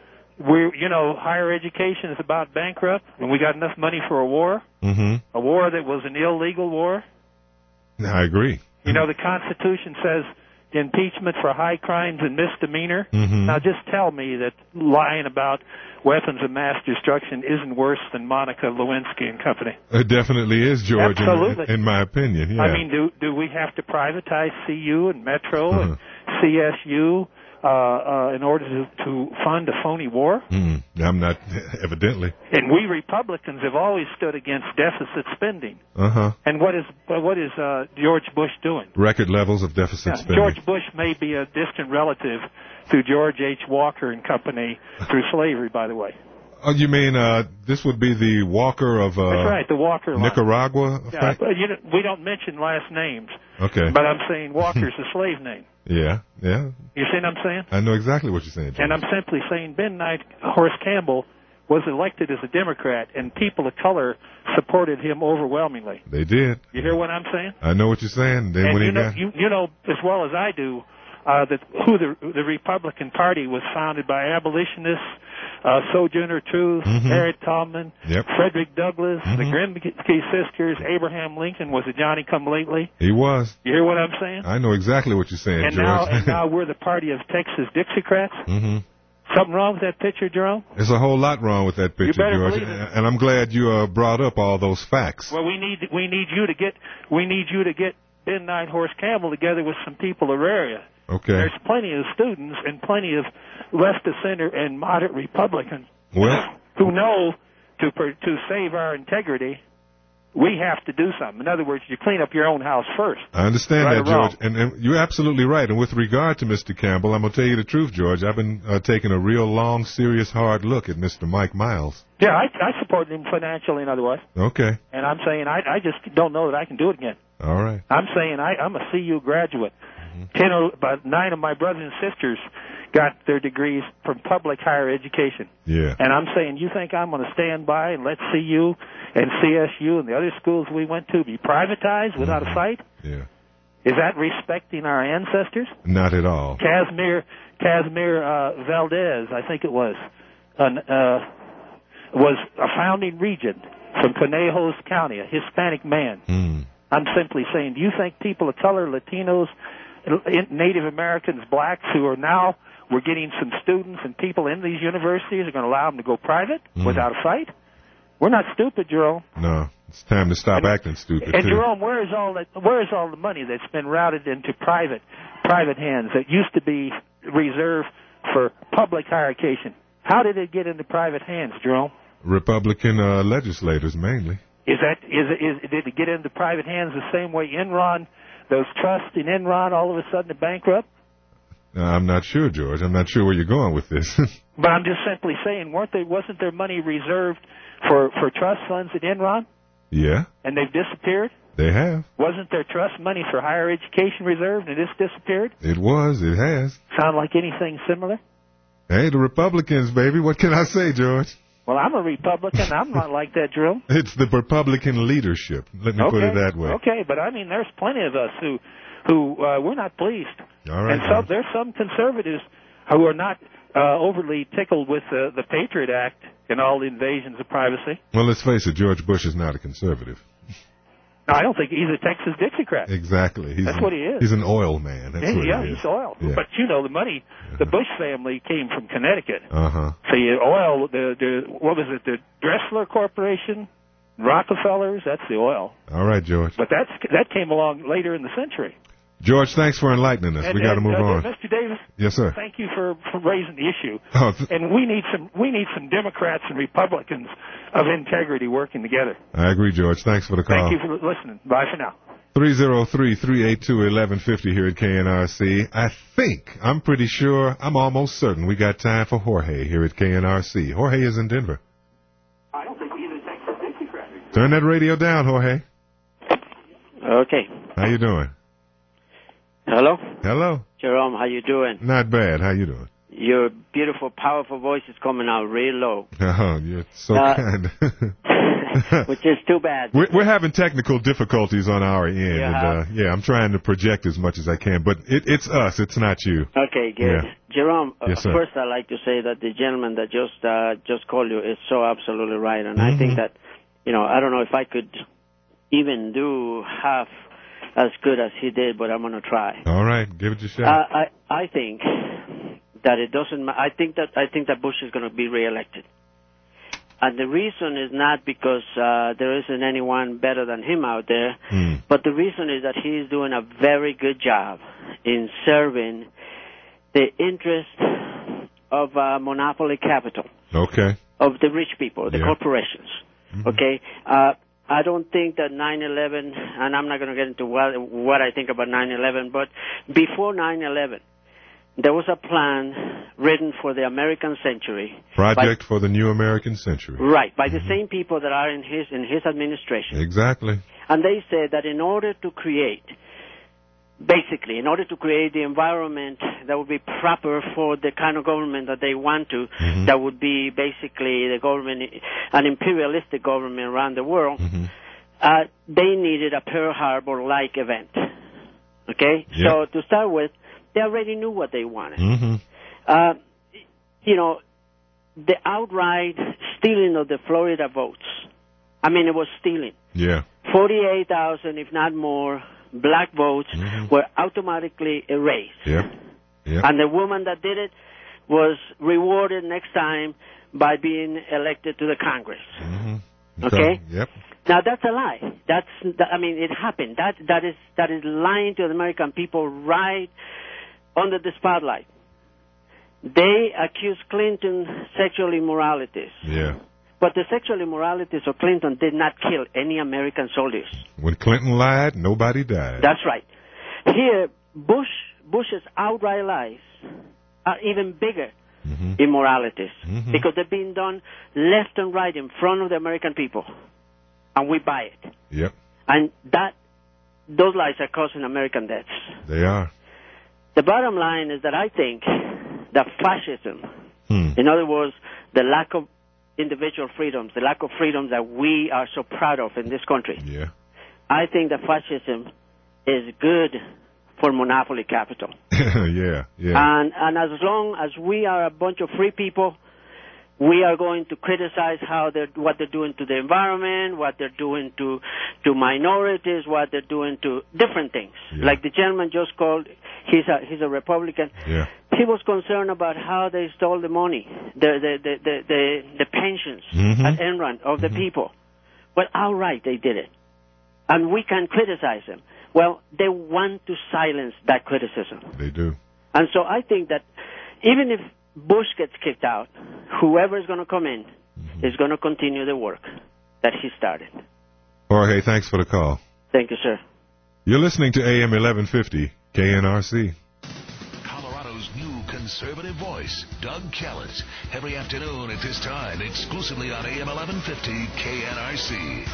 We, you know, higher education is about bankrupt, and we got enough money for a war, Mm-hmm. a war that was an illegal war. I agree. You know, the Constitution says impeachment for high crimes and misdemeanor. Mm-hmm. Now, just tell me that lying about weapons of mass destruction isn't worse than Monica Lewinsky and company. It definitely is, George, Absolutely. in, in my opinion. Yeah. I mean, do do we have to privatize C U and Metro Uh-huh. and C S U uh, uh, in order to, to fund a phony war? Mm, I'm not, evidently. And we Republicans have always stood against deficit spending. Uh-huh. And what is what is uh, George Bush doing? Record levels of deficit Yeah, spending. George Bush may be a distant relative to George H. Walker and company through slavery, by the way. Oh, you mean uh, this would be the Walker of uh, That's right, the Walker line. Nicaragua? Yeah, but you know, we don't mention last names. Okay. But I'm saying Walker's a slave name. Yeah, yeah. You see what I'm saying? I know exactly what you're saying, George. And I'm simply saying Ben Knight Horace Campbell was elected as a Democrat, and people of color supported him overwhelmingly. They did. You hear what I'm saying? I know what you're saying. Then and when you he know, got... you, you know as well as I do uh, that who the the Republican Party was founded by abolitionists, uh, Sojourner Truth, Mhm. Harriet Tubman, Yep. Frederick Douglass, Mhm. the Grimke sisters, Abraham Lincoln was a Johnny-come-lately. He was. You hear what I'm saying? I know exactly what you're saying, And George. now, and now we're the party of Texas Dixiecrats. hmm Something wrong with that picture, Jerome? There's a whole lot wrong with that picture, better George. believe it. And I'm glad you uh, brought up all those facts. Well, we need we need you to get we need you to get Ben Knight Horace Campbell together with some people of area. Okay. There's plenty of students and plenty of left of center and moderate Republicans Well, who know to per, to save our integrity, we have to do something. In other words, you clean up your own house first. I understand Right that, or wrong? George, and, and you're absolutely right. And with regard to Mister Campbell, I'm going to tell you the truth, George. I've been uh, taking a real long, serious, hard look at Mister Mike Miles. Yeah, I, I support him financially and otherwise. Okay. And I'm saying I, I just don't know that I can do it again. All right. I'm saying I, I'm a C U graduate. Ten, or about nine of my brothers and sisters got their degrees from public higher education. Yeah. And I'm saying, you think I'm going to stand by and let C U and C S U and the other schools we went to be privatized without a fight? Yeah. Is that respecting our ancestors? Not at all. Casimir Casimir uh, Valdez, I think it was, an, uh, was a founding regent from Conejos County, a Hispanic man. Mm. I'm simply saying, do you think people of color, Latinos, Native Americans, blacks, who are now, we're getting some students and people in these universities are going to allow them to go private Mm. without a fight? We're not stupid, Jerome. No. It's time to stop acting stupid, And too. Jerome, where is all that? Where is all the money that's been routed into private, private hands that used to be reserved for public higher education? How did it get into private hands, Jerome? Republican uh, legislators, mainly. Is that is, is did it get into private hands the same way Enron, those trusts in Enron, all of a sudden are bankrupt? Uh, I'm not sure, George. I'm not sure where you're going with this. But I'm just simply saying, weren't they? Wasn't there money reserved for for trust funds at Enron, Yeah, and they've disappeared? they have. Wasn't there trust money for higher education reserved, and it's disappeared? It was. It has. Sound like anything similar? Hey, the Republicans, baby. What can I say, George? Well, I'm a Republican. I'm not like that, Drew. It's the Republican leadership. Let me okay. put it that way. Okay, but I mean, there's plenty of us who, who uh, we're not pleased. All right. And so there's some conservatives who are not uh, overly tickled with uh, the Patriot Act and all the invasions of privacy. Well, let's face it. George Bush is not a conservative. No, I don't think he's a Texas Dixiecrat. Exactly. He's That's an, what he is. He's an oil man. That's yeah, what yeah he is. he's oil. Yeah. But you know, the money, the Bush family came from Connecticut. Uh huh. So you oil, the the what was it? The Dressler Corporation, Rockefellers. That's the oil. All right, George. But that's that came along later in the century. George, thanks for enlightening us. And, we got to and, move uh, on. Mister Davis. Yes, sir. Thank you for, for raising the issue. Oh, th- and we need some we need some Democrats and Republicans of integrity working together. I agree, George. Thanks for the call. Thank you for listening. Bye for now. three oh three, three eight two, one one five zero here at K N R C. I think, I'm pretty sure, I'm almost certain we got time for Jorge here at K N R C. Jorge is in Denver. I don't think either Texas Democrat. Turn that radio down, Jorge. Okay. How you doing? Hello? Hello. Jerome, how you doing? Not bad. How you doing? Your beautiful, powerful voice is coming out real low. Oh, you're so Uh, kind. Which is too bad. We're, we're having technical difficulties on our end. Yeah. And, uh, yeah, I'm trying to project as much as I can, but it, it's us. It's not you. Okay, good. Yeah. Jerome, uh, Yes, sir. first I'd like to say that the gentleman that just uh, just called you is so absolutely right, and Mm-hmm. I think that, you know, I don't know if I could even do half as good as he did, but I'm going to try. All right, give it your shot. Uh, I I think that it doesn't. ma- I think that I think that Bush is going to be reelected, and the reason is not because uh, there isn't anyone better than him out there, Mm. but the reason is that he is doing a very good job in serving the interest of uh, monopoly capital, Okay. of the rich people, the Yeah. corporations. Okay. Uh, I don't think that nine eleven, and I'm not going to get into what, what I think about nine eleven, but before nine eleven, there was a plan written for the American century. Project by, for the New American Century. Right, by mm-hmm. the same people that are in his in his administration. Exactly. And they said that in order to create, basically, in order to create the environment that would be proper for the kind of government that they want to, mm-hmm. that would be basically the government, an imperialistic government around the world, mm-hmm. uh, they needed a Pearl Harbor-like event. Okay? Yep. So to start with, they already knew what they wanted. Mm-hmm. Uh, you know, the outright stealing of the Florida votes, I mean, it was stealing. Yeah. forty-eight thousand, if not more, black votes mm-hmm. were automatically erased. Yep. Yep. And the woman that did it was rewarded next time by being elected to the Congress. Mm-hmm. Okay? So, yep. Now that's a lie. That's that, I mean, it happened. That that is that is lying to the American people right under the spotlight. They accused Clinton sexual immoralities. Yeah. But the sexual immoralities of Clinton did not kill any American soldiers. When Clinton lied, nobody died. That's right. Here, Bush Bush's outright lies are even bigger mm-hmm. immoralities mm-hmm. because they're being done left and right in front of the American people, and we buy it. Yep. And that those lies are causing American deaths. They are. The bottom line is that I think that fascism, hmm. in other words, the lack of individual freedoms, the lack of freedoms that we are so proud of in this country, yeah. I think that fascism is good for monopoly capital. yeah, yeah. And and as long as we are a bunch of free people, we are going to criticize how they're what they're doing to the environment, what they're doing to to minorities, what they're doing to different things. Yeah. Like the gentleman just called, he's a he's a Republican. Yeah. He was concerned about how they stole the money, the the the the, the, the pensions mm-hmm. at Enron of the mm-hmm. people. Well, outright they did it, and we can criticize them. Well, they want to silence that criticism. They do. And so I think that even if Bush gets kicked out, whoever is going to come in mm-hmm. is going to continue the work that he started. Jorge, thanks for the call. Thank you, sir. You're listening to A M eleven fifty K N R C. Colorado's new conservative voice, Doug Kellett. Every afternoon at this time, exclusively on A M eleven fifty K N R C.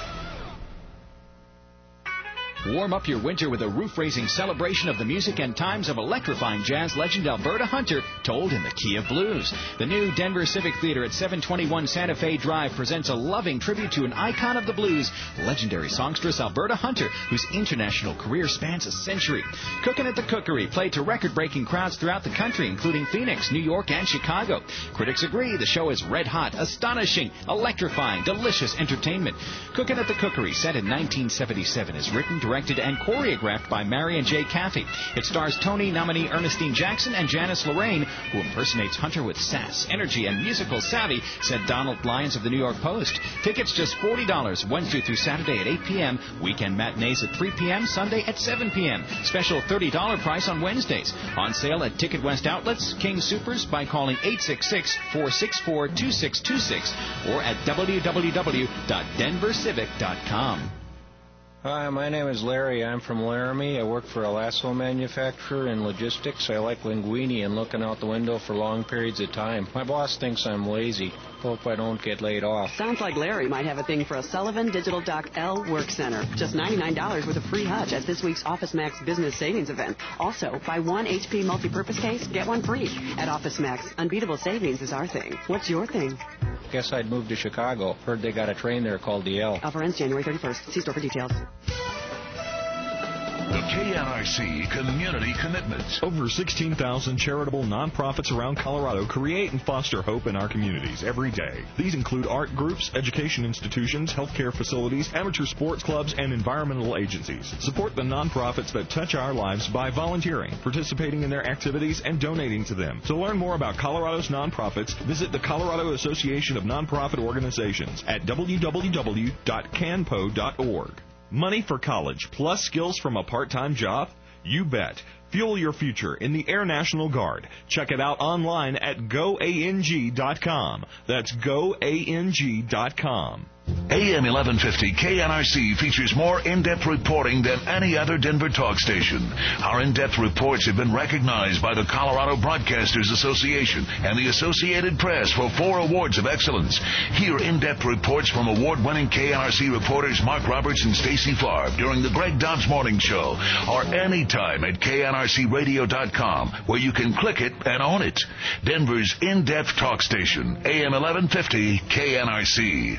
Warm up your winter with a roof-raising celebration of the music and times of electrifying jazz legend Alberta Hunter, told in the key of blues. The new Denver Civic Theater at seven twenty-one Santa Fe Drive presents a loving tribute to an icon of the blues, legendary songstress Alberta Hunter, whose international career spans a century. Cookin' at the Cookery played to record-breaking crowds throughout the country, including Phoenix, New York, and Chicago. Critics agree the show is red-hot, astonishing, electrifying, delicious entertainment. Cookin' at the Cookery, set in nineteen seventy-seven, is written, directed and choreographed by Marion J. Caffey. It stars Tony nominee Ernestine Jackson and Janice Lorraine, who impersonates Hunter with sass, energy, and musical savvy, said Donald Lyons of the New York Post. Tickets just forty dollars Wednesday through Saturday at eight p.m., weekend matinees at three p.m., Sunday at seven p.m. Special thirty dollars price on Wednesdays. On sale at Ticket West Outlets, King Supers by calling eight six six, four six four, two six two six or at w w w dot denver civic dot com. Hi, my name is Larry. I'm from Laramie. I work for a lasso manufacturer in logistics. I like linguine and looking out the window for long periods of time. My boss thinks I'm lazy. Hope I don't get laid off. Sounds like Larry might have a thing for a Sullivan Digital Dock L Work Center. Just ninety-nine dollars with a free hutch at this week's Office Max Business Savings event. Also, buy one H P multi-purpose case, get one free. At Office Max, unbeatable savings is our thing. What's your thing? Guess I'd move to Chicago. Heard they got a train there called the L. Offer ends January thirty-first. See store for details. The K N R C Community Commitments. Over sixteen thousand charitable nonprofits around Colorado create and foster hope in our communities every day. These include art groups, education institutions, healthcare facilities, amateur sports clubs, and environmental agencies. Support the nonprofits that touch our lives by volunteering, participating in their activities, and donating to them. To learn more about Colorado's nonprofits, visit the Colorado Association of Nonprofit Organizations at w w w dot canpo dot org. Money for college plus skills from a part-time job? You bet. Fuel your future in the Air National Guard. Check it out online at go a n g dot com. That's go a n g dot com. A M eleven fifty K N R C features more in-depth reporting than any other Denver talk station. Our in-depth reports have been recognized by the Colorado Broadcasters Association and the Associated Press for four awards of excellence. Hear in-depth reports from award-winning K N R C reporters Mark Roberts and Stacey Farb during the Greg Dobbs Morning Show, or anytime at K N R C radio dot com, where you can click it and own it. Denver's in-depth talk station, A M eleven fifty K N R C.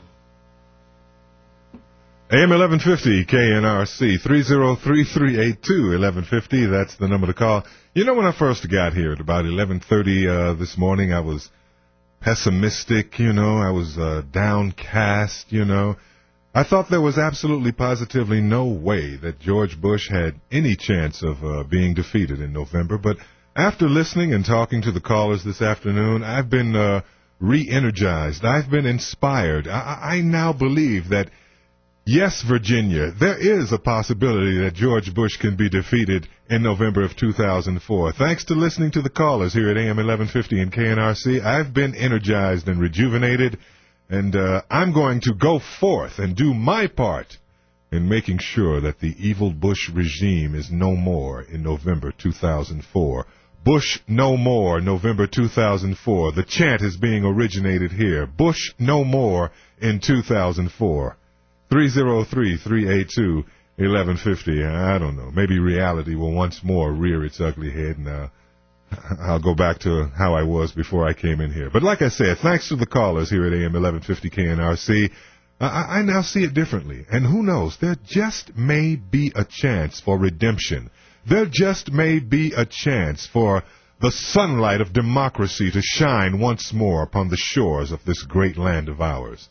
A M eleven fifty K N R C, three oh three, three eight two, eleven fifty. That's the number to call. You know, when I first got here at about eleven thirty uh, this morning, I was pessimistic, you know. I was uh, downcast, you know. I thought there was absolutely positively no way that George Bush had any chance of uh, being defeated in November. But after listening and talking to the callers this afternoon, I've been uh, re-energized. I've been inspired. I, I now believe that, yes, Virginia, there is a possibility that George Bush can be defeated in November of two thousand four. Thanks to listening to the callers here at A M eleven fifty and K N R C, I've been energized and rejuvenated, and uh, I'm going to go forth and do my part in making sure that the evil Bush regime is no more in November two thousand four. Bush no more, November two thousand four. The chant is being originated here. Bush no more in two thousand four. three oh three, three eight two, eleven fifty. I don't know. Maybe reality will once more rear its ugly head, and uh, I'll go back to how I was before I came in here. But like I said, thanks to the callers here at A M eleven fifty K N R C, I, I now see it differently. And who knows, there just may be a chance for redemption. There just may be a chance for the sunlight of democracy to shine once more upon the shores of this great land of ours.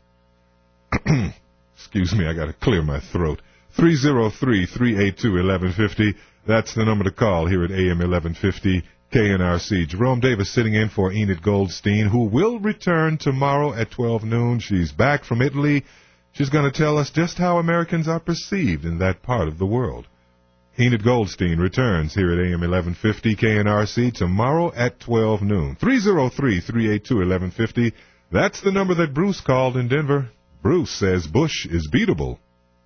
Excuse me, I got to clear my throat. three oh three, three eight two, eleven fifty. That's the number to call here at A M eleven fifty K N R C. Jerome Davis sitting in for Enid Goldstein, who will return tomorrow at twelve noon. She's back from Italy. She's going to tell us just how Americans are perceived in that part of the world. Enid Goldstein returns here at A M eleven fifty K N R C tomorrow at twelve noon. three oh three, three eight two, eleven fifty. That's the number that Bruce called in Denver. Bruce says Bush is beatable.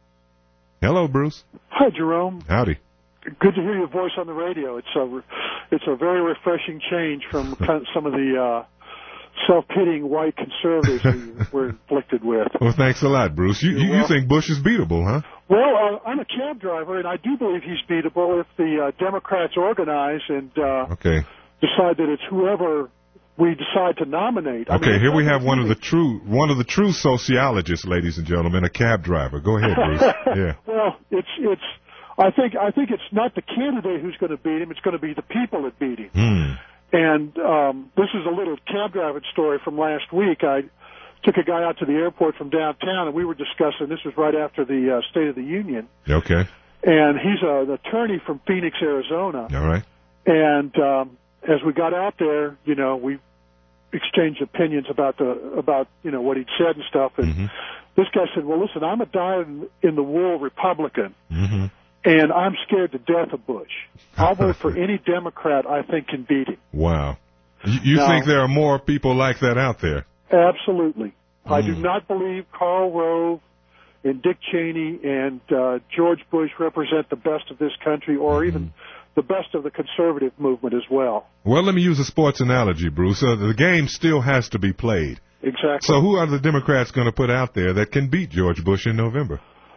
Hello, Bruce. Hi, Jerome. Howdy. Good to hear your voice on the radio. It's a, it's a very refreshing change from some of the uh, self-pitying white conservatives we were inflicted with. Well, thanks a lot, Bruce. You, you, you think Bush is beatable, huh? Well, uh, I'm a cab driver, and I do believe he's beatable if the uh, Democrats organize and uh, okay. decide that it's whoever we decide to nominate. Okay, I mean, here we have one of the true one of the true sociologists, ladies and gentlemen, a cab driver. Go ahead, Bruce. Yeah. Well, it's it's. I think I think it's not the candidate who's going to beat him. It's going to be the people that beat him. Hmm. And um, this is a little cab driving story from last week. I took a guy out to the airport from downtown, and we were discussing. This was right after the uh, State of the Union. Okay. And he's a, an attorney from Phoenix, Arizona. All right. And um, as we got out there, you know, we exchanged opinions about the about you know what he'd said and stuff. And mm-hmm. this guy said, "Well, listen, I'm a dyed-in-the-wool Republican." Mm-hmm. And I'm scared to death of Bush. I'll vote for any Democrat I think can beat him. Wow. You, you now, think there are more people like that out there? Absolutely. Mm. I do not believe Karl Rove and Dick Cheney and uh, George Bush represent the best of this country, or mm. even the best of the conservative movement as well. Well, let me use a sports analogy, Bruce. Uh, the game still has to be played. Exactly. So who are the Democrats going to put out there that can beat George Bush in November?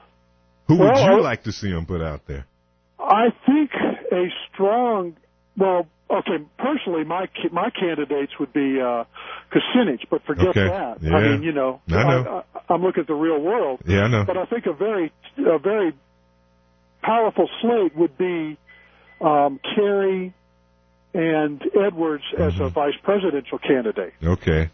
Who well, would you like to see him put out there? I think a strong, well, okay, personally, my my candidates would be uh, Kucinich, but forget okay. that. Yeah. I mean, you know, I know. I, I, I'm looking at the real world. Yeah, I know. But I think a very, a very powerful slate would be um, Kerry and Edwards as mm-hmm. a vice presidential candidate. Okay.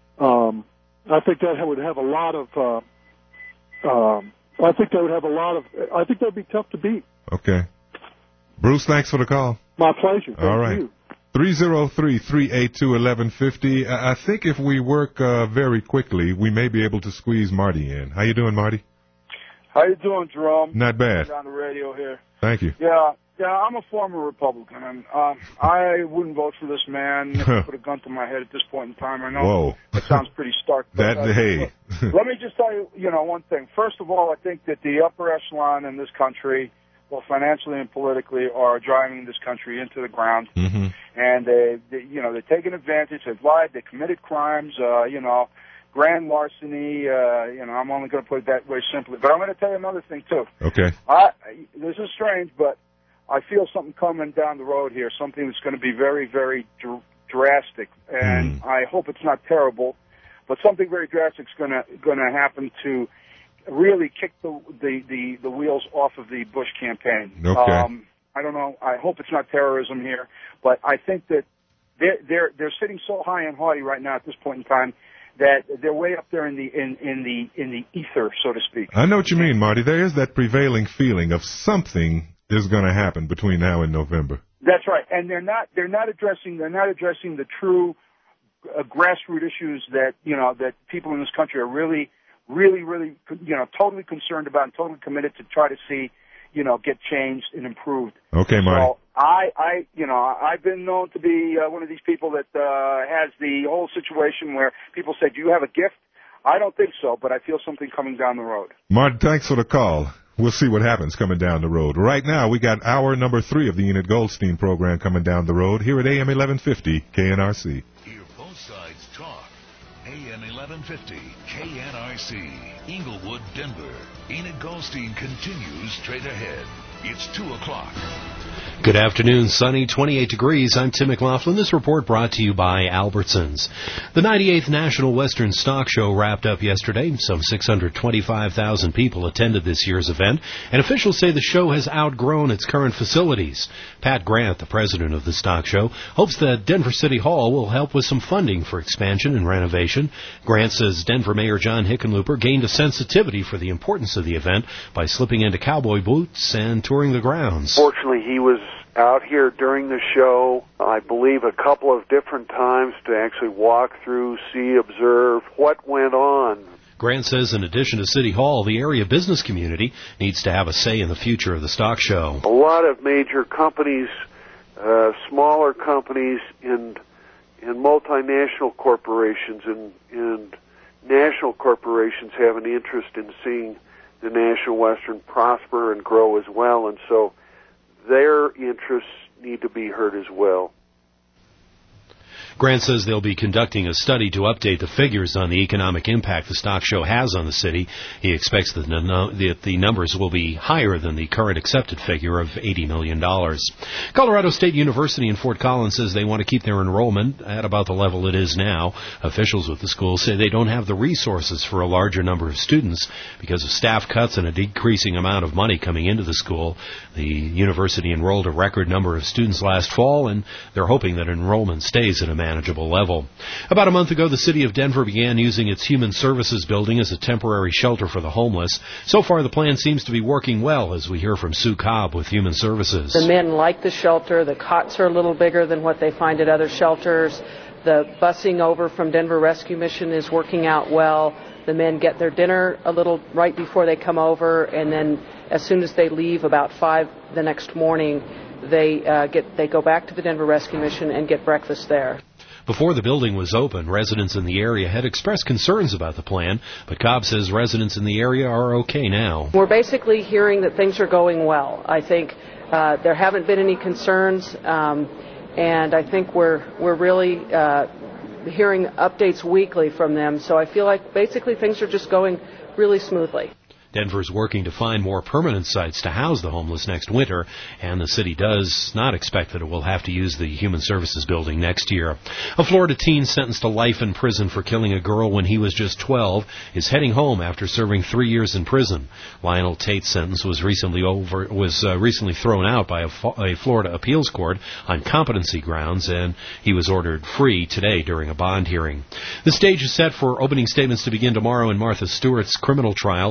Um, I think that would have a lot of. Uh, um, I think that would have a lot of. I think that would be tough to beat. Okay. Bruce, thanks for the call. My pleasure. Thank All right. you. three oh three, three eight two, eleven fifty. I think if we work uh, very quickly, we may be able to squeeze Marty in. How you doing, Marty? How you doing, Jerome? Not bad. On the radio here. Thank you. Yeah, uh, I'm a former Republican, and uh, I wouldn't vote for this man if he put a gun to my head at this point in time. I know Whoa. it sounds pretty stark. that but, uh, hey. Let me just tell you, you know, one thing. First of all, I think that the upper echelon in this country, both financially and politically, are driving this country into the ground. Mm-hmm. And they, they, you know, they're taking advantage. They've lied. They committed crimes. Uh, you know, grand larceny. Uh, you know, I'm only going to put it that way simply. But I'm going to tell you another thing too. Okay. I, this is strange, but I feel something coming down the road here. Something that's going to be very, very dr- drastic. And mm. I hope it's not terrible, but something very drastic is going to going to happen to really kick the, the the the wheels off of the Bush campaign. Okay. Um, I don't know. I hope it's not terrorism here, but I think that they're they're they're sitting so high and haughty right now at this point in time that they're way up there in the in, in the in the ether, so to speak. I know what you mean, Marty. There is that prevailing feeling of something is going to happen between now and November. That's right, and they're not they're not addressing they're not addressing the true uh, grassroots issues that you know that people in this country are really really really you know totally concerned about and totally committed to try to see you know get changed and improved. Okay, Marty. So I I you know I've been known to be uh, one of these people that uh, has the whole situation where people say, "Do you have a gift?" I don't think so, but I feel something coming down the road. Marty, thanks for the call. We'll see what happens coming down the road. Right now, we got hour number three of the Enid Goldstein program coming down the road here at A M eleven fifty K N R C. Hear both sides talk. A M eleven fifty K N R C, Inglewood, Denver. Enid Goldstein continues straight ahead. It's two o'clock. Good afternoon, sunny, twenty-eight degrees. I'm Tim McLaughlin. This report brought to you by Albertsons. The ninety-eighth National Western Stock Show wrapped up yesterday. Some six hundred twenty-five thousand people attended this year's event, and officials say the show has outgrown its current facilities. Pat Grant, the president of the stock show, hopes that Denver City Hall will help with some funding for expansion and renovation. Grant says Denver Mayor John Hickenlooper gained a sensitivity for the importance of the event by slipping into cowboy boots and touring the grounds. Fortunately, he was out here during the show, I believe a couple of different times to actually walk through, see, observe what went on. Grant says in addition to City Hall, the area business community needs to have a say in the future of the stock show. A lot of major companies, uh, smaller companies, and, and multinational corporations and, and national corporations have an interest in seeing the National Western prosper and grow as well, and so their interests need to be heard as well. Grant says they'll be conducting a study to update the figures on the economic impact the stock show has on the city. He expects that the numbers will be higher than the current accepted figure of eighty million dollars. Colorado State University in Fort Collins says they want to keep their enrollment at about the level it is now. Officials with the school say they don't have the resources for a larger number of students because of staff cuts and a decreasing amount of money coming into the school. The university enrolled a record number of students last fall, and they're hoping that enrollment stays at a manageable level. About a month ago, the city of Denver began using its Human Services building as a temporary shelter for the homeless. So far, the plan seems to be working well, as we hear from Sue Cobb with Human Services. The men like the shelter. The cots are a little bigger than what they find at other shelters. The busing over from Denver Rescue Mission is working out well. The men get their dinner a little right before they come over, and then as soon as they leave, about five the next morning, they uh, get they go back to the Denver Rescue Mission and get breakfast there. Before the building was open, residents in the area had expressed concerns about the plan, but Cobb says residents in the area are okay now. We're basically hearing that things are going well. I think uh, there haven't been any concerns, um, and I think we're we're really uh, hearing updates weekly from them. So I feel like basically things are just going really smoothly. Denver's working to find more permanent sites to house the homeless next winter, and the city does not expect that it will have to use the Human Services building next year. A Florida teen sentenced to life in prison for killing a girl when he was just twelve is heading home after serving three years in prison. Lionel Tate's sentence was recently over was uh, recently thrown out by a, a Florida appeals court on competency grounds, and he was ordered free today during a bond hearing. The stage is set for opening statements to begin tomorrow in Martha Stewart's criminal trial. Early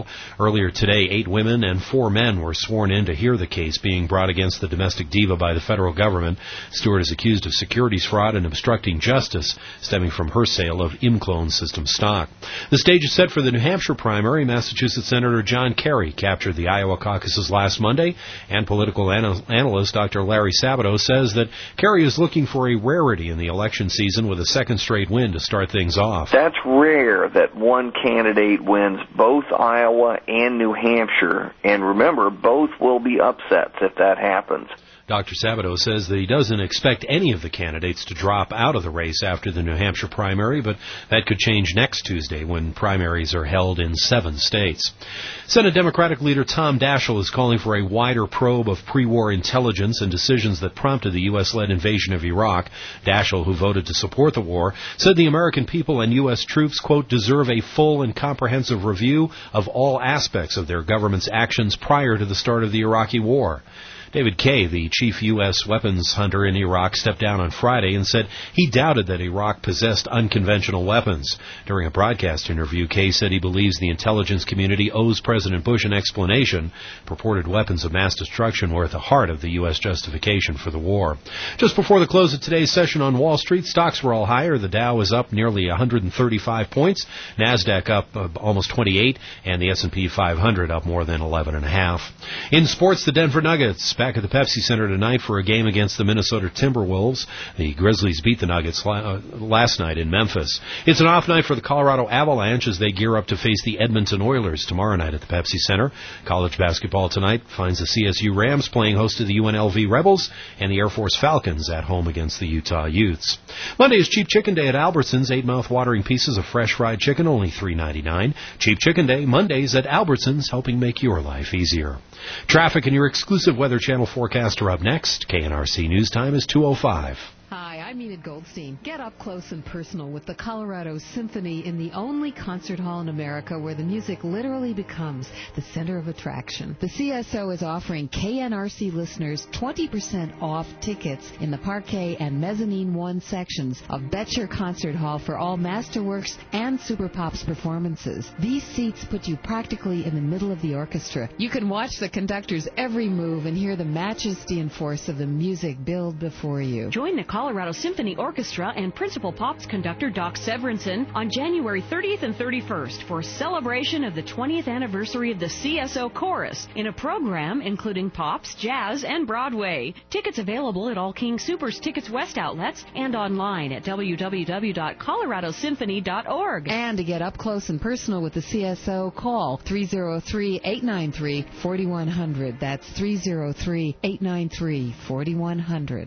Earlier today, eight women and four men were sworn in to hear the case being brought against the domestic diva by the federal government. Stewart is accused of securities fraud and obstructing justice stemming from her sale of ImClone system stock. The stage is set for the New Hampshire primary. Massachusetts Senator John Kerry captured the Iowa caucuses last Monday, and political ana- analyst Doctor Larry Sabato says that Kerry is looking for a rarity in the election season with a second straight win to start things off. That's rare that one candidate wins both Iowa and New Hampshire, and remember, both will be upsets if that happens. Doctor Sabato says that he doesn't expect any of the candidates to drop out of the race after the New Hampshire primary, but that could change next Tuesday when primaries are held in seven states. Senate Democratic leader Tom Daschle is calling for a wider probe of pre-war intelligence and decisions that prompted the U S-led invasion of Iraq. Daschle, who voted to support the war, said the American people and U S troops, quote, deserve a full and comprehensive review of all aspects of their government's actions prior to the start of the Iraqi war. David Kay, the chief U S weapons hunter in Iraq, stepped down on Friday and said he doubted that Iraq possessed unconventional weapons. During a broadcast interview, Kay said he believes the intelligence community owes President Bush an explanation. Purported weapons of mass destruction were at the heart of the U S justification for the war. Just before the close of today's session on Wall Street, stocks were all higher. The Dow was up nearly one hundred thirty-five points, NASDAQ up uh, almost twenty-eight, and the S and P five hundred up more than eleven and a half. In sports, the Denver Nuggets back at the Pepsi Center tonight for a game against the Minnesota Timberwolves. The Grizzlies beat the Nuggets la- uh, last night in Memphis. It's an off night for the Colorado Avalanche as they gear up to face the Edmonton Oilers tomorrow night at the Pepsi Center. College basketball tonight finds the C S U Rams playing host to the U N L V Rebels and the Air Force Falcons at home against the Utah Utes. Monday is Cheap Chicken Day at Albertsons. Eight mouth-watering pieces of fresh fried chicken, only three ninety-nine. Cheap Chicken Day, Mondays at Albertsons, helping make your life easier. Traffic and your exclusive Weather Channel forecast are up next. K N R C News Time is two oh five. Hi, I'm Enid Goldstein. Get up close and personal with the Colorado Symphony in the only concert hall in America where the music literally becomes the center of attraction. The C S O is offering K N R C listeners twenty percent off tickets in the Parquet and Mezzanine one sections of Betcher Concert Hall for all Masterworks and Super Pops performances. These seats put you practically in the middle of the orchestra. You can watch the conductor's every move and hear the majesty and force of the music build before you. Join the Colorado Symphony Orchestra and Principal Pops conductor Doc Severinsen on January thirtieth and thirty-first for a celebration of the twentieth anniversary of the C S O Chorus in a program including pops, jazz, and Broadway. Tickets available at all King Soopers Tickets West outlets and online at w w w dot colorado symphony dot org. And to get up close and personal with the C S O, call three oh three, eight nine three, four one zero zero. That's three oh three, eight nine three, four one zero zero.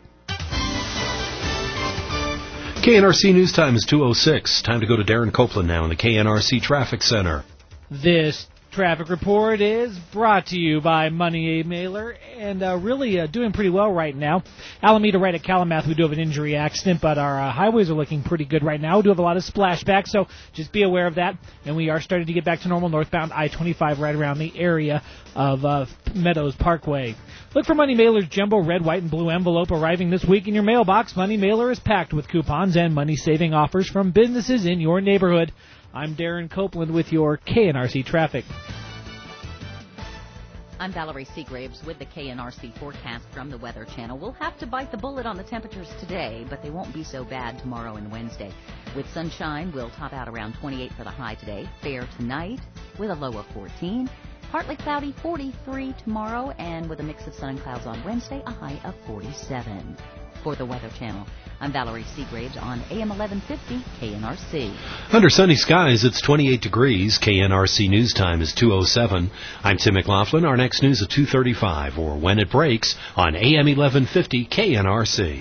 K N R C News Time is two oh six. Time to go to Darren Copeland now in the K N R C Traffic Center. This traffic report is brought to you by Money Mailer, and uh, really uh, doing pretty well right now. Alameda right at Calumet, we do have an injury accident, but our uh, highways are looking pretty good right now. We do have a lot of splashbacks, so just be aware of that. And we are starting to get back to normal northbound I twenty-five right around the area of uh, Meadows Parkway. Look for Money Mailer's jumbo red, white, and blue envelope arriving this week in your mailbox. Money Mailer is packed with coupons and money-saving offers from businesses in your neighborhood. I'm Darren Copeland with your K N R C traffic. I'm Valerie Seagraves with the K N R C forecast from the Weather Channel. We'll have to bite the bullet on the temperatures today, but they won't be so bad tomorrow and Wednesday. With sunshine, we'll top out around twenty-eight for the high today. Fair tonight with a low of fourteen. Partly cloudy, forty-three tomorrow, and with a mix of sun and clouds on Wednesday, a high of forty-seven. For the Weather Channel, I'm Valerie Seagraves on A M eleven fifty K N R C. Under sunny skies, it's twenty-eight degrees. K N R C News Time is two oh seven. I'm Tim McLaughlin. Our next news at two thirty-five, or when it breaks, on A M eleven fifty K N R C.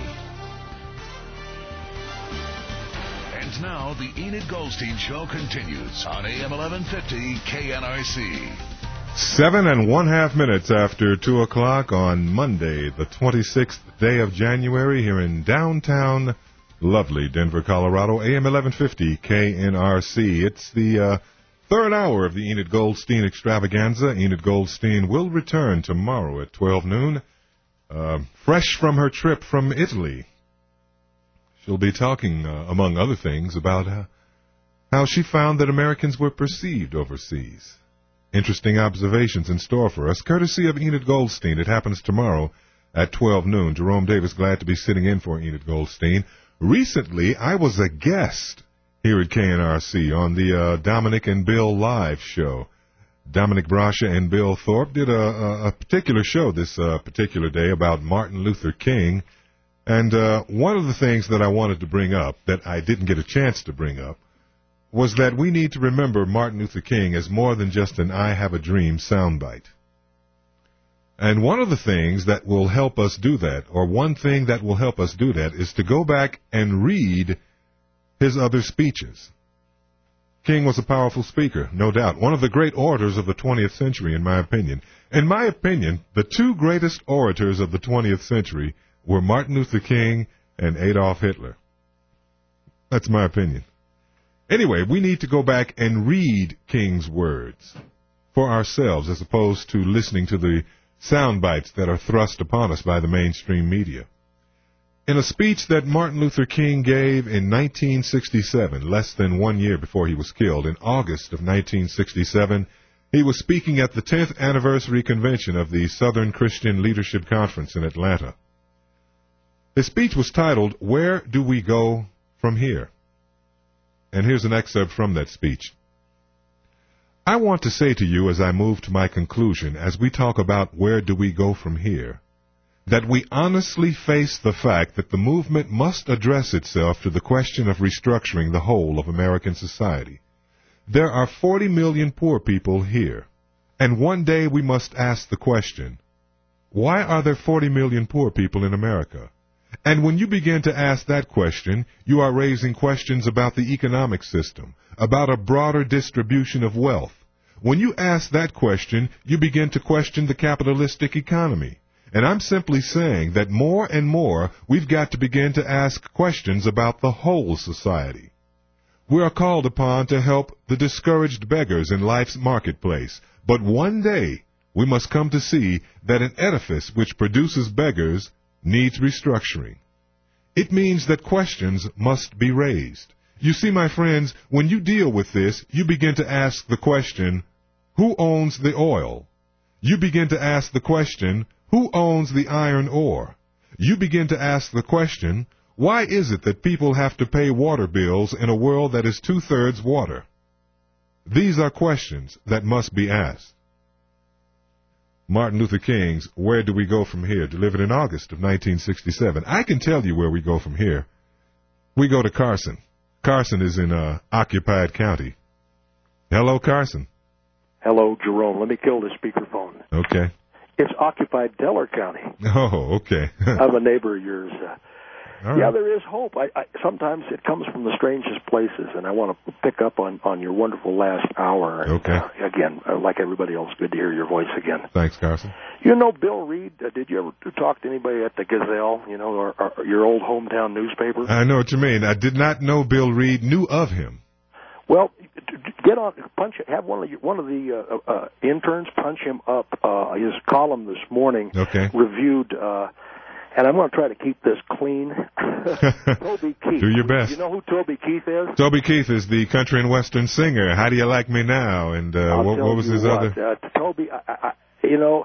And now, the Enid Goldstein Show continues on A M eleven fifty K N R C. Seven and one half minutes after two o'clock on Monday, the twenty-sixth day of January, here in downtown lovely Denver, Colorado, A M eleven fifty K N R C. It's the uh, third hour of the Enid Goldstein extravaganza. Enid Goldstein will return tomorrow at twelve noon, uh, fresh from her trip from Italy. She'll be talking, uh, among other things, about uh, how she found that Americans were perceived overseas. interesting observations in store for us, courtesy of Enid Goldstein. It happens tomorrow at twelve noon. Jerome Davis, glad to be sitting in for Enid Goldstein. Recently, I was a guest here at K N R C on the uh, Dominic and Bill Live show. Dominic Brasha and Bill Thorpe did a, a, a particular show this uh, particular day about Martin Luther King. And uh, one of the things that I wanted to bring up that I didn't get a chance to bring up was that we need to remember Martin Luther King as more than just an I Have a Dream soundbite. And one of the things that will help us do that, or one thing that will help us do that, is to go back and read his other speeches. King was a powerful speaker, no doubt. One of the great orators of the twentieth century, in my opinion. In my opinion, the two greatest orators of the twentieth century were Martin Luther King and Adolf Hitler. That's my opinion. Anyway, we need to go back and read King's words for ourselves as opposed to listening to the sound bites that are thrust upon us by the mainstream media. In a speech that Martin Luther King gave in nineteen sixty-seven, less than one year before he was killed, in August of nineteen sixty-seven, he was speaking at the tenth anniversary convention of the Southern Christian Leadership Conference in Atlanta. His speech was titled, "Where Do We Go From Here?" And here's an excerpt from that speech. I want to say to you as I move to my conclusion, as we talk about where do we go from here, that we honestly face the fact that the movement must address itself to the question of restructuring the whole of American society. There are forty million poor people here, and one day we must ask the question, why are there forty million poor people in America? And when you begin to ask that question, you are raising questions about the economic system, about a broader distribution of wealth. When you ask that question, you begin to question the capitalistic economy. And I'm simply saying that more and more we've got to begin to ask questions about the whole society. We are called upon to help the discouraged beggars in life's marketplace. But one day we must come to see that an edifice which produces beggars needs restructuring. It means that questions must be raised. You see, my friends, when you deal with this, you begin to ask the question, who owns the oil? You begin to ask the question, who owns the iron ore? You begin to ask the question, why is it that people have to pay water bills in a world that is two-thirds water? These are questions that must be asked. Martin Luther King's Where Do We Go From Here, delivered in August of nineteen sixty-seven. I can tell you where we go from here. We go to Carson. Carson is in uh, occupied county. Hello, Carson. Hello, Jerome. Let me kill this speakerphone. Okay. It's occupied Delaware County. Oh, okay. I'm a neighbor of yours. Uh, All yeah, right. there is hope. I, I, sometimes it comes from the strangest places, and I want to pick up on, on your wonderful last hour. And, Okay. Uh, again, uh, like everybody else, good to hear your voice again. Thanks, Carson. You know Bill Reed? Uh, did you ever talk to anybody at the Gazelle, you know, or, or your old hometown newspaper? I know what you mean. I did not know Bill Reed, knew of him. Well, get on, punch, have one of the, one of the uh, uh, interns punch him up. Uh, his column this morning Okay. reviewed, uh, and I'm going to try to keep this clean. Toby Keith. Do your best. You know who Toby Keith is? Toby Keith is the country and western singer. How Do You Like Me Now? And uh, I'll what, tell what was you his what, other? Uh, Toby, I, I, you know,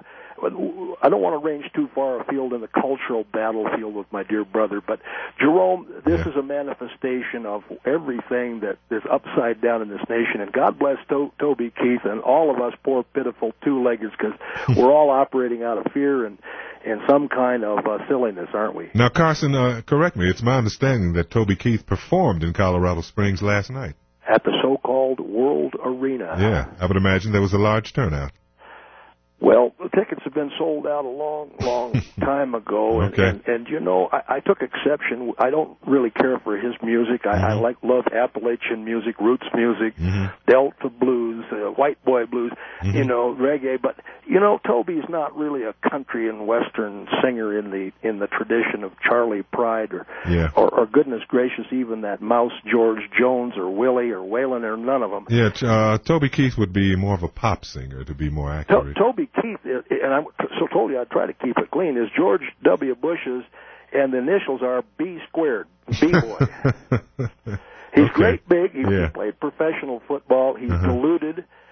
I don't want to range too far afield in the cultural battlefield with my dear brother, but Jerome, this Yeah. is a manifestation of everything that is upside down in this nation. And God bless to- Toby Keith and all of us poor, pitiful two-leggeds, because we're all operating out of fear and, and some kind of uh, silliness, aren't we? Now, Carson, uh, correct me. It's my understanding that Toby Keith performed in Colorado Springs last night. At the so-called World Arena. Yeah, I would imagine there was a large turnout. Well, the tickets have been sold out a long, long time ago, and, Okay. and, and you know, I, I took exception. I don't really care for his music. I, Mm-hmm. I like love Appalachian music, roots music, Mm-hmm. Delta blues, uh, white boy blues, Mhm. you know, reggae. But you know, Toby's not really a country and western singer in the in the tradition of Charlie Pride or Yeah. or, or goodness gracious, even that Mouse George Jones or Willie or Waylon or none of them. Yeah, uh, Toby Keith would be more of a pop singer, to be more To- accurate. Toby Keith, uh, and I so told you I'd try to keep it clean, is George W. Bush's, and the initials are B squared, B-boy. He's Okay. great big. He, Yeah. he played professional football. He's Uh-huh. deluded. He,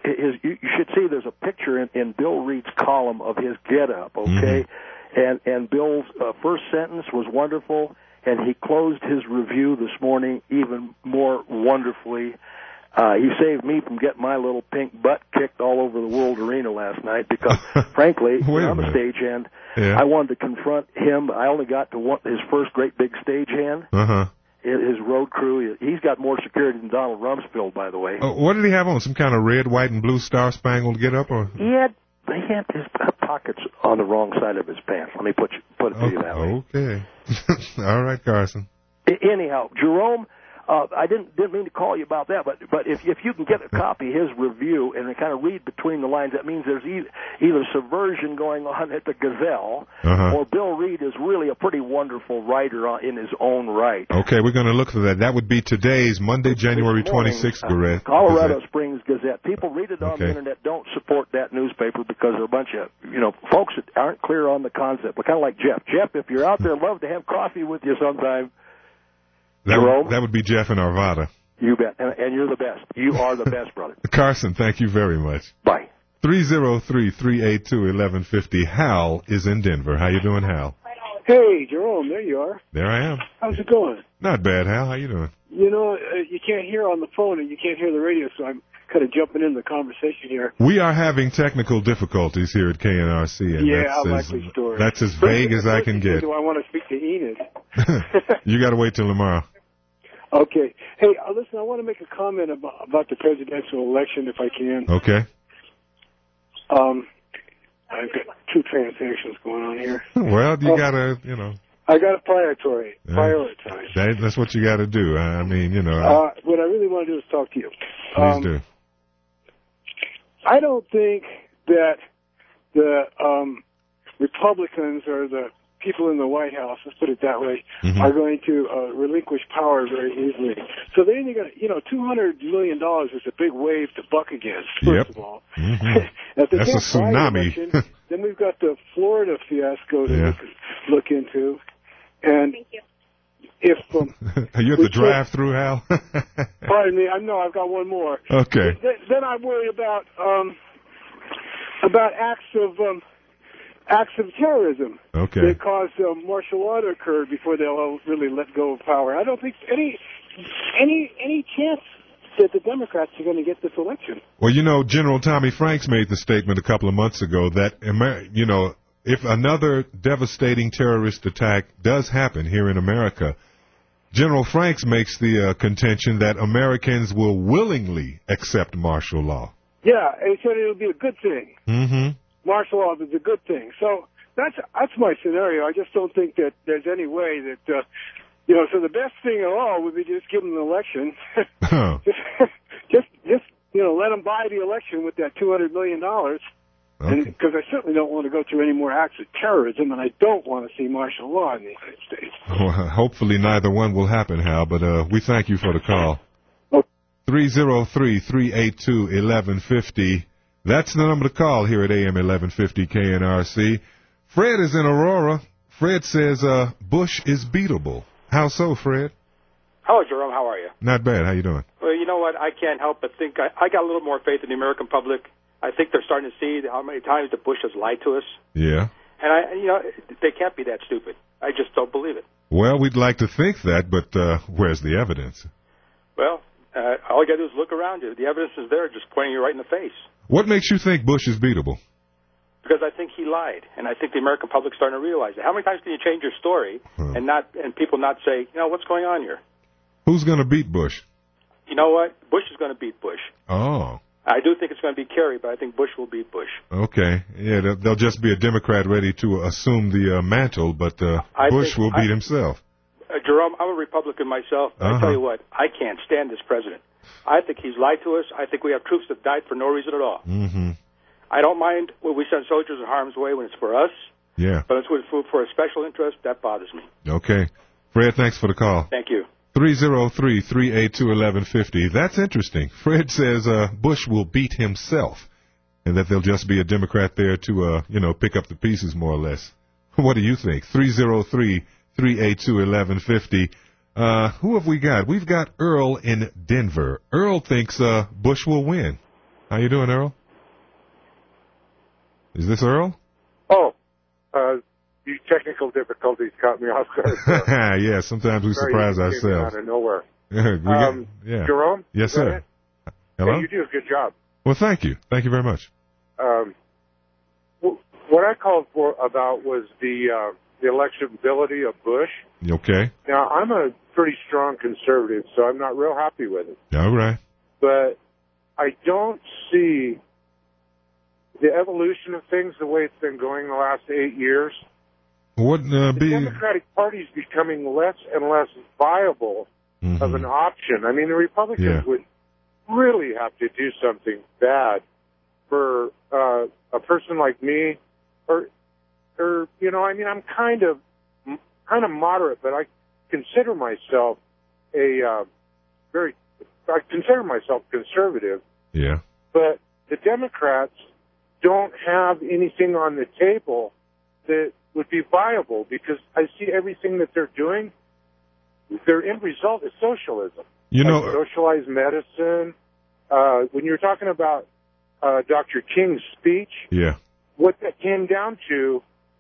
his, you you should see there's a picture in, in Bill Reed's column of his get-up, okay? Mm-hmm. And, and Bill's uh, first sentence was wonderful, and he closed his review this morning even more wonderfully. Uh, he saved me from getting my little pink butt kicked all over the World Arena last night because, frankly, when I'm a stagehand, yeah. I wanted to confront him. I only got to one, his first great big stagehand. Uh-huh. His road crew, he's got more security than Donald Rumsfeld, by the way. Uh, what did he have on? Some kind of red, white, and blue star-spangled get-up? Or? He had, he had his pockets on the wrong side of his pants. Let me put, you, put it to okay. you that way. Okay. All right, Carson. Anyhow, Jerome, uh, I didn't didn't mean to call you about that, but but if if you can get a copy of his review and kind of read between the lines, that means there's either, either subversion going on at the Gazelle, uh-huh. or Bill Reed is really a pretty wonderful writer in his own right. Okay, we're going to look for that. That would be today's Monday, January twenty-sixth, Gazette. Uh, Colorado Gazette. Springs Gazette. People read it on okay. the internet. Don't support that newspaper because they're a bunch of you know folks that aren't clear on the concept. But kind of like Jeff. Jeff, if you're out there, love to have coffee with you sometime. That would, that would be Jeff in Arvada. You bet. And, and you're the best. You are the best, brother. Carson, thank you very much. Bye. three oh three, three eight two, one one five oh. Hal is in Denver. How you doing, Hal? Hey, Jerome, there you are. There I am. How's it going? Not bad, Hal. How you doing? You know, uh, you can't hear on the phone and you can't hear the radio, so I'm kind of jumping in the conversation here. We are having technical difficulties here at K N R C. And yeah, that's how as, likely story. That's as vague as I can get. Do I want to speak to Enid? You got to wait till tomorrow. Okay. Hey, uh, listen, I want to make a comment about, about the presidential election, if I can. Okay. Um, I've got two transactions going on here. Well, you oh, got to, you know. I got to prioritize. prioritize. That, that's what you got to do. I mean, you know. Uh, what I really want to do is talk to you. Please um, do. I don't think that the um, Republicans or the people in the White House, let's put it that way, mm-hmm. are going to uh, relinquish power very easily. So they're only going to, you know, two hundred million dollars is a big wave to buck against, first yep. of all. Mm-hmm. That's a tsunami. Election, then we've got the Florida fiasco to yeah. look, look into. And Thank you. If um, Are you at the drive-through, Hal? Pardon me, I know I've got one more. Okay. Then, then I worry about um, about acts of um, acts of terrorism okay. that cause uh, martial law to occur before they'll really let go of power. I don't think any any any chance that the Democrats are going to get this election. Well, you know, General Tommy Franks made the statement a couple of months ago that, you know, if another devastating terrorist attack does happen here in America, General Franks makes the uh, contention that Americans will willingly accept martial law. Yeah, and he said it'll be a good thing. Mm-hmm. Martial law is a good thing. So that's that's my scenario. I just don't think that there's any way that, uh, you know, so the best thing at all would be just give them an election. Oh. just, just, just, you know, let them buy the election with that two hundred million dollars. Okay. Because I certainly don't want to go through any more acts of terrorism, and I don't want to see martial law in the United States. Well, hopefully neither one will happen, Hal, but uh, we thank you for the call. three oh three, three eight two, one one five oh. That's the number to call here at A M eleven fifty K N R C. Fred is in Aurora. Fred says uh, Bush is beatable. How so, Fred? Hello, Jerome. How are you? Not bad. How you doing? Well, you know what? I can't help but think I, I got a little more faith in the American public. I think they're starting to see how many times the Bush has lied to us. Yeah. And, I, you know, they can't be that stupid. I just don't believe it. Well, we'd like to think that, but uh, where's the evidence? Well, uh, all you got to do is look around you. The evidence is there, just pointing you right in the face. What makes you think Bush is beatable? Because I think he lied, and I think the American public's starting to realize it. How many times can you change your story huh. and not and people not say, you know, what's going on here? Who's going to beat Bush? You know what? Bush is going to beat Bush. Oh. I do think it's going to be Kerry, but I think Bush will beat Bush. Okay. Yeah, there'll just be a Democrat ready to assume the uh, mantle, but uh, Bush will beat I, himself. Uh, Jerome, I'm a Republican myself, but uh-huh. I tell you what, I can't stand this president. I think he's lied to us. I think we have troops that died for no reason at all. Mm-hmm. I don't mind when we send soldiers in harm's way when it's for us. Yeah. But it's for a special interest. That bothers me. Okay. Fred, thanks for the call. Thank you. three oh three, three eight two, one one five oh. That's interesting. Fred says uh, Bush will beat himself and that there'll just be a Democrat there to, uh, you know, pick up the pieces more or less. What do you think? three oh three, three eight two, one one five oh. Uh, who have we got? We've got Earl in Denver. Earl thinks uh, Bush will win. How you doing, Earl? Is this Earl? Oh, uh, these technical difficulties caught me off guard. Yeah, sometimes we surprise Came ourselves. out of nowhere. we get, Um, yeah. Jerome? Yes, is that sir. it? Hello? Hey, you do a good job. Well, thank you. Thank you very much. Um, wh- what I called for about was the uh, the electability of Bush. You okay? Now, I'm a pretty strong conservative, so I'm not real happy with it. All right. But I don't see the evolution of things the way it's been going the last eight years. What uh, The be? Democratic Party is becoming less and less viable Mm-hmm. of an option. I mean, the Republicans Yeah. would really have to do something bad for uh, a person like me, or, or you know, I mean, I'm kind of, kind of moderate, but I consider myself a uh, very, I consider myself conservative. Yeah. But the Democrats don't have anything on the table that would be viable, because I see everything that they're doing. Their end result is socialism. You know, like socialized medicine. Uh, when you're talking about uh, Doctor King's speech, Yeah. what that came down to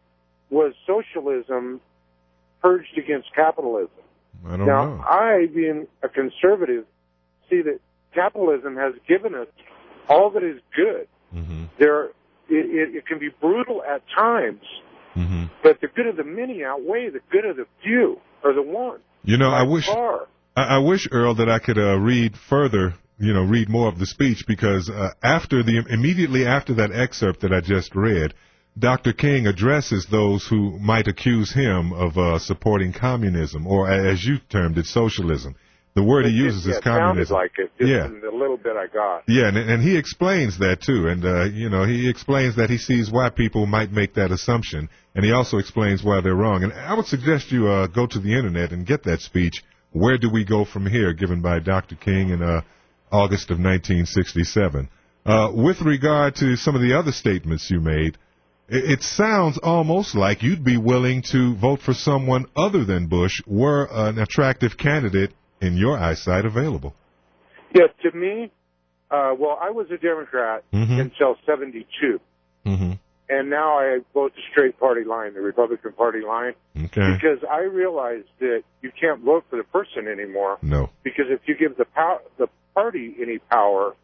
was socialism purged against capitalism. I don't now, know. I, being a conservative, see that capitalism has given us all that is good. Mm-hmm. There, it, it, it can be brutal at times, Mm-hmm. but the good of the many outweigh the good of the few, or the one. You know, I By wish far. I, I wish, Earl, that I could uh, read further, you know, read more of the speech, because uh, after the immediately after that excerpt that I just read, Doctor King addresses those who might accuse him of uh, supporting communism, or as you termed it, socialism. The word he uses yeah, is it communism. sounded like it, just Yeah. in the little bit I got. Yeah, and, and he explains that too, and uh, you know, he explains that he sees why people might make that assumption, and he also explains why they're wrong. And I would suggest you uh, go to the internet and get that speech, "Where Do We Go From Here?" given by Doctor King in uh, August of nineteen sixty-seven. Uh, with regard to some of the other statements you made, it, it sounds almost like you'd be willing to vote for someone other than Bush were an attractive candidate in your eyesight available. Yeah, to me, uh, well, I was a Democrat Mhm. until seventy-two, Mm-hmm. and now I vote the straight party line, the Republican Party line, Okay. because I realized that you can't vote for the person anymore. No. Because if you give the pow- the party any power,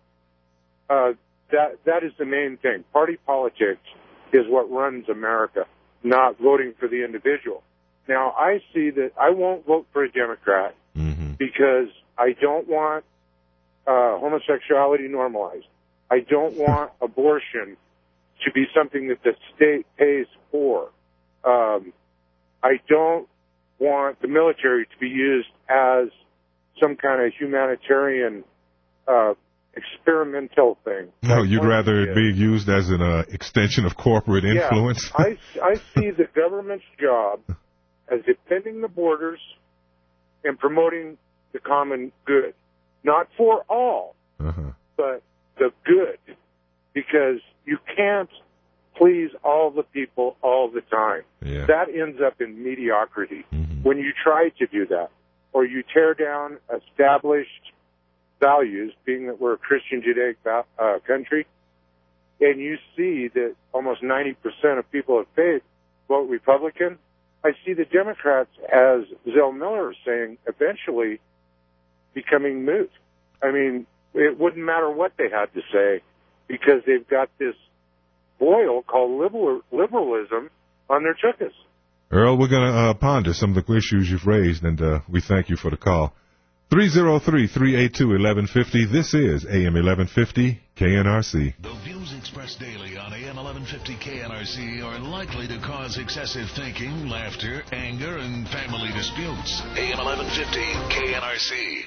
uh, that that is the main thing. Party politics is what runs America, not voting for the individual. Now, I see that I won't vote for a Democrat Mm-hmm. because I don't want uh, homosexuality normalized. I don't want abortion to be something that the state pays for. Um, I don't want the military to be used as some kind of humanitarian uh, experimental thing. No, Like you'd one rather is. it be used as an uh, extension of corporate influence? Yeah, I, I see the government's job as defending the borders and promoting the common good. Not for all, uh-huh. but the good. Because you can't please all the people all the time. Yeah. That ends up in mediocrity. Mm-hmm. When you try to do that, or you tear down established values, being that we're a Christian Judaic uh, country, and you see that almost ninety percent of people of faith vote Republican, I see the Democrats, as Zell Miller is saying, eventually becoming moot. I mean, it wouldn't matter what they had to say, because they've got this boil called liberal, liberalism on their tuchus. Earl, we're going to uh, ponder some of the issues you've raised, and uh, we thank you for the call. three oh three, three eight two, one one five oh. This is A M eleven fifty K N R C. The views expressed daily on A M eleven fifty K N R C are likely to cause excessive thinking, laughter, anger, and family disputes. A M eleven fifty K N R C.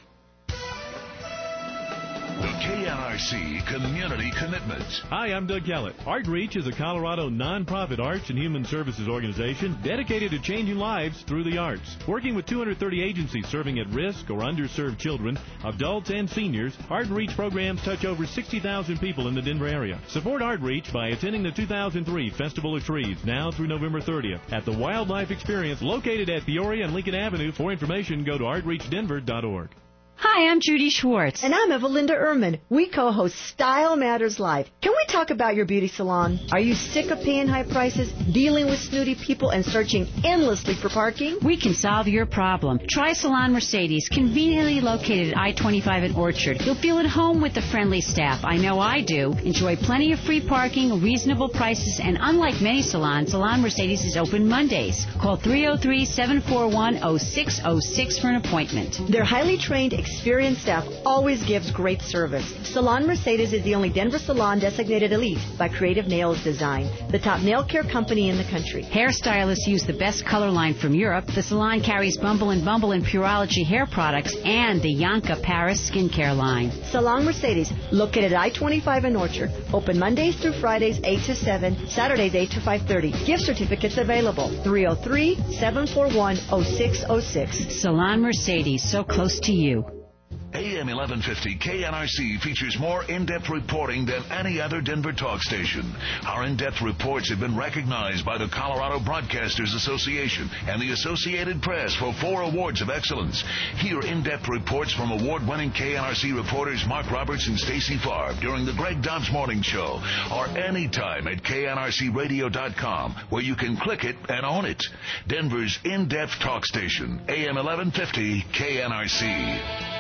The K N R C Community Commitment. Hi, I'm Doug Kellett. ArtReach is a Colorado nonprofit arts and human services organization dedicated to changing lives through the arts. Working with two hundred thirty agencies serving at-risk or underserved children, adults, and seniors, ArtReach programs touch over sixty thousand people in the Denver area. Support ArtReach by attending the two thousand three Festival of Trees, now through November thirtieth, at the Wildlife Experience located at Peoria and Lincoln Avenue. For information, go to art reach denver dot org. Hi, I'm Judy Schwartz. And I'm Evalinda Ehrman. We co-host Style Matters Live. Can we talk about your beauty salon? Are you sick of paying high prices, dealing with snooty people, and searching endlessly for parking? We can solve your problem. Try Salon Mercedes, conveniently located at I twenty-five in Orchard. You'll feel at home with the friendly staff. I know I do. Enjoy plenty of free parking, reasonable prices, and unlike many salons, Salon Mercedes is open Mondays. Call three oh three, seven four one, oh six oh six for an appointment. Their highly trained, experienced staff always gives great service. Salon Mercedes is the only Denver salon designated elite by Creative Nails Design, the top nail care company in the country. Hairstylists use the best color line from Europe. The salon carries Bumble and Bumble and Pureology hair products and the Yanka Paris skincare line. Salon Mercedes, located at I twenty-five in Orchard. Open Mondays through Fridays, eight to seven, Saturdays, eight to five thirty. Gift certificates available. three oh three, seven four one, oh six oh six. Salon Mercedes, so close to you. A M eleven fifty K N R C features more in-depth reporting than any other Denver talk station. Our in-depth reports have been recognized by the Colorado Broadcasters Association and the Associated Press for four awards of excellence. Hear in-depth reports from award-winning K N R C reporters Mark Roberts and Stacy Farb during the Greg Dobbs Morning Show, or anytime at K N R C radio dot com, where you can click it and own it. Denver's in-depth talk station, A M eleven fifty K N R C.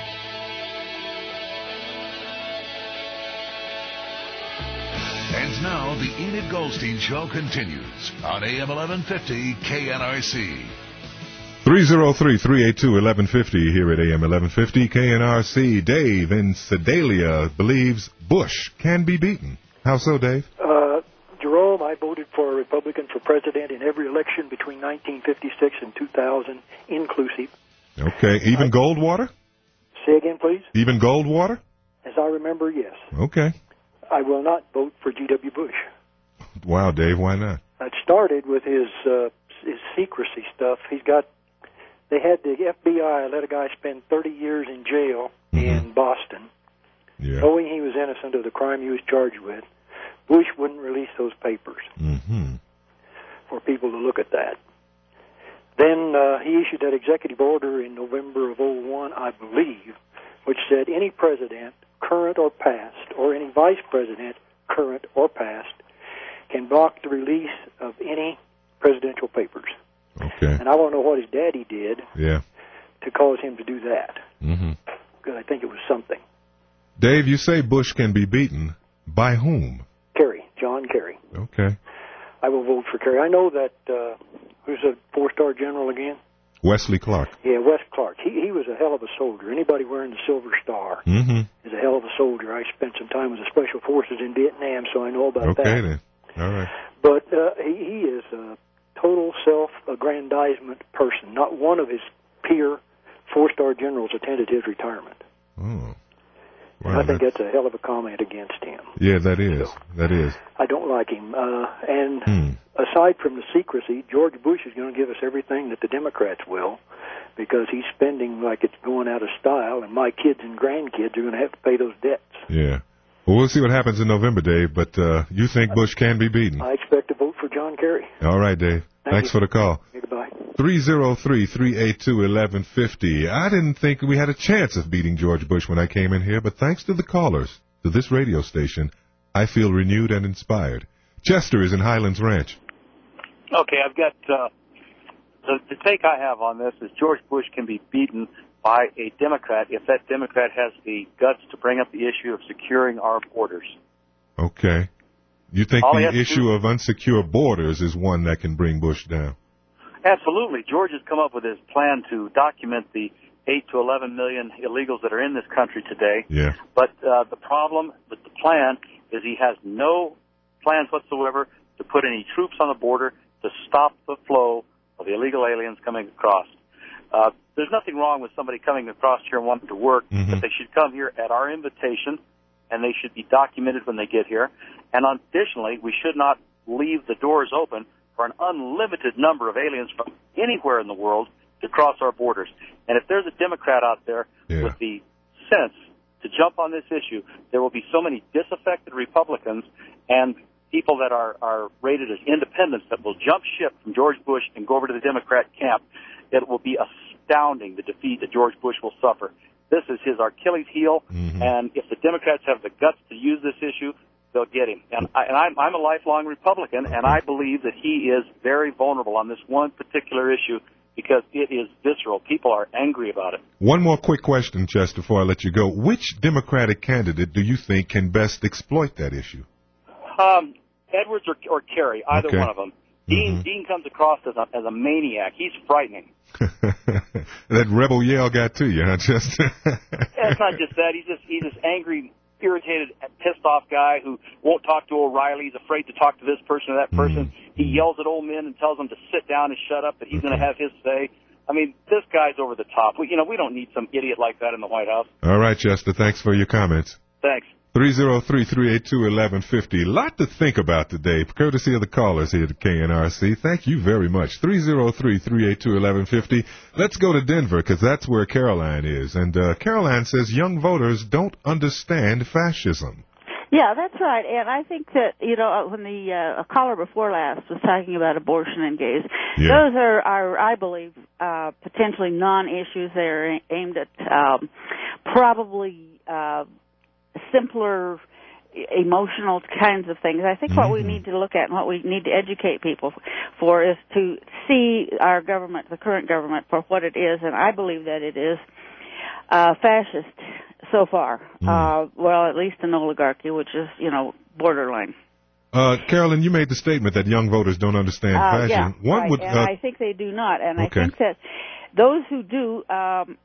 And now the Enid Goldstein Show continues on A M eleven fifty K N R C. three oh three, three eight two, eleven fifty here at A M eleven fifty K N R C. Dave in Sedalia believes Bush can be beaten. How so, Dave? Uh, Jerome, I voted for a Republican for president in every election between nineteen fifty-six and two thousand, inclusive. Okay. Even Goldwater? Say again, please? Even Goldwater? As I remember, yes. Okay. I will not vote for G W. Bush. Wow, Dave, why not? It started with his uh, his secrecy stuff. He's got. They had the F B I let a guy spend thirty years in jail mm-hmm. in Boston, yeah. knowing he was innocent of the crime he was charged with. Bush wouldn't release those papers mm-hmm. for people to look at that. Then uh, he issued that executive order in November of oh one, I believe, which said any president, current or past, or any vice president, current or past, can block the release of any presidential papers. Okay. And I want to know what his daddy did yeah. to cause him to do that. Mm-hmm. Because I think it was something. Dave, you say Bush can be beaten. By whom? Kerry, John Kerry. Okay. I will vote for Kerry. I know that, uh, who's a four-star general again? Wesley Clark. Yeah, Wes Clark. He he was a hell of a soldier. Anybody wearing the Silver Star mm-hmm. is a hell of a soldier. I spent some time with the Special Forces in Vietnam, so I know about okay, that. Okay, then. All right. But uh, he, he is a total self-aggrandizement person. Not one of his peer four-star generals attended his retirement. Oh. Wow, I think that's, that's a hell of a comment against him. Yeah, that is. So, that is. I don't like him. Uh, and hmm. aside from the secrecy, George Bush is going to give us everything that the Democrats will, because he's spending like it's going out of style, and my kids and grandkids are going to have to pay those debts. Yeah. Well, we'll see what happens in November, Dave, but uh, you think Bush can be beaten? I expect to vote for John Kerry. All right, Dave. Thank Thanks you. for the call. Goodbye. three oh three, three eight two, eleven fifty. I didn't think we had a chance of beating George Bush when I came in here, but thanks to the callers to this radio station, I feel renewed and inspired. Chester is in Highlands Ranch. Okay, I've got, uh, the, the take I have on this is George Bush can be beaten by a Democrat if that Democrat has the guts to bring up the issue of securing our borders. Okay. You think All the issue of unsecure borders is one that can bring Bush down? Absolutely. George has come up with his plan to document the eight to eleven million illegals that are in this country today. Yeah. But uh, the problem with the plan is he has no plans whatsoever to put any troops on the border to stop the flow of illegal aliens coming across. Uh, there's nothing wrong with somebody coming across here and wanting to work, mm-hmm. but they should come here at our invitation, and they should be documented when they get here. And additionally, we should not leave the doors open for an unlimited number of aliens from anywhere in the world to cross our borders. And if there's a Democrat out there yeah. with the sense to jump on this issue, there will be so many disaffected Republicans and people that are, are rated as independents that will jump ship from George Bush and go over to the Democrat camp. It will be astounding, the defeat that George Bush will suffer. This is his Achilles heel, mm-hmm. and if the Democrats have the guts to use this issue, they'll get him. And, I, and I'm, I'm a lifelong Republican, okay. and I believe that he is very vulnerable on this one particular issue because it is visceral. People are angry about it. One more quick question, Chester, before I let you go. Which Democratic candidate do you think can best exploit that issue? Um, Edwards or, or Kerry, either okay. one of them. Dean, mm-hmm. Dean comes across as a, as a maniac. He's frightening. That rebel yell got to you, huh, Chester? Yeah, it's not just that. He's just he's this angry, irritated, pissed off guy who won't talk to O'Reilly. He's afraid to talk to this person or that person. Mm-hmm. He yells at old men and tells them to sit down and shut up, that he's okay. going to have his say. I mean, this guy's over the top. We, you know, we don't need some idiot like that in the White House. All right, Chester. Thanks for your comments. Thanks. three oh three, three eight two, one one five oh. Lot to think about today, courtesy of the callers here at K N R C. Thank you very much. three oh three, three eight two, one one five oh. Let's go to Denver, because that's where Caroline is. And uh, Caroline says young voters don't understand fascism. Yeah, that's right. And I think that, you know, when the uh, a caller before last was talking about abortion and gays, yeah. those are, are, I believe, uh, potentially non-issues. They're aimed at um, probably uh, simpler emotional kinds of things. I think mm-hmm. what we need to look at and what we need to educate people for is to see our government, the current government, for what it is, and I believe that it is uh, fascist so far. Mm. Uh, well, at least an oligarchy, which is, you know, borderline. Uh, Carolyn, you made the statement that young voters don't understand Uh, fascism. yeah, One right. would, and uh, I think they do not. And okay. I think that those who do um,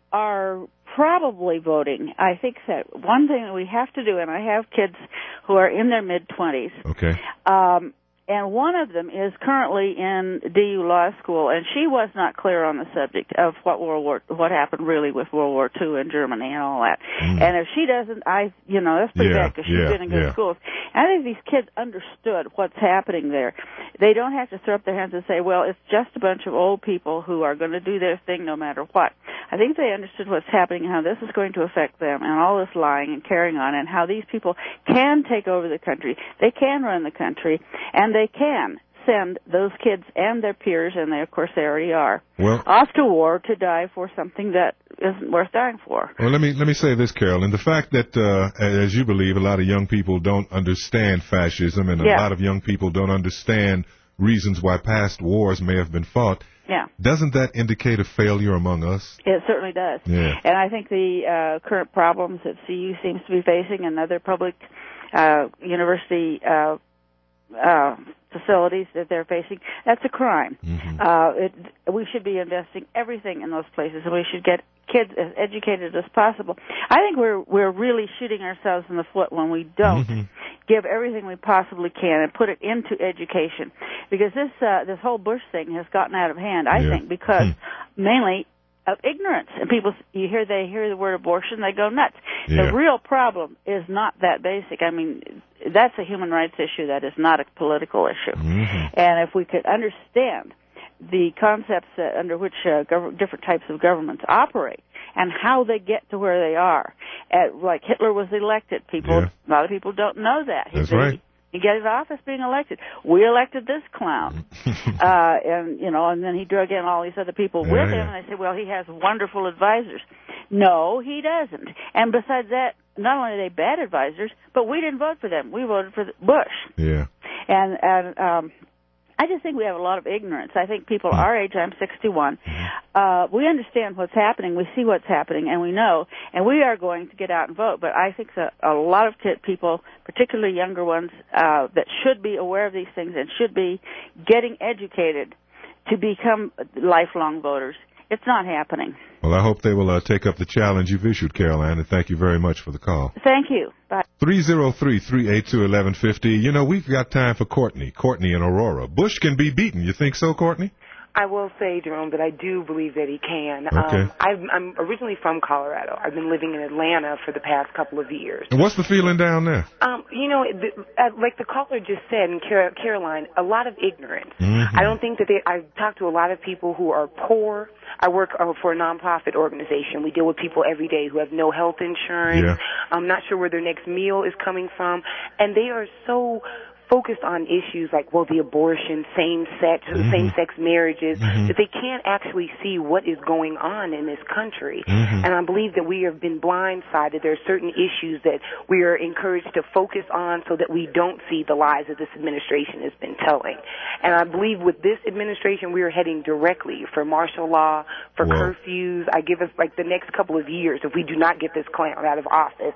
are probably voting. I think that one thing that we have to do, and I have kids who are in their mid-twenties, okay. um, and one of them is currently in D U Law School, and she was not clear on the subject of what World War, what happened really with World War Two in Germany and all that. Mm. And if she doesn't, I, you know, that's pretty yeah, bad because she's yeah, been in good yeah. schools. And I think these kids understood what's happening there. They don't have to throw up their hands and say, well, it's just a bunch of old people who are going to do their thing no matter what. I think they understood what's happening and how this is going to affect them and all this lying and carrying on and how these people can take over the country. They can run the country, and they can send those kids and their peers, and they, of course they already are, well, off to war to die for something that isn't worth dying for. Well, let me let me say this, Carolyn. The fact that, uh, as you believe, a lot of young people don't understand fascism, and a yeah. lot of young people don't understand reasons why past wars may have been fought, yeah. doesn't that indicate a failure among us? It certainly does. Yeah. And I think the uh, current problems that C U seems to be facing and other public uh, university uh, uh, facilities that they're facing, that's a crime. Mm-hmm. Uh, it, we should be investing everything in those places, and we should get kids as educated as possible. I think we're we're really shooting ourselves in the foot when we don't mm-hmm. give everything we possibly can and put it into education, because this uh, this whole Bush thing has gotten out of hand. I yeah. think because hmm. mainly of ignorance, and people, you hear they hear the word abortion, they go nuts. Yeah. The real problem is not that basic. I mean, that's a human rights issue. That is not a political issue. Mm-hmm. And if we could understand the concepts that, under which uh, gov- different types of governments operate and how they get to where they are, uh, like Hitler was elected. People, yeah. a lot of people don't know that. That's they, right. He got his office being elected. We elected this clown, uh, and you know, and then he drug in all these other people yeah, with yeah. him. And I said, well, he has wonderful advisors. No, he doesn't. And besides that, not only are they bad advisors, but we didn't vote for them. We voted for Bush. Yeah. And and um, I just think we have a lot of ignorance. I think people our age, I'm sixty-one, uh, we understand what's happening, we see what's happening, and we know, and we are going to get out and vote. But I think that a lot of people, particularly younger ones, uh, that should be aware of these things and should be getting educated to become lifelong voters. It's not happening. Well, I hope they will uh, take up the challenge you've issued, Caroline, and thank you very much for the call. Thank you. Bye. three oh three, three eight two, one one five oh. You know, we've got time for Courtney. Courtney in Aurora. Bush can be beaten. You think so, Courtney? I will say, Jerome, that I do believe that he can. Okay. Um, I'm, I'm originally from Colorado. I've been living in Atlanta for the past couple of years. And what's the feeling down there? Um, you know, the, uh, like the caller just said, and Car- Caroline, a lot of ignorance. Mm-hmm. I don't think that they, I've talked to a lot of people who are poor. I work uh, for a nonprofit organization. We deal with people every day who have no health insurance. Yeah. I'm not sure where their next meal is coming from. And they are so focused on issues like, well, the abortion, same-sex, mm-hmm. same-sex marriages, mm-hmm. that they can't actually see what is going on in this country. Mm-hmm. And I believe that we have been blindsided. There are certain issues that we are encouraged to focus on so that we don't see the lies that this administration has been telling. And I believe with this administration, we are heading directly for martial law, for Whoa. curfews. I give us, like, the next couple of years, if we do not get this clown out of office,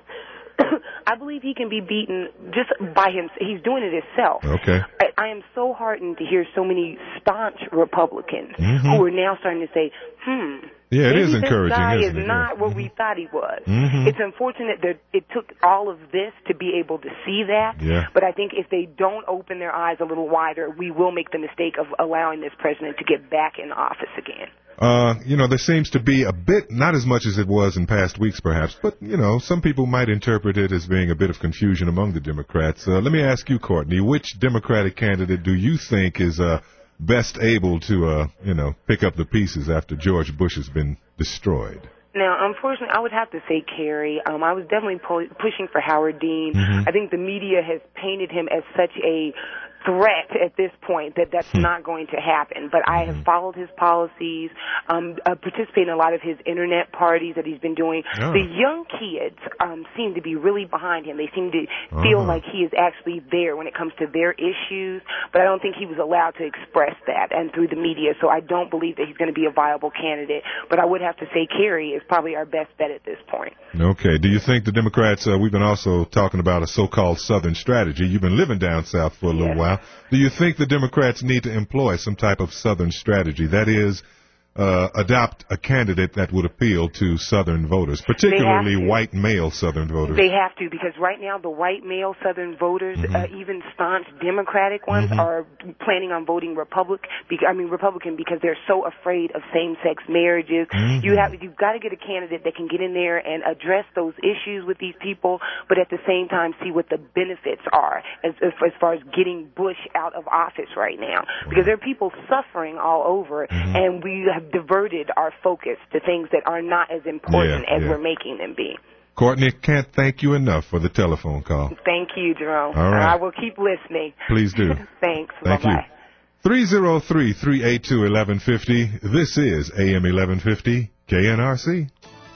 I believe he can be beaten just by him. He's doing it himself. Okay. I, I am so heartened to hear so many staunch Republicans mm-hmm. who are now starting to say, hmm, yeah, it maybe is encouraging, this guy isn't is it? not yeah. what mm-hmm. we thought he was. Mm-hmm. It's unfortunate that it took all of this to be able to see that. Yeah. But I think if they don't open their eyes a little wider, we will make the mistake of allowing this president to get back in office again. Uh, you know, there seems to be a bit, not as much as it was in past weeks perhaps, but, you know, some people might interpret it as being a bit of confusion among the Democrats. Uh, let me ask you, Courtney, which Democratic candidate do you think is uh, best able to, uh, you know, pick up the pieces after George Bush has been destroyed? Now, unfortunately, I would have to say Kerry. Um, I was definitely pu- pushing for Howard Dean. Mm-hmm. I think the media has painted him as such a threat at this point that that's hmm. not going to happen. But I have followed his policies, um, uh, participated in a lot of his internet parties that he's been doing. Oh. The young kids um, seem to be really behind him. They seem to uh-huh. feel like he is actually there when it comes to their issues, but I don't think he was allowed to express that and through the media, so I don't believe that he's going to be a viable candidate. But I would have to say Kerry is probably our best bet at this point. Okay. Do you think the Democrats, uh, we've been also talking about a so-called Southern strategy. You've been living down south for a little yes. while. Do you think the Democrats need to employ some type of Southern strategy? That is, uh, adopt a candidate that would appeal to Southern voters, particularly white male Southern voters. They have to, because right now the white male Southern voters, mm-hmm. uh, even staunch Democratic ones, mm-hmm. are planning on voting Republic. I mean Republican because they're so afraid of same-sex marriages. Mm-hmm. You have you've got to get a candidate that can get in there and address those issues with these people, but at the same time see what the benefits are as as far as getting Bush out of office right now, because there are people suffering all over, mm-hmm. and we have diverted our focus to things that are not as important yeah, as yeah. we're making them be. Courtney, can't thank you enough for the telephone call. Thank you, Jerome. All right. I will keep listening. Please do. Thanks. Thank Bye-bye. you. three oh three, three eight two, one one five oh. This is A M eleven fifty K N R C.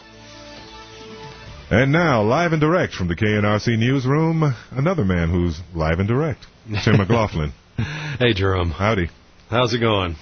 And now, live and direct from the K N R C newsroom, another man who's live and direct, Tim McLaughlin. Hey, Jerome. Howdy. How's it going?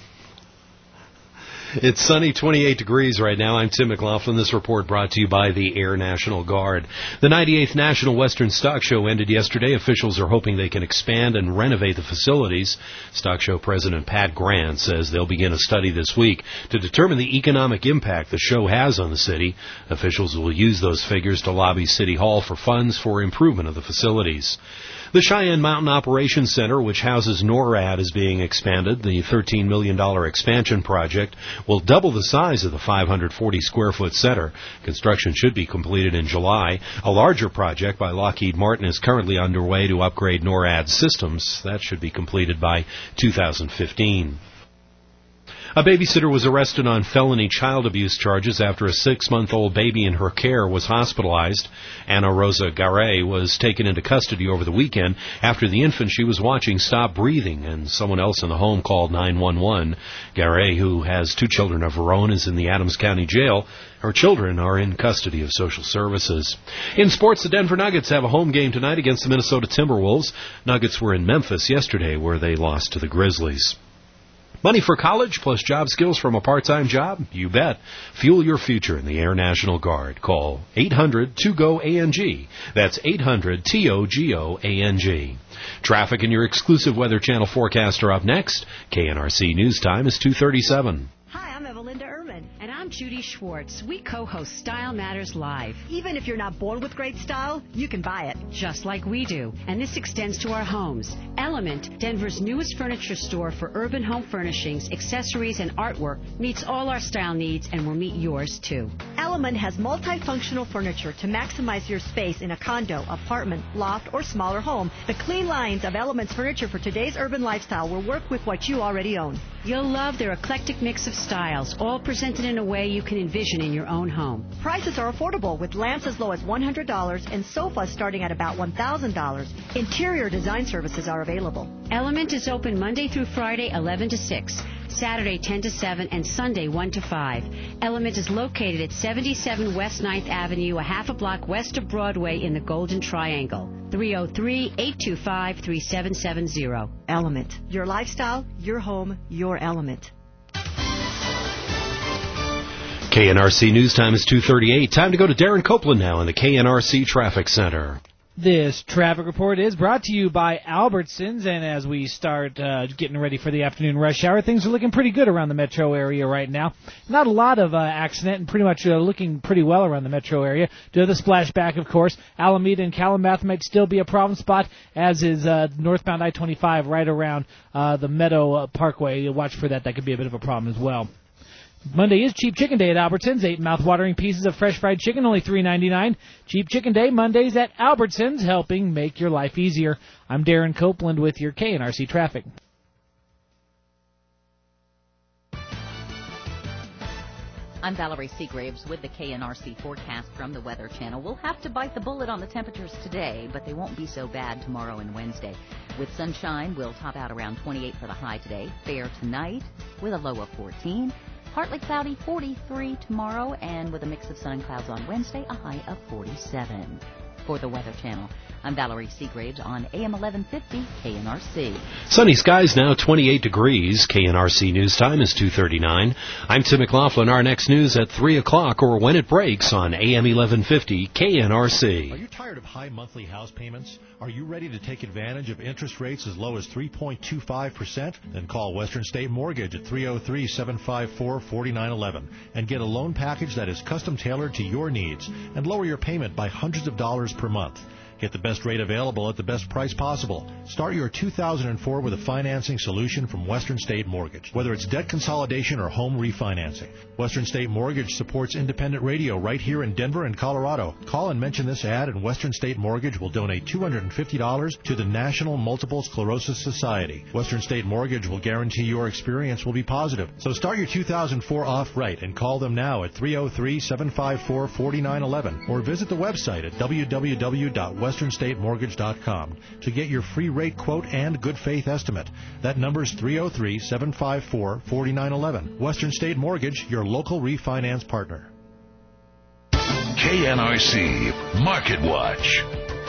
It's sunny, twenty-eight degrees right now. I'm Tim McLaughlin. This report brought to you by the Air National Guard. The ninety-eighth National Western Stock Show ended yesterday. Officials are hoping they can expand and renovate the facilities. Stock Show President Pat Grant says they'll begin a study this week to determine the economic impact the show has on the city. Officials will use those figures to lobby City Hall for funds for improvement of the facilities. The Cheyenne Mountain Operations Center, which houses NORAD, is being expanded. The thirteen million dollars expansion project will double the size of the five hundred forty square foot center. Construction should be completed in July. A larger project by Lockheed Martin is currently underway to upgrade NORAD's systems. That should be completed by two thousand fifteen. A babysitter was arrested on felony child abuse charges after a six-month-old baby in her care was hospitalized. Anna Rosa Garay was taken into custody over the weekend after the infant she was watching stopped breathing, and someone else in the home called nine one one. Garay, who has two children of her own, is in the Adams County Jail. Her children are in custody of social services. In sports, the Denver Nuggets have a home game tonight against the Minnesota Timberwolves. Nuggets were in Memphis yesterday, where they lost to the Grizzlies. Money for college plus job skills from a part-time job? You bet. Fuel your future in the Air National Guard. Call eight hundred two G O A N G. That's eight hundred T O G O A N G. Traffic and your exclusive Weather Channel forecast are up next. K N R C News Time is two thirty-seven. Hi, I'm Evelinda Erman. And I'm Judy Schwartz. We co-host Style Matters Live. Even if you're not born with great style, you can buy it. Just like we do. And this extends to our homes. Element, Denver's newest furniture store for urban home furnishings, accessories, and artwork, meets all our style needs and will meet yours, too. Element has multifunctional furniture to maximize your space in a condo, apartment, loft, or smaller home. The clean lines of Element's furniture for today's urban lifestyle will work with what you already own. You'll love their eclectic mix of styles, all presented in a way you can envision in your own home. Prices are affordable with lamps as low as one hundred dollars and sofas starting at about one thousand dollars. Interior design services are available. Element is open Monday through Friday, eleven to six, Saturday, ten to seven, and Sunday, one to five. Element is located at seventy-seven West ninth Avenue, a half a block west of Broadway in the Golden Triangle. three oh three, eight two five, three seven seven zero. Element. Your lifestyle, your home, your element. K N R C News Time is two thirty-eight. Time to go to Darren Copeland now in the K N R C Traffic Center. This traffic report is brought to you by Albertsons, and as we start uh, getting ready for the afternoon rush hour, things are looking pretty good around the metro area right now. Not a lot of uh, accident, and pretty much uh, looking pretty well around the metro area. Due to the splashback, of course, Alameda and Calumet might still be a problem spot, as is uh, northbound I twenty-five right around uh, the Meadow uh, Parkway. Watch for that. That could be a bit of a problem as well. Monday is Cheap Chicken Day at Albertsons. Eight mouth-watering pieces of fresh fried chicken, only three ninety-nine. Cheap Chicken Day Mondays at Albertsons, helping make your life easier. I'm Darren Copeland with your K N R C traffic. I'm Valerie Seagraves with the K N R C forecast from the Weather Channel. We'll have to bite the bullet on the temperatures today, but they won't be so bad tomorrow and Wednesday. With sunshine, we'll top out around twenty-eight for the high today. Fair tonight with a low of fourteen. Partly cloudy, forty-three tomorrow, and with a mix of sun and clouds on Wednesday, a high of forty-seven. For the Weather Channel, I'm Valerie Seagraves on A M eleven fifty K N R C. Sunny skies now, twenty-eight degrees. K N R C News Time is two thirty-nine. I'm Tim McLaughlin. Our next news at three o'clock or when it breaks on A M eleven fifty K N R C. Are you tired of high monthly house payments? Are you ready to take advantage of interest rates as low as three point two five percent? Then call Western State Mortgage at three oh three, seven five four, four nine one one and get a loan package that is custom tailored to your needs and lower your payment by hundreds of dollars per month. Get the best rate available at the best price possible. Start your two thousand four with a financing solution from Western State Mortgage, whether it's debt consolidation or home refinancing. Western State Mortgage supports independent radio right here in Denver and Colorado. Call and mention this ad, and Western State Mortgage will donate two hundred fifty dollars to the National Multiple Sclerosis Society. Western State Mortgage will guarantee your experience will be positive. So start your two thousand four off right and call them now at three oh three, seven five four, four nine one one or visit the website at w w w dot western state mortgage dot com to get your free rate quote and good faith estimate. That number is three oh three, seven five four, four nine one one. Western State Mortgage, your local refinance partner. K N R C Market Watch.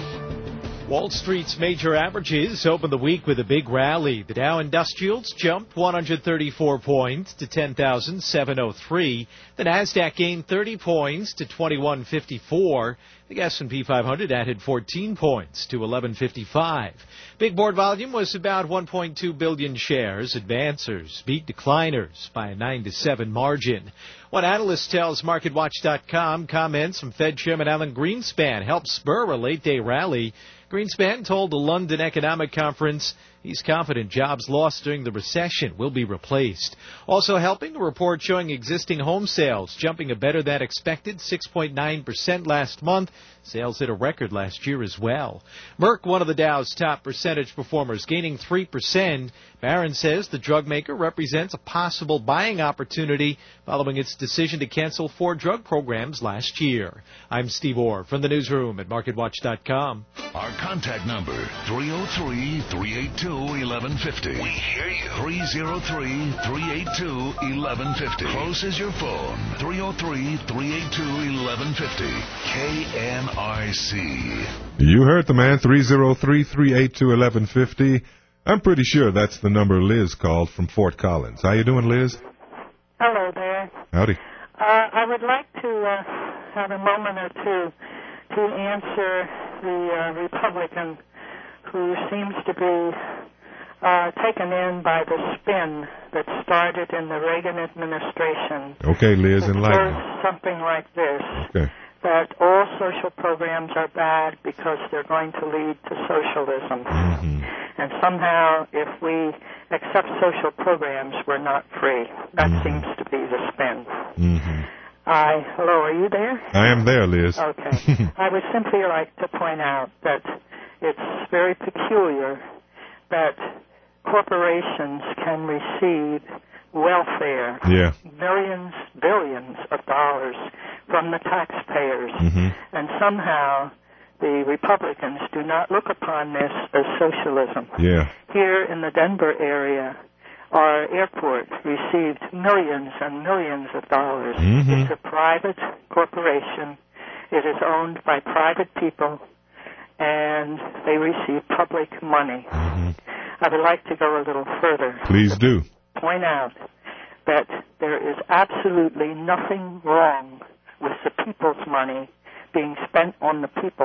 Wall Street's major averages opened the week with a big rally. The Dow Industrials jumped one hundred thirty-four points to ten thousand seven hundred three. The Nasdaq gained thirty points to twenty-one fifty-four. The S and P five hundred added fourteen points to eleven fifty-five. Big board volume was about one point two billion shares. Advancers beat decliners by a nine to seven margin. One analyst tells Market Watch dot com comments from Fed Chairman Alan Greenspan helped spur a late-day rally. Greenspan told the London Economic Conference he's confident jobs lost during the recession will be replaced. Also helping, a report showing existing home sales jumping a better than expected six point nine percent last month. Sales hit a record last year as well. Merck, one of the Dow's top percentage performers, gaining three percent. Barron says the drug maker represents a possible buying opportunity following its decision to cancel four drug programs last year. I'm Steve Orr from the newsroom at Market Watch dot com. Our contact number, three oh three, three eight two, one one five oh. We hear you. three oh three, three eight two, one one five oh. Close as your phone. three oh three, three eight two, one one five oh. K N R C. You heard the man, three oh three, three eight two, one one five oh. I'm pretty sure that's the number Liz called from Fort Collins. How you doing, Liz? Hello there. Howdy. Uh, I would like to uh, have a moment or two to answer the uh, Republican who seems to be uh, taken in by the spin that started in the Reagan administration. Okay, Liz, enlighten me. Something like this. Okay. That all social programs are bad because they're going to lead to socialism. Mm-hmm. And somehow, if we accept social programs, we're not free. That mm-hmm. seems to be the spin. Mm-hmm. I, hello, are you there? I am there, Liz. Okay. I would simply like to point out that it's very peculiar that corporations can receive welfare, yeah. millions, billions of dollars from the taxpayers, mm-hmm. and somehow the Republicans do not look upon this as socialism. Yeah. Here in the Denver area, our airport received millions and millions of dollars. Mm-hmm. It's a private corporation. It is owned by private people, and they receive public money. Mm-hmm. I would like to go a little further. Please do. Point out that there is absolutely nothing wrong with the people's money being spent on the people.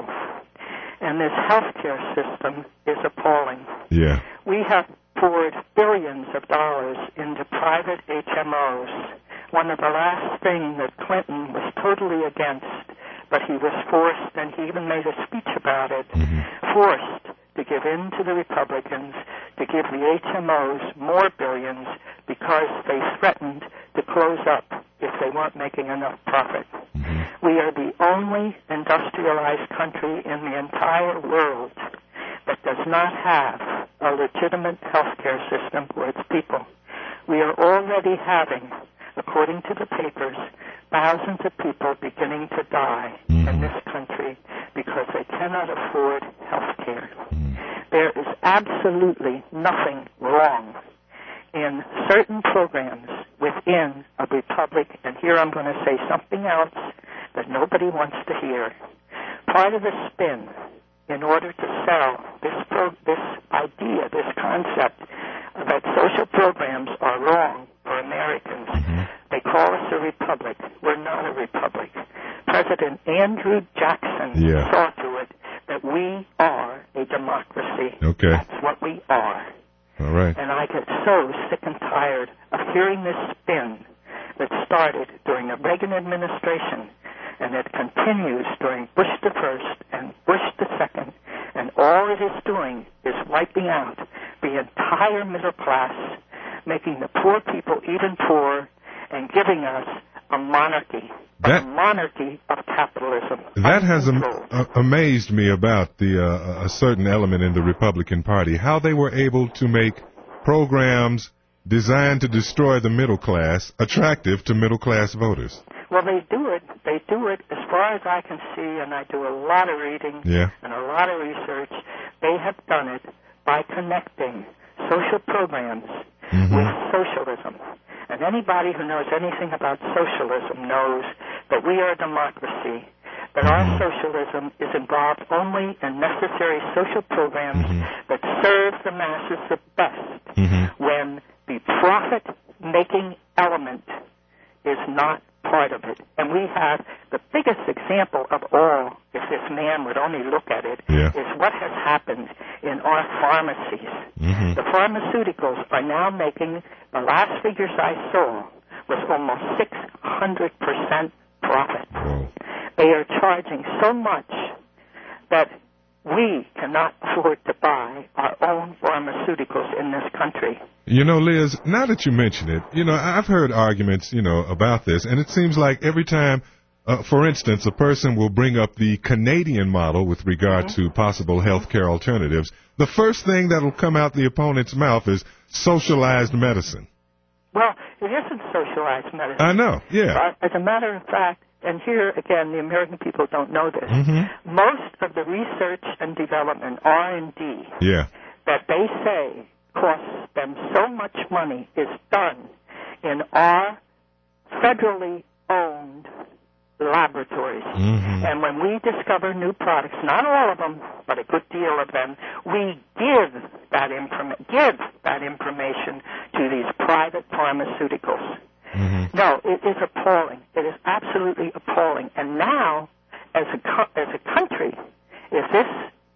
And this healthcare system is appalling. Yeah. We have poured billions of dollars into private H M Os. One of the last things that Clinton was totally against, but he was forced, and he even made a speech about it, mm-hmm. forced to give in to the Republicans, to give the H M Os more billions because they threatened to close up if they weren't making enough profit. Mm-hmm. We are the only industrialized country in the entire world that does not have a legitimate health care system for its people. We are already having, according to the papers, thousands of people beginning to die mm-hmm. in this country because they cannot afford health care. Mm-hmm. There is absolutely nothing wrong in certain programs within a republic, and here I'm going to say something else that nobody wants to hear. Part of the spin, in order to sell this pro- this idea, this concept that social programs are wrong for Americans, mm-hmm. they call us a republic. We're not a republic. President Andrew Jackson yeah. saw to it that we are a democracy. Okay. That's what we are. All right. And I get so sick and tired of hearing this spin that started during the Reagan administration, and it continues during Bush the first and Bush the second, and all it is doing is wiping out the entire middle class, making the poor people even poorer, and giving us a monarchy, that, a monarchy of capitalism. That has am- uh, amazed me about the uh, a certain element in the Republican Party, how they were able to make programs designed to destroy the middle class attractive to middle class voters. Well, they do it. They do it as far as I can see, and I do a lot of reading yeah. and a lot of research. They have done it by connecting social programs mm-hmm. with socialism. And anybody who knows anything about socialism knows that we are a democracy, that mm-hmm. our socialism is involved only in necessary social programs mm-hmm. that serve the masses the best mm-hmm. when the profit-making element is not part of it. And we have the biggest example of all, if this man would only look at it, yeah. is what has happened in our pharmacies. Mm-hmm. The pharmaceuticals are now making, the last figures I saw was almost six hundred percent profit. Whoa. They are charging so much that we cannot afford to buy our own pharmaceuticals in this country. You know, Liz, now that you mention it, you know, I've heard arguments, you know, about this, and it seems like every time, uh, for instance, a person will bring up the Canadian model with regard mm-hmm. to possible health care alternatives, the first thing that will come out the opponent's mouth is socialized medicine. Well, it isn't socialized medicine. I know, yeah. But as a matter of fact, and here, again, the American people don't know this, mm-hmm. most of the research and development, R and D, yeah. that they say costs them so much money is done in our federally owned laboratories. Mm-hmm. And when we discover new products, not all of them, but a good deal of them, we give that, informa- give that information to these private pharmaceuticals. Mm-hmm. No, it is appalling. It is absolutely appalling. And now, as a co- as a country, if this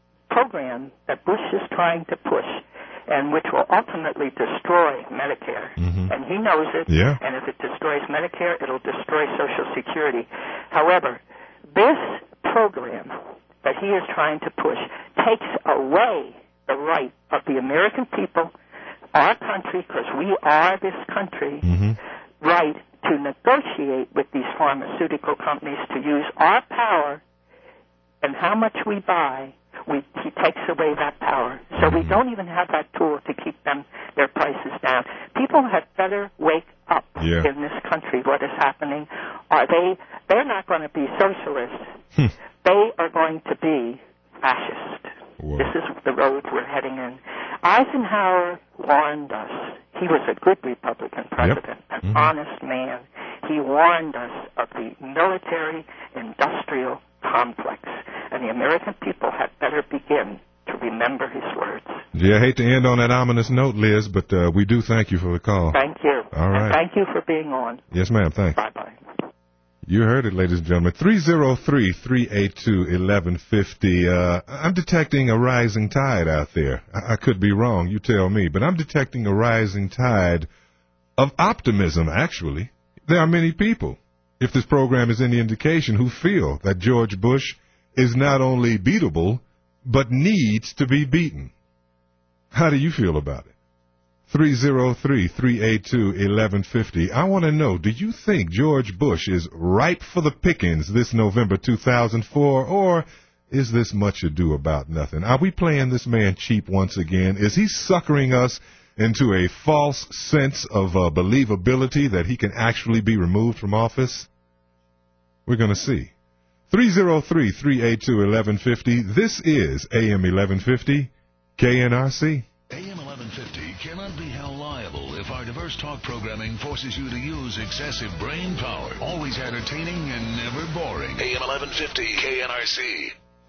program that Bush is trying to push, and which will ultimately destroy Medicare, mm-hmm. and he knows it, yeah. and if it destroys Medicare, it'll destroy Social Security. However, this program that he is trying to push takes away the right of the American people, our country, because we are this country, mm-hmm. right to negotiate with these pharmaceutical companies to use our power and how much we buy. We, he takes away that power. So we don't even have that tool to keep them their prices down. People had better wake up yeah. in this country. What is happening? Are they? They're not going to be socialists. They are going to be fascist. Whoa. This is the road we're heading in. Eisenhower warned us. He was a good Republican president, yep. an mm-hmm. honest man. He warned us of the military-industrial complex, and the American people had better begin to remember his words. Yeah, I hate to end on that ominous note, Liz, but uh, we do thank you for the call. Thank you. All right. And thank you for being on. Yes, ma'am. Thanks. Bye-bye. You heard it, ladies and gentlemen. three oh three, three eight two, eleven fifty. Uh, I'm detecting a rising tide out there. I-, I could be wrong. You tell me. But I'm detecting a rising tide of optimism, actually. There are many people, if this program is any indication, who feel that George Bush is not only beatable, but needs to be beaten. How do you feel about it? three oh three, three eight two, eleven fifty. I want to know, do you think George Bush is ripe for the pickings this November two thousand four, or is this much ado about nothing? Are we playing this man cheap once again? Is he suckering us into a false sense of uh, believability that he can actually be removed from office? We're going to see. three oh three, three eight two, eleven fifty. This is A M eleven fifty K N R C. A M eleven fifty cannot be held liable if our diverse talk programming forces you to use excessive brain power. Always entertaining and never boring. A M eleven fifty K N R C.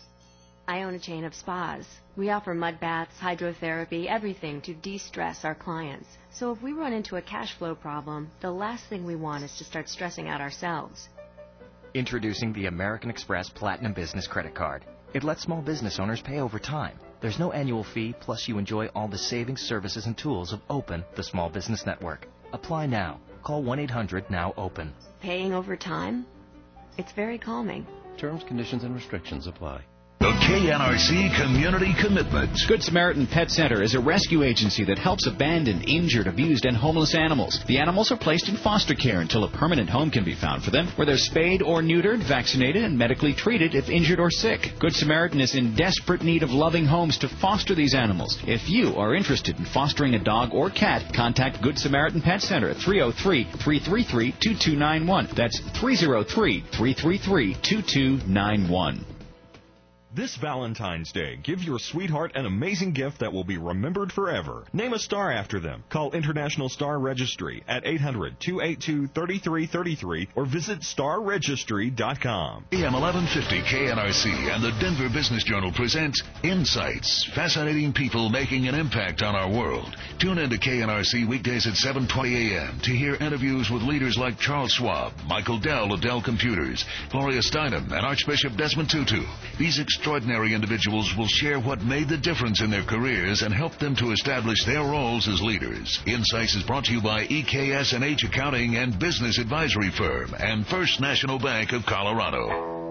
I own a chain of spas. We offer mud baths, hydrotherapy, everything to de-stress our clients. So if we run into a cash flow problem, the last thing we want is to start stressing out ourselves. Introducing the American Express Platinum Business Credit Card. It lets small business owners pay over time. There's no annual fee, plus you enjoy all the savings, services, and tools of OPEN, the Small Business Network. Apply now. Call one eight hundred now open. Paying over time? It's very calming. Terms, conditions, and restrictions apply. The K N R C Community Commitment. Good Samaritan Pet Center is a rescue agency that helps abandoned, injured, abused, and homeless animals. The animals are placed in foster care until a permanent home can be found for them, where they're spayed or neutered, vaccinated, and medically treated if injured or sick. Good Samaritan is in desperate need of loving homes to foster these animals. If you are interested in fostering a dog or cat, contact Good Samaritan Pet Center at three oh three, three three three, two two nine one. That's three oh three, three three three, two two nine one. This Valentine's Day, give your sweetheart an amazing gift that will be remembered forever. Name a star after them. Call International Star Registry at eight hundred, two eight two, three three three three or visit star registry dot com. A M eleven fifty K N R C and the Denver Business Journal present Insights, fascinating people making an impact on our world. Tune in to K N R C weekdays at seven twenty a.m. to hear interviews with leaders like Charles Schwab, Michael Dell of Dell Computers, Gloria Steinem, and Archbishop Desmond Tutu. These extraordinary individuals will share what made the difference in their careers and help them to establish their roles as leaders. Insights is brought to you by E K S and H Accounting and Business Advisory Firm and First National Bank of Colorado.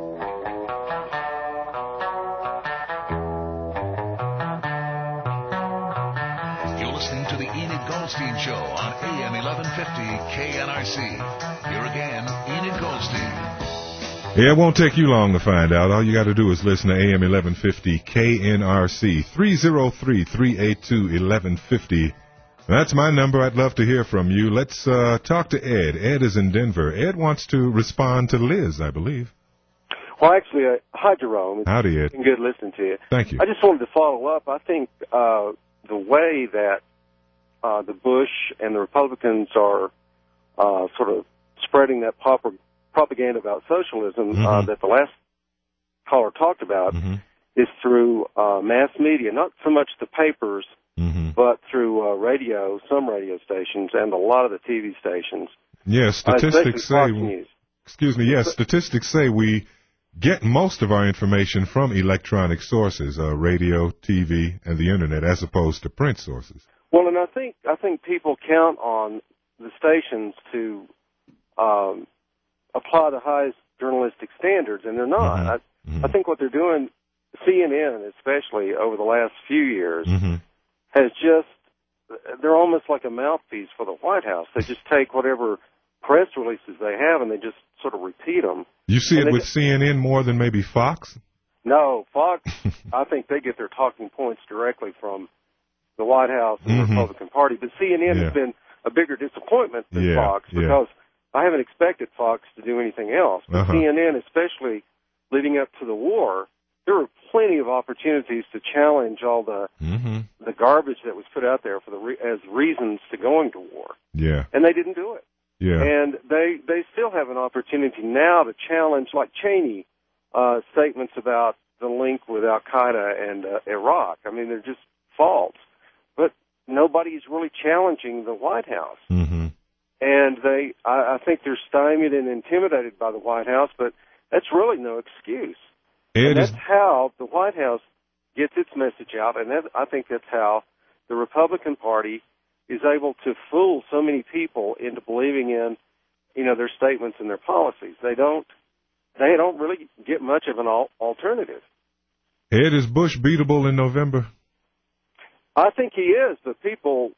You're listening to the Enid Goldstein Show on A M eleven fifty K N R C. Here again, Enid Goldstein. Yeah, it won't take you long to find out. All you got to do is listen to A M eleven fifty K N R C, three oh three, three eight two, eleven fifty. That's my number. I'd love to hear from you. Let's uh, talk to Ed. Ed is in Denver. Ed wants to respond to Liz, I believe. Well, actually, uh, hi, Jerome. It's Howdy, Ed. been good listening to you. Thank you. I just wanted to follow up. I think uh, the way that uh, the Bush and the Republicans are uh, sort of spreading that pop- propaganda about socialism mm-hmm. uh, that the last caller talked about mm-hmm. is through uh, mass media, not so much the papers, mm-hmm. but through uh, radio, some radio stations, and a lot of the T V stations. Yes, statistics uh, say... Excuse me, yes, statistics say we get most of our information from electronic sources, uh, radio, T V, and the Internet, as opposed to print sources. Well, and I think I think people count on the stations to um, apply the highest journalistic standards, and they're not. Mm-hmm. I, mm-hmm. I think what they're doing, C N N especially over the last few years, mm-hmm. has just, they're almost like a mouthpiece for the White House. They just take whatever press releases they have and they just sort of repeat them. You see and it with just, C N N more than maybe Fox? No, Fox, I think they get their talking points directly from the White House and mm-hmm. the Republican Party. But C N N yeah. has been a bigger disappointment than yeah. Fox because yeah. I haven't expected Fox to do anything else. But uh-huh. C N N, especially leading up to the war, there were plenty of opportunities to challenge all the mm-hmm. the garbage that was put out there for the re- as reasons to going to war. Yeah. And they didn't do it. Yeah. And they they still have an opportunity now to challenge, like Cheney, uh, statements about the link with Al-Qaeda and uh, Iraq. I mean, they're just false. But nobody's really challenging the White House. Mm-hmm. And they, I, I think they're stymied and intimidated by the White House, but that's really no excuse. It and that's is... how the White House gets its message out, and that, I think that's how the Republican Party is able to fool so many people into believing in, you know, their statements and their policies. They don't, they don't really get much of an al- alternative. Ed, is Bush beatable in November? I think he is, but people,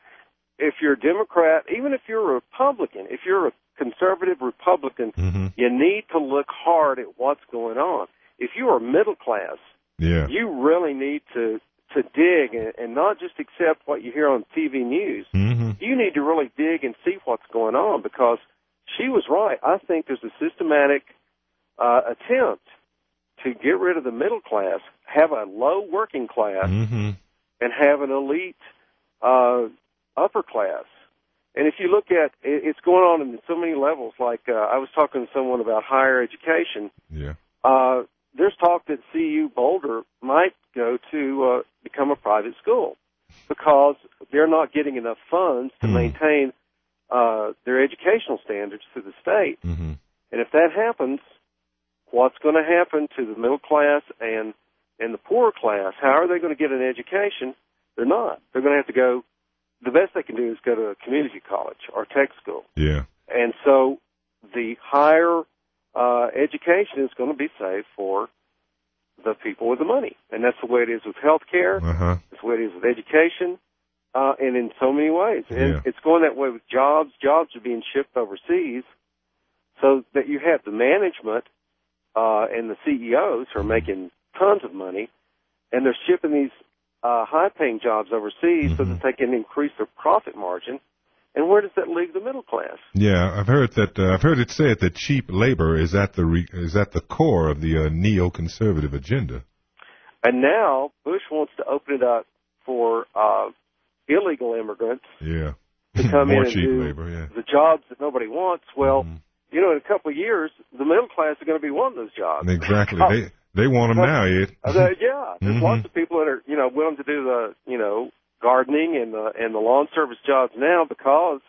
if you're a Democrat, even if you're a Republican, if you're a conservative Republican, mm-hmm. you need to look hard at what's going on. If you are middle class, yeah. you really need to, to dig and, and not just accept what you hear on T V news. Mm-hmm. You need to really dig and see what's going on, because she was right. I think there's a systematic uh, attempt to get rid of the middle class, have a low working class, mm-hmm. and have an elite uh, upper class. And if you look at, it's going on in so many levels. Like uh, I was talking to someone about higher education. Yeah. Uh, there's talk that C U Boulder might go to uh, become a private school because they're not getting enough funds to mm. maintain uh, their educational standards through the state. Mm-hmm. And if that happens, what's going to happen to the middle class and and the poorer class? How are they going to get an education? They're not. They're going to have to go. The best they can do is go to a community college or tech school. Yeah. And so the higher uh, education is going to be saved for the people with the money. And that's the way it is with health care. Uh-huh. That's the way it is with education, uh, and in so many ways. And yeah. it's going that way with jobs. Jobs are being shipped overseas so that you have the management uh, and the C E Os who are making tons of money, and they're shipping these uh, high-paying jobs overseas mm-hmm. so that they can increase their profit margin. And where does that leave the middle class? Yeah, I've heard that. Uh, I've heard it said that cheap labor is at the re- is at the core of the uh, neoconservative agenda. And now Bush wants to open it up for uh, illegal immigrants. Yeah, to come more in and cheap do labor. Yeah, the jobs that nobody wants. Well, mm-hmm. you know, in a couple of years, the middle class are going to be wanting those jobs. Exactly. they they want them now, Ed. uh, yeah, there's mm-hmm. lots of people that are you know willing to do the you know gardening and the and the lawn service jobs now because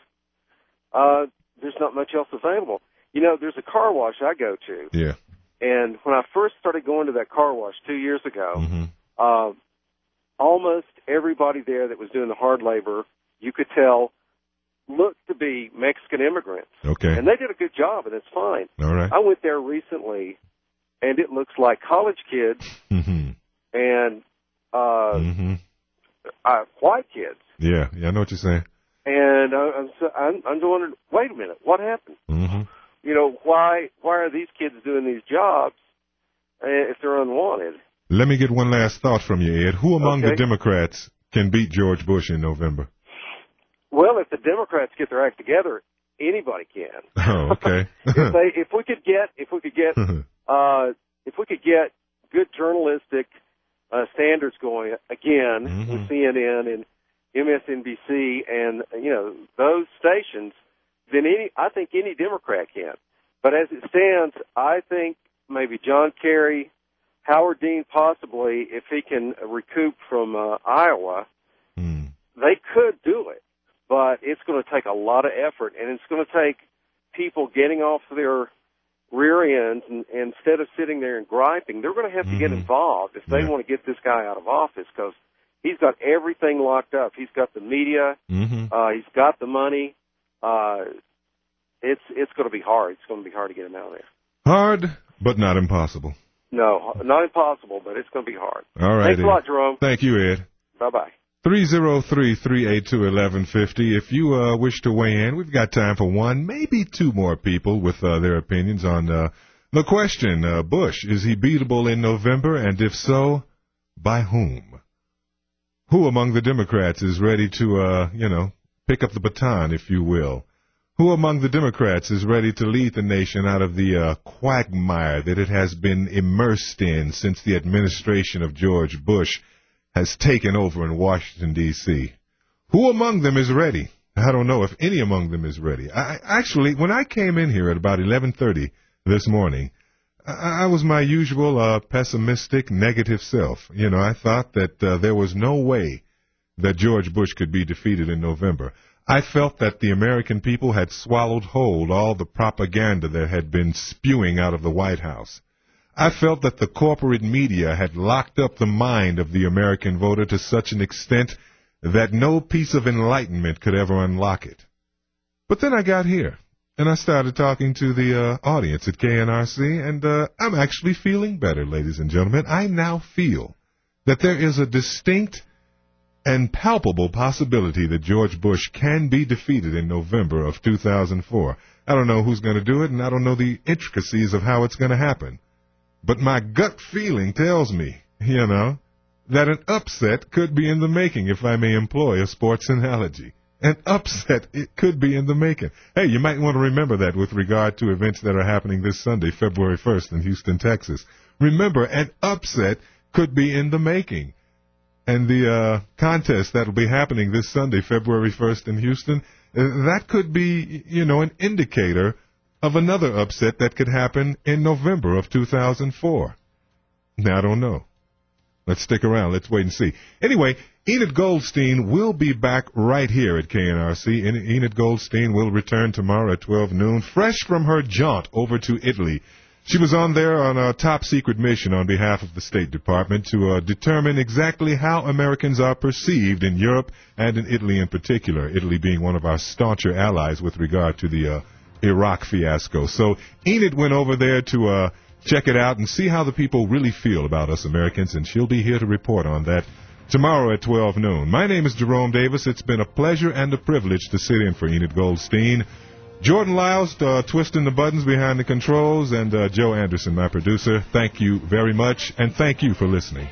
uh, there's not much else available. You know, there's a car wash I go to. Yeah. And when I first started going to that car wash two years ago, mm-hmm. uh, almost everybody there that was doing the hard labor, you could tell, looked to be Mexican immigrants. Okay. And they did a good job, and it's fine. All right. I went there recently, and it looks like college kids mm-hmm. and uh, mm-hmm. uh, white kids. Yeah, yeah, I know what you're saying. And uh, I'm, so, I'm, I'm wondering, wait a minute, what happened? Mm-hmm. You know, why why are these kids doing these jobs uh, if they're unwanted? Let me get one last thought from you, Ed. Who among okay. the Democrats can beat George Bush in November? Well, if the Democrats get their act together, anybody can. Oh, okay. if, they, if we could get, if we could get, uh, if we could get good journalistic uh, standards going again mm-hmm. with C N N and M S N B C and you know those stations, then any, I think any Democrat can. But as it stands, I think maybe John Kerry, Howard Dean possibly, if he can recoup from uh, Iowa, mm. they could do it. But it's going to take a lot of effort, and it's going to take people getting off their rear ends, and, and instead of sitting there and griping, they're going to have mm-hmm. to get involved if they yeah. want to get this guy out of office, because he's got everything locked up. He's got the media. Mm-hmm. Uh, he's got the money. Uh, it's it's going to be hard. It's going to be hard to get him out of there. Hard, but not impossible. No, not impossible, but it's going to be hard. All right, Thanks Ed. a lot, Jerome. Thank you, Ed. Bye-bye. three oh three, three eight two, one one five oh. If you uh, wish to weigh in, we've got time for one, maybe two more people with uh, their opinions on uh, The question, uh, Bush, is he beatable in November, and if so, by whom? Who among the Democrats is ready to, uh, you know, pick up the baton, if you will? Who among the Democrats is ready to lead the nation out of the uh, quagmire that it has been immersed in since the administration of George Bush has taken over in Washington, D C? Who among them is ready? I don't know if any among them is ready. I, actually, when I came in here at about eleven thirty this morning, I, I was my usual uh, pessimistic, negative self. You know, I thought that uh, there was no way that George Bush could be defeated in November. I felt that the American people had swallowed whole all the propaganda that had been spewing out of the White House. I felt that the corporate media had locked up the mind of the American voter to such an extent that no piece of enlightenment could ever unlock it. But then I got here, and I started talking to the uh, audience at K N R C, and uh, I'm actually feeling better, ladies and gentlemen. I now feel that there is a distinct and palpable possibility that George Bush can be defeated in November of two thousand four. I don't know who's going to do it, and I don't know the intricacies of how it's going to happen. But my gut feeling tells me, you know, that an upset could be in the making, if I may employ a sports analogy. An upset, it could be in the making. Hey, you might want to remember that with regard to events that are happening this Sunday, February first, in Houston, Texas. Remember, an upset could be in the making. And the uh, contest that will be happening this Sunday, February first in Houston, uh, that could be, you know, an indicator of another upset that could happen in November of two thousand four. Now, I don't know. Let's stick around. Let's wait and see. Anyway, Enid Goldstein will be back right here at K N R C. En- Enid Goldstein will return tomorrow at twelve noon, fresh from her jaunt over to Italy. She was on there on a top-secret mission on behalf of the State Department to uh, determine exactly how Americans are perceived in Europe and in Italy in particular, Italy being one of our stauncher allies with regard to the uh, Iraq fiasco. So Enid went over there to uh, check it out and see how the people really feel about us Americans, and she'll be here to report on that tomorrow at twelve noon. My name is Jerome Davis. It's been a pleasure and a privilege to sit in for Enid Goldstein. Jordan Lyles uh, twisting the buttons behind the controls, and uh, Joe Anderson, my producer. Thank you very much, and thank you for listening.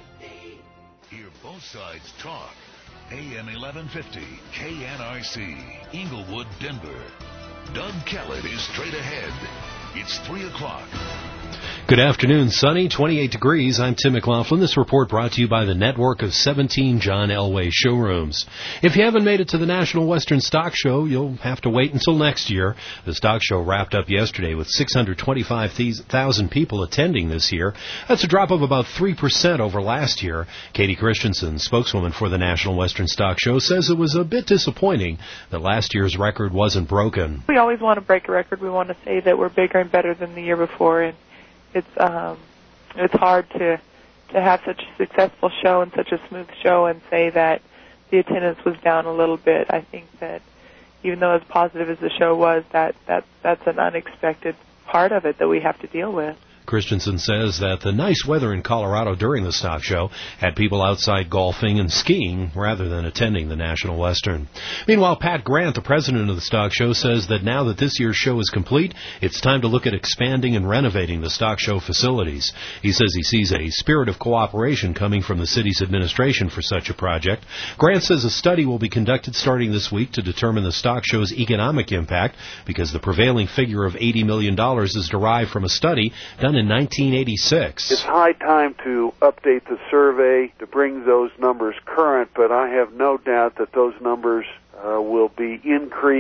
Hear both sides talk. A M eleven fifty, K N R C, Inglewood, Denver. Doug Kellett is straight ahead. It's three o'clock. Good afternoon, sunny, twenty-eight degrees. I'm Tim McLaughlin. This report brought to you by the network of seventeen John Elway showrooms. If you haven't made it to the National Western Stock Show, you'll have to wait until next year. The stock show wrapped up yesterday with six hundred twenty-five thousand people attending this year. That's a drop of about three percent over last year. Katie Christensen, spokeswoman for the National Western Stock Show, says it was a bit disappointing that last year's record wasn't broken. We always want to break a record. We want to say that we're bigger and better than the year before, and It's um, it's hard to to have such a successful show and such a smooth show and say that the attendance was down a little bit. I think that even though as positive as the show was, that, that that's an unexpected part of it that we have to deal with. Christensen says that the nice weather in Colorado during the stock show had people outside golfing and skiing rather than attending the National Western. Meanwhile, Pat Grant, the president of the stock show, says that now that this year's show is complete, it's time to look at expanding and renovating the stock show facilities. He says he sees a spirit of cooperation coming from the city's administration for such a project. Grant says a study will be conducted starting this week to determine the stock show's economic impact, because the prevailing figure of eighty million dollars is derived from a study done in nineteen eighty-six. It's high time to update the survey to bring those numbers current, but I have no doubt that those numbers uh, will be increased.